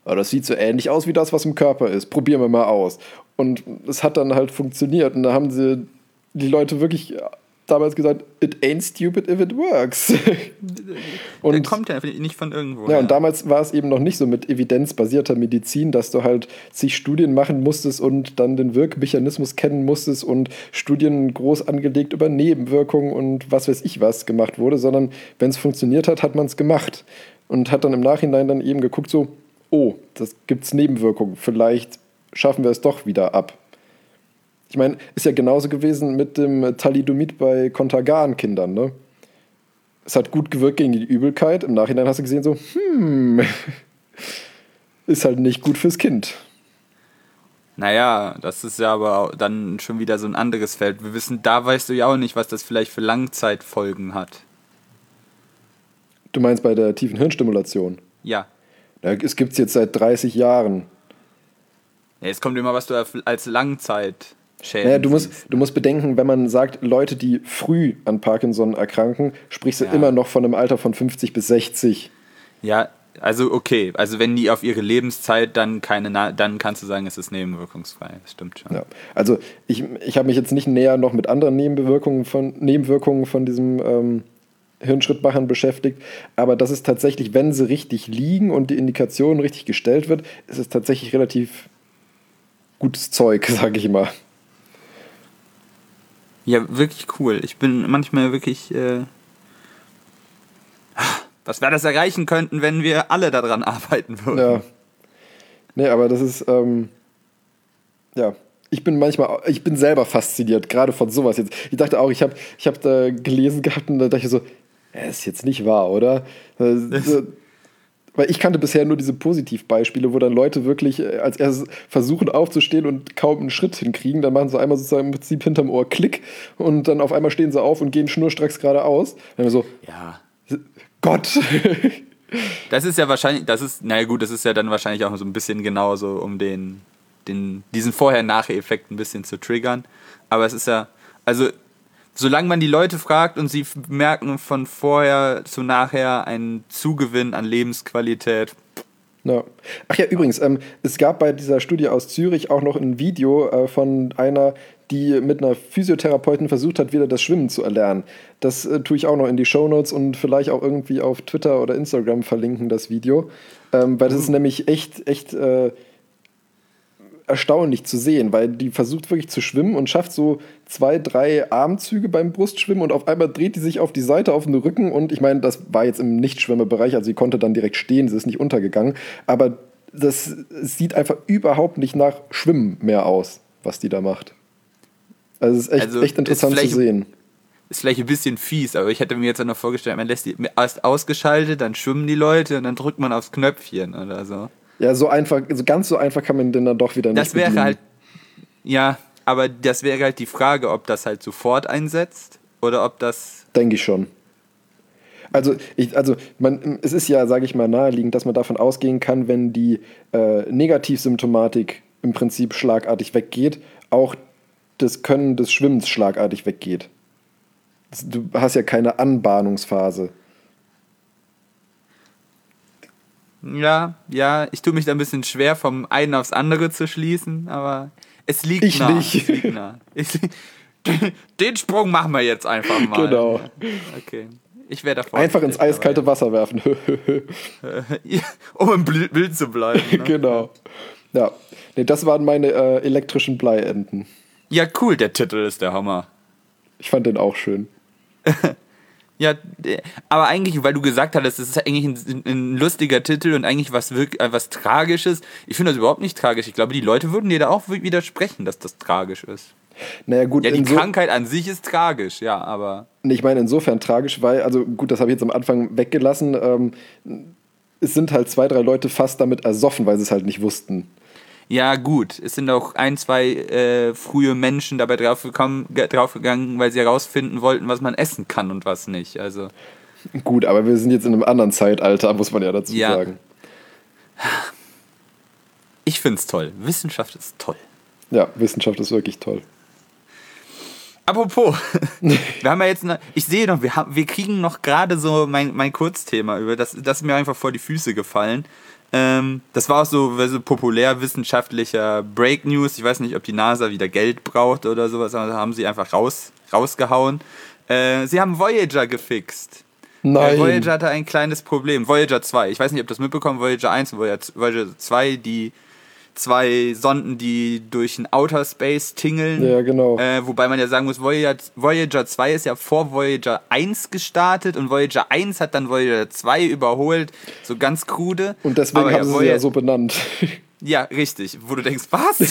aber das sieht so ähnlich aus wie das, was im Körper ist. Probieren wir mal aus. Und es hat dann halt funktioniert. Und da haben die Leute wirklich damals gesagt, it ain't stupid if it works. Und der kommt ja nicht von irgendwo. Ja, und damals war es eben noch nicht so mit evidenzbasierter Medizin, dass du halt zig Studien machen musstest und dann den Wirkmechanismus kennen musstest und Studien groß angelegt über Nebenwirkungen und was weiß ich was gemacht wurde, sondern wenn es funktioniert hat, hat man es gemacht. Und hat dann im Nachhinein dann eben geguckt so, oh, das gibt's Nebenwirkungen, vielleicht schaffen wir es doch wieder ab. Ich meine, ist ja genauso gewesen mit dem Thalidomid bei Contagan-Kindern, ne? Es hat gut gewirkt gegen die Übelkeit. Im Nachhinein hast du gesehen so, ist halt nicht gut fürs Kind. Naja, das ist ja aber dann schon wieder so ein anderes Feld. Wir wissen, da weißt du ja auch nicht, was das vielleicht für Langzeitfolgen hat. Du meinst bei der tiefen Hirnstimulation? Ja. Es gibt es jetzt seit 30 Jahren. Ja, es kommt immer, was du als Langzeitschäden naja, du musst bedenken, wenn man sagt, Leute, die früh an Parkinson erkranken, sprichst du immer noch von einem Alter von 50 bis 60. Ja, also okay. Also wenn die auf ihre Lebenszeit dann dann kannst du sagen, es ist nebenwirkungsfrei. Das stimmt schon. Ja. Also ich habe mich jetzt nicht näher noch mit anderen Nebenwirkungen von diesem Hirnschrittmachern beschäftigt, aber das ist tatsächlich, wenn sie richtig liegen und die Indikation richtig gestellt wird, ist es tatsächlich relativ gutes Zeug, sage ich mal. Ja, wirklich cool. Ich bin manchmal wirklich, was wir das erreichen könnten, wenn wir alle daran arbeiten würden. Ja. Nee, aber das ist, ja, ich bin selber fasziniert, gerade von sowas jetzt. Ich dachte auch, ich hab da gelesen gehabt und da dachte ich so, ist jetzt nicht wahr, oder? Weil ich kannte bisher nur diese Positivbeispiele, wo dann Leute wirklich als erstes versuchen aufzustehen und kaum einen Schritt hinkriegen. Dann machen sie einmal sozusagen im Prinzip hinterm Ohr Klick und dann auf einmal stehen sie auf und gehen schnurstracks geradeaus. Dann wir so, ja. Gott! Das ist ja wahrscheinlich, das ist ja dann wahrscheinlich auch so ein bisschen genauso, um diesen Vorher-Nachher-Effekt ein bisschen zu triggern. Aber es ist ja, also solange man die Leute fragt und sie merken von vorher zu nachher einen Zugewinn an Lebensqualität. Ja. Ach ja, übrigens, es gab bei dieser Studie aus Zürich auch noch ein Video von einer, die mit einer Physiotherapeutin versucht hat, wieder das Schwimmen zu erlernen. Das tue ich auch noch in die Shownotes und vielleicht auch irgendwie auf Twitter oder Instagram verlinken, das Video. Weil das ist nämlich echt erstaunlich zu sehen, weil die versucht wirklich zu schwimmen und schafft so 2, 3 Armzüge beim Brustschwimmen und auf einmal dreht die sich auf die Seite auf den Rücken und ich meine, das war jetzt im Nichtschwimmerbereich, also sie konnte dann direkt stehen, sie ist nicht untergegangen, aber es sieht einfach überhaupt nicht nach Schwimmen mehr aus, was die da macht. Also es ist echt interessant zu sehen. Ist vielleicht ein bisschen fies, aber ich hätte mir jetzt noch vorgestellt, man lässt die erst ausgeschaltet, dann schwimmen die Leute und dann drückt man aufs Knöpfchen oder so. Ja, ganz so einfach kann man den dann doch wieder nicht bedienen. Das wäre halt, ja, aber das wäre halt die Frage, ob das halt sofort einsetzt oder ob das... Denke ich schon. Es ist ja, sage ich mal, naheliegend, dass man davon ausgehen kann, wenn die Negativsymptomatik im Prinzip schlagartig weggeht, auch das Können des Schwimmens schlagartig weggeht. Du hast ja keine Anbahnungsphase. Ja, ich tue mich da ein bisschen schwer, vom einen aufs andere zu schließen, aber es liegt nah. Nicht. Es liegt nah. Den Sprung machen wir jetzt einfach mal. Genau. Okay. Ich wäre davor. Einfach ins eiskalte Wasser werfen. Um im Bild zu bleiben. Ne? Genau. Ja. Nee, das waren meine elektrischen Bleienten. Ja, cool, der Titel ist der Hammer. Ich fand den auch schön. Ja, aber eigentlich, weil du gesagt hattest, es ist eigentlich ein lustiger Titel und eigentlich was Tragisches. Ich finde das überhaupt nicht tragisch. Ich glaube, die Leute würden dir da auch widersprechen, dass das tragisch ist. Naja, gut. Ja, die Krankheit an sich ist tragisch, ja, aber... Ich meine, insofern tragisch, weil, also gut, das habe ich jetzt am Anfang weggelassen. Es sind halt 2, 3 Leute fast damit ersoffen, weil sie es halt nicht wussten. Ja, gut. Es sind auch 1, 2 frühe Menschen dabei draufgegangen, weil sie herausfinden wollten, was man essen kann und was nicht. Also. Gut, aber wir sind jetzt in einem anderen Zeitalter, muss man ja dazu sagen. Ich finde es toll. Wissenschaft ist toll. Ja, Wissenschaft ist wirklich toll. Apropos, wir haben ja jetzt, ich sehe noch, wir kriegen noch gerade so mein Kurzthema über, das ist mir einfach vor die Füße gefallen. Das war auch so populärwissenschaftlicher Break News. Ich weiß nicht, ob die NASA wieder Geld braucht oder sowas, aber da haben sie einfach rausgehauen. Sie haben Voyager gefixt. Nein. Voyager hatte ein kleines Problem. Voyager 2, ich weiß nicht, ob das mitbekommen, Voyager 1 und Voyager 2, die 2 Sonden, die durch den Outer Space tingeln. Ja, genau. Wobei man ja sagen muss, Voyager 2 ist ja vor Voyager 1 gestartet und Voyager 1 hat dann Voyager 2 überholt. So ganz krude. Und deswegen haben sie ja so benannt. Ja, richtig. Wo du denkst, was?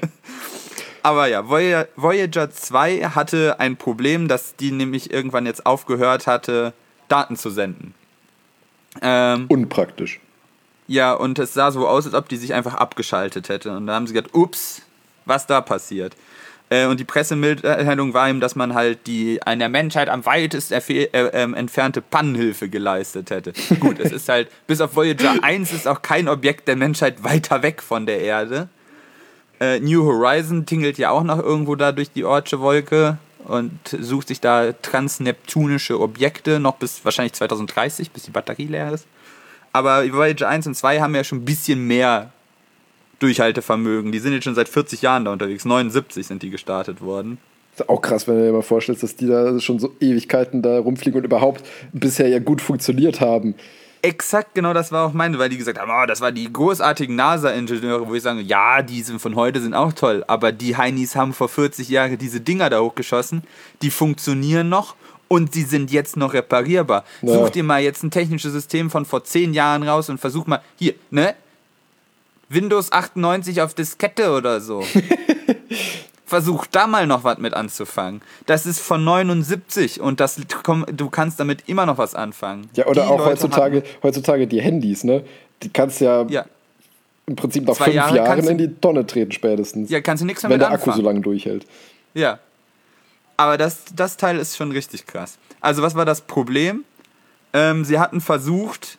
Aber ja, Voyager 2 hatte ein Problem, dass die nämlich irgendwann jetzt aufgehört hatte, Daten zu senden. Unpraktisch. Ja, und es sah so aus, als ob die sich einfach abgeschaltet hätte. Und da haben sie gedacht, ups, was da passiert. Und die Pressemitteilung war ihm, dass man halt die an der Menschheit am weitest entfernte Pannenhilfe geleistet hätte. Gut, es ist halt, bis auf Voyager 1 ist auch kein Objekt der Menschheit weiter weg von der Erde. New Horizon tingelt ja auch noch irgendwo da durch die Oortsche Wolke und sucht sich da transneptunische Objekte, noch bis wahrscheinlich 2030, bis die Batterie leer ist. Aber Voyager 1 und 2 haben ja schon ein bisschen mehr Durchhaltevermögen. Die sind jetzt schon seit 40 Jahren da unterwegs. 79 sind die gestartet worden. Das ist auch krass, wenn du dir mal vorstellst, dass die da schon so Ewigkeiten da rumfliegen und überhaupt bisher ja gut funktioniert haben. Exakt, genau, das war auch meine, weil die gesagt haben, oh, das waren die großartigen NASA-Ingenieure, wo ich sage, ja, die sind von heute sind auch toll, aber die Heinis haben vor 40 Jahren diese Dinger da hochgeschossen, die funktionieren noch. Und sie sind jetzt noch reparierbar. Ja. Such dir mal jetzt ein technisches System von vor 10 Jahren raus und versuch mal, hier, ne? Windows 98 auf Diskette oder so. Versuch da mal noch was mit anzufangen. Das ist von 79 und du kannst damit immer noch was anfangen. Ja, oder auch heutzutage die Handys, ne? Die kannst ja im Prinzip nach 5 Jahren in die Tonne treten spätestens. Ja, kannst du nichts damit anfangen. Wenn der Akku so lange durchhält. Ja. Aber das Teil ist schon richtig krass. Also was war das Problem? Sie hatten versucht,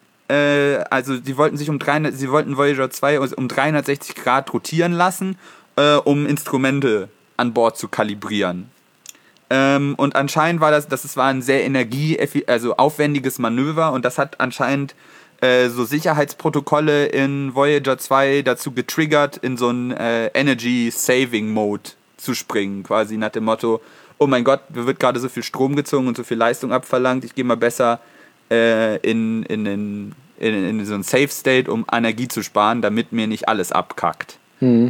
sie wollten Voyager 2 um 360 Grad rotieren lassen, um Instrumente an Bord zu kalibrieren. Und anscheinend war das war ein sehr aufwendiges Manöver und das hat anscheinend so Sicherheitsprotokolle in Voyager 2 dazu getriggert, in so einen Energy-Saving-Mode zu springen, quasi nach dem Motto, oh mein Gott, mir wird gerade so viel Strom gezogen und so viel Leistung abverlangt, ich gehe mal besser in so einen Safe State, um Energie zu sparen, damit mir nicht alles abkackt. Mhm.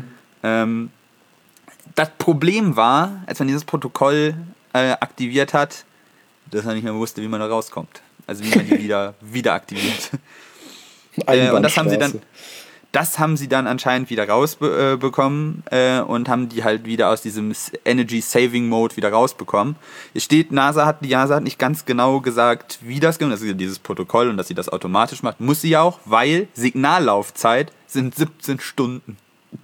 Das Problem war, als man dieses Protokoll aktiviert hat, dass man nicht mehr wusste, wie man da rauskommt. Also wie man die wieder aktiviert. Und das haben sie dann anscheinend wieder rausbekommen und haben die halt wieder aus diesem Energy-Saving-Mode wieder rausbekommen. Die NASA hat nicht ganz genau gesagt, wie das geht, also dieses Protokoll und dass sie das automatisch macht. Muss sie auch, weil Signallaufzeit sind 17 Stunden.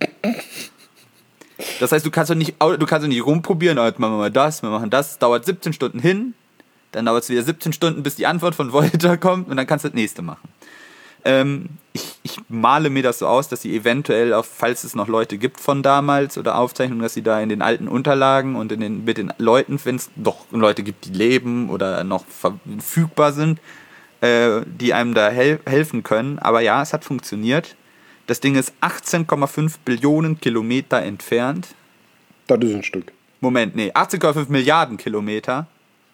Das heißt, du kannst doch nicht rumprobieren, wir machen das, dauert 17 Stunden hin, dann dauert es wieder 17 Stunden, bis die Antwort von Voyager kommt und dann kannst du das nächste machen. Ich male mir das so aus, dass sie eventuell, falls es noch Leute gibt von damals oder Aufzeichnungen, dass sie da in den alten Unterlagen und mit den Leuten, wenn es doch Leute gibt, die leben oder noch verfügbar sind, die einem da helfen können. Aber ja, es hat funktioniert. Das Ding ist 18,5 Billionen Kilometer entfernt. Das ist ein Stück. 18,5 Milliarden Kilometer.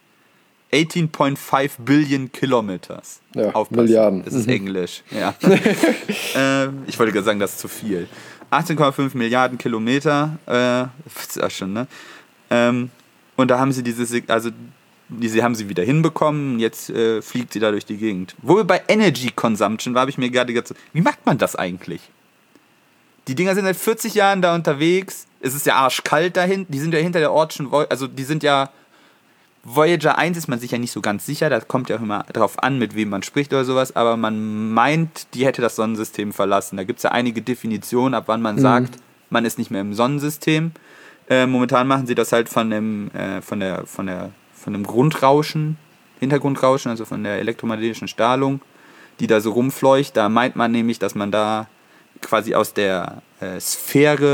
18.5 Billion Kilometers. Ja, Milliarden. Das ist Englisch. Ja. Ich wollte gerade sagen, das ist zu viel. 18,5 Milliarden Kilometer. Das ist auch schon, ne? Und da haben sie diese haben sie wieder hinbekommen. Jetzt fliegt sie da durch die Gegend. Wo wir bei Energy Consumption war, habe ich mir gerade gedacht, wie macht man das eigentlich? Die Dinger sind seit 40 Jahren da unterwegs. Es ist ja arschkalt dahin. Die sind ja hinter der Oortschen Wolke. Also die sind ja... Voyager 1 ist man sich ja nicht so ganz sicher, da kommt ja auch immer drauf an, mit wem man spricht oder sowas, aber man meint, die hätte das Sonnensystem verlassen. Da gibt es ja einige Definitionen, ab wann man sagt, man ist nicht mehr im Sonnensystem. Momentan machen sie das halt von dem Grundrauschen, Hintergrundrauschen, also von der elektromagnetischen Strahlung, die da so rumfleucht. Da meint man nämlich, dass man da quasi aus der Sphäre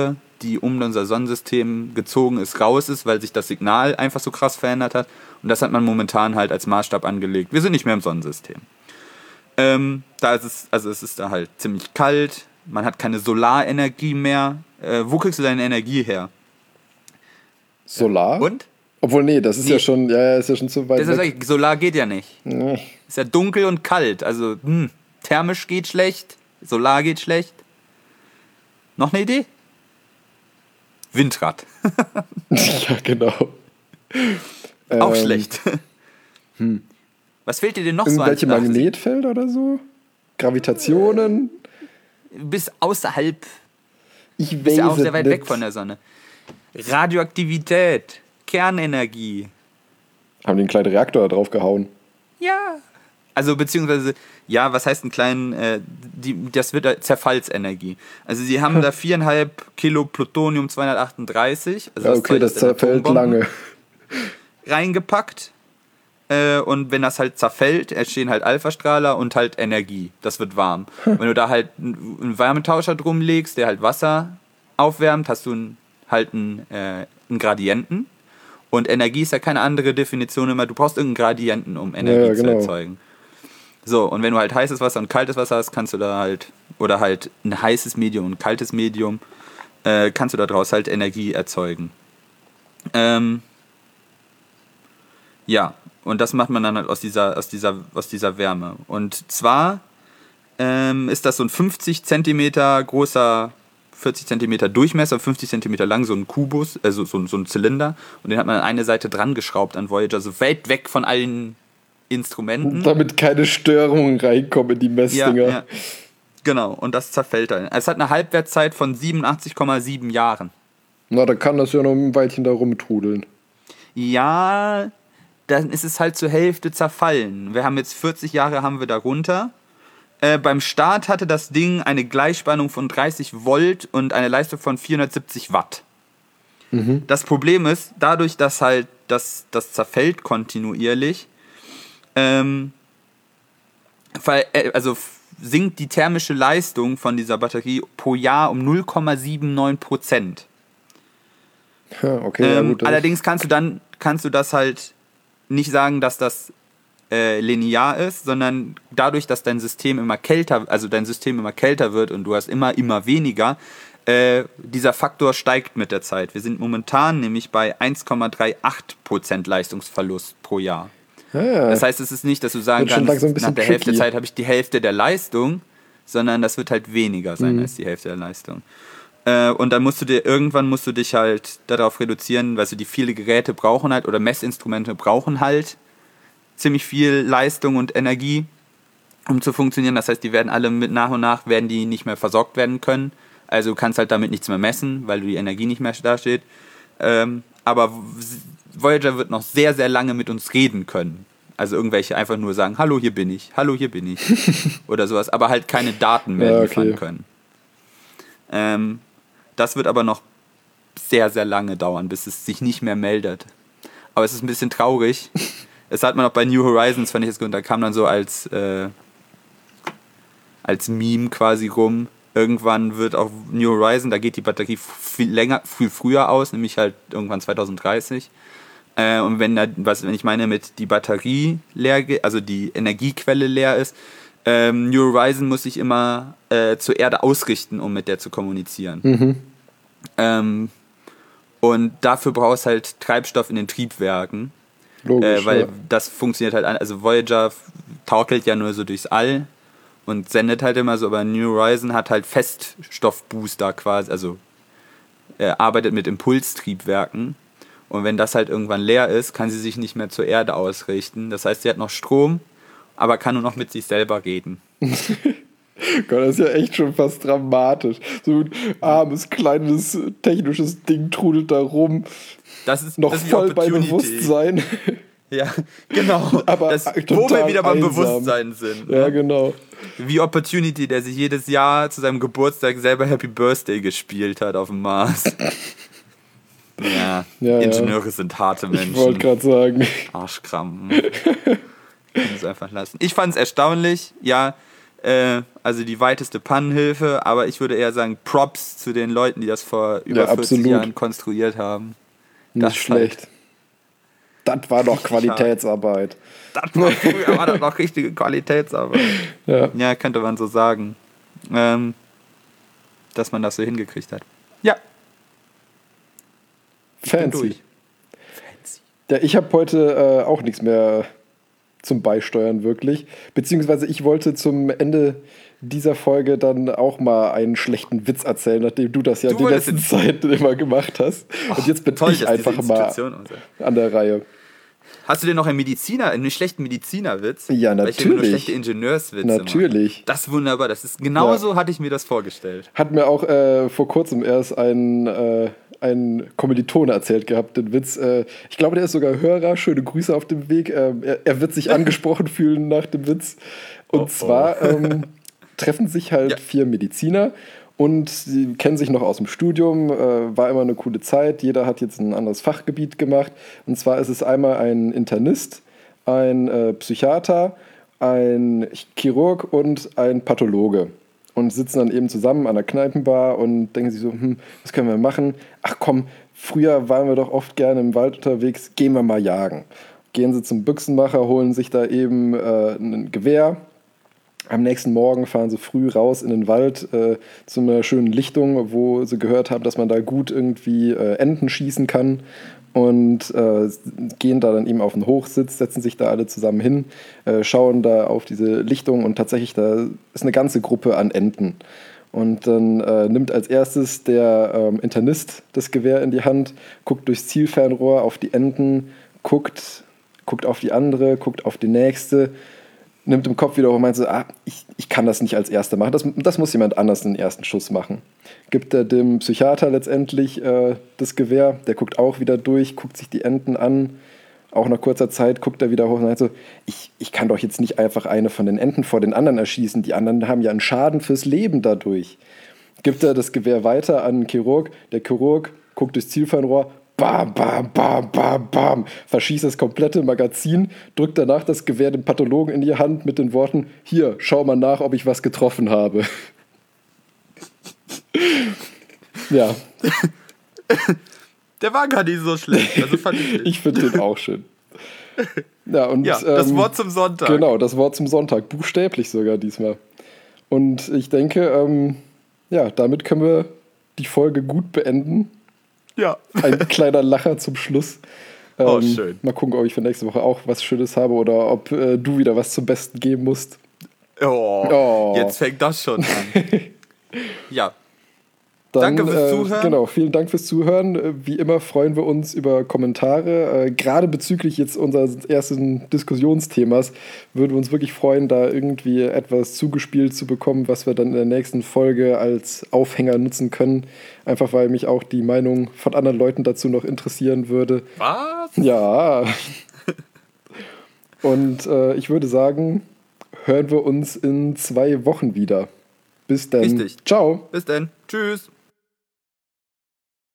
die um unser Sonnensystem gezogen ist, raus ist, weil sich das Signal einfach so krass verändert hat. Und das hat man momentan halt als Maßstab angelegt. Wir sind nicht mehr im Sonnensystem. Da ist es, also es ist da halt ziemlich kalt, man hat keine Solarenergie mehr. Wo kriegst du deine Energie her? Solar? Und? Obwohl, nee, das ist ja schon, ist ja schon zu weit weg. Solar geht ja nicht. Nee. Ist ja dunkel und kalt. Also, thermisch geht schlecht, Solar geht schlecht. Noch eine Idee? Windrad. Ja, genau. Auch schlecht. Was fehlt dir denn noch so? Irgendwelche Magnetfelder oder so? Gravitationen? Bis außerhalb. Ich Bist ja auch weiß sehr weit nicht. weg von der Sonne. Radioaktivität, Kernenergie. Haben die einen kleinen Reaktor da drauf gehauen? Ja. Also beziehungsweise, ja, was heißt einen kleinen, das wird Zerfallsenergie. Also sie haben da 4,5 Kilo Plutonium 238, also Ja, okay, das zerfällt lange. reingepackt. Und wenn das halt zerfällt, entstehen halt Alphastrahler und halt Energie. Das wird warm. Wenn du da halt einen Wärmetauscher drum legst, der halt Wasser aufwärmt, hast du einen Gradienten. Und Energie ist ja keine andere Definition immer. Du brauchst irgendeinen Gradienten, um Energie zu erzeugen. So, und wenn du halt heißes Wasser und kaltes Wasser hast, kannst du da halt, oder halt ein heißes Medium und ein kaltes Medium, kannst du daraus halt Energie erzeugen. Ja, und das macht man dann halt aus dieser Wärme. Und zwar ist das so ein 50 Zentimeter großer, 40 Zentimeter Durchmesser, 50 Zentimeter lang, so ein Kubus, also so ein Zylinder. Und den hat man an eine Seite dran geschraubt an Voyager, so weit weg von allen Instrumenten. Damit keine Störungen reinkommen in die Messdinger. Ja. Genau, und das zerfällt dann. Es hat eine Halbwertszeit von 87,7 Jahren. Na, dann kann das ja noch ein Weilchen da rumtrudeln. Ja, dann ist es halt zur Hälfte zerfallen. Wir haben jetzt 40 Jahre haben wir darunter. Beim Start hatte das Ding eine Gleichspannung von 30 Volt und eine Leistung von 470 Watt. Mhm. Das Problem ist, dadurch, dass halt das zerfällt kontinuierlich, sinkt die thermische Leistung von dieser Batterie pro Jahr um 0,79%. Ja, okay, ja, gut, allerdings kannst du das halt nicht sagen, dass das linear ist, sondern dadurch, dass dein System immer kälter wird und du hast immer weniger, dieser Faktor steigt mit der Zeit. Wir sind momentan nämlich bei 1,38% Leistungsverlust pro Jahr. Ja. Das heißt, es ist nicht, dass du sagen kannst, nach der Hälfte der Zeit habe ich die Hälfte der Leistung, sondern das wird halt weniger sein als die Hälfte der Leistung. Und dann irgendwann musst du dich halt darauf reduzieren, weil die viele Geräte brauchen halt, oder Messinstrumente brauchen halt ziemlich viel Leistung und Energie, um zu funktionieren. Das heißt, die werden alle nach und nach nicht mehr versorgt werden können. Also du kannst halt damit nichts mehr messen, weil die Energie nicht mehr da steht. Aber Voyager wird noch sehr, sehr lange mit uns reden können. Also irgendwelche einfach nur sagen, hallo, hier bin ich, oder sowas, aber halt keine Daten mehr liefern können. Das wird aber noch sehr, sehr lange dauern, bis es sich nicht mehr meldet. Aber es ist ein bisschen traurig. Das hat man auch bei New Horizons, fand ich das gut, da kam dann so als Meme quasi rum. Irgendwann wird auch New Horizon, da geht die Batterie viel früher aus, nämlich halt irgendwann 2030. Und wenn ich meine mit die Batterie leer, also die Energiequelle leer ist, New Horizon muss sich immer zur Erde ausrichten, um mit der zu kommunizieren. Mhm. Und dafür brauchst halt Treibstoff in den Triebwerken. Logisch, weil das funktioniert halt, also Voyager torkelt ja nur so durchs All und sendet halt immer so, aber New Horizon hat halt Feststoffbooster quasi, also arbeitet mit Impulstriebwerken. Und wenn das halt irgendwann leer ist, kann sie sich nicht mehr zur Erde ausrichten. Das heißt, sie hat noch Strom, aber kann nur noch mit sich selber reden. Gott, das ist ja echt schon fast dramatisch. So ein armes, kleines, technisches Ding trudelt da rum. Das ist voll bei Bewusstsein. Ja, genau. Aber wo wir wieder beim Bewusstsein sind. Ne? Ja, genau. Wie Opportunity, der sich jedes Jahr zu seinem Geburtstag selber Happy Birthday gespielt hat auf dem Mars. Ja, Ingenieure sind harte Menschen. Ich wollte gerade sagen. Arschkram. Kann es einfach lassen. Ich fand es erstaunlich, ja. Also die weiteste Pannenhilfe, aber ich würde eher sagen Props zu den Leuten, die das vor über 40 absolut. Jahren konstruiert haben. Nicht schlecht. Das war doch Qualitätsarbeit. Früher war das noch richtige Qualitätsarbeit. Ja, könnte man so sagen. Dass man das so hingekriegt hat. Ja. Fancy. Ja, ich habe heute auch nichts mehr zum Beisteuern wirklich. Beziehungsweise ich wollte zum Ende dieser Folge dann auch mal einen schlechten Witz erzählen, nachdem du das ja die letzten Zeit immer gemacht hast. Und jetzt bin ich einfach mal an der Reihe. Hast du denn noch einen schlechten Medizinerwitz? Ja, natürlich. Weil ich nur schlechte Ingenieurswitze natürlich. Mache. Das ist wunderbar. Das ist genauso hatte ich mir das vorgestellt. Hat mir auch vor kurzem erst ein Kommilitone erzählt gehabt, den Witz. Ich glaube, der ist sogar Hörer. Schöne Grüße auf dem Weg. Er wird sich angesprochen fühlen nach dem Witz. Und zwar treffen sich halt 4 Mediziner und sie kennen sich noch aus dem Studium. War immer eine coole Zeit. Jeder hat jetzt ein anderes Fachgebiet gemacht. Und zwar ist es einmal ein Internist, ein Psychiater, ein Chirurg und ein Pathologe. Und sitzen dann eben zusammen an der Kneipenbar und denken sich so, was können wir machen? Ach komm, früher waren wir doch oft gerne im Wald unterwegs, gehen wir mal jagen. Gehen sie zum Büchsenmacher, holen sich da eben ein Gewehr. Am nächsten Morgen fahren sie früh raus in den Wald zu einer schönen Lichtung, wo sie gehört haben, dass man da gut irgendwie Enten schießen kann. Und gehen da dann eben auf den Hochsitz, setzen sich da alle zusammen hin, schauen da auf diese Lichtung und tatsächlich da ist eine ganze Gruppe an Enten. Und dann nimmt als erstes der Internist das Gewehr in die Hand, guckt durchs Zielfernrohr auf die Enten, guckt auf die andere, guckt auf die nächste, nimmt im Kopf wieder hoch und meint so, ich kann das nicht als Erster machen, das muss jemand anders den ersten Schuss machen. Gibt er dem Psychiater letztendlich das Gewehr, der guckt auch wieder durch, guckt sich die Enten an, auch nach kurzer Zeit guckt er wieder hoch und sagt so, ich kann doch jetzt nicht einfach eine von den Enten vor den anderen erschießen, die anderen haben ja einen Schaden fürs Leben dadurch. Gibt er das Gewehr weiter an den Chirurg, der Chirurg guckt durchs Zielfernrohr, bam, bam, bam, bam, bam, verschießt das komplette Magazin, drückt danach das Gewehr dem Pathologen in die Hand mit den Worten, hier, schau mal nach, ob ich was getroffen habe. Ja. Der war gar nicht so schlecht. Also fand ich finde den auch schön. Ja, und, das Wort zum Sonntag. Genau, das Wort zum Sonntag. Buchstäblich sogar diesmal. Und ich denke, damit können wir die Folge gut beenden. Ja. Ein kleiner Lacher zum Schluss. Schön. Mal gucken, ob ich für nächste Woche auch was Schönes habe oder ob du wieder was zum Besten geben musst. Jetzt fängt das schon an. Ja. Dann, danke fürs Zuhören. Genau, vielen Dank fürs Zuhören. Wie immer freuen wir uns über Kommentare. Gerade bezüglich jetzt unseres ersten Diskussionsthemas würden wir uns wirklich freuen, da irgendwie etwas zugespielt zu bekommen, was wir dann in der nächsten Folge als Aufhänger nutzen können. Einfach weil mich auch die Meinung von anderen Leuten dazu noch interessieren würde. Was? Ja. Und ich würde sagen, hören wir uns in 2 Wochen wieder. Bis dann. Richtig. Ciao. Bis dann. Tschüss.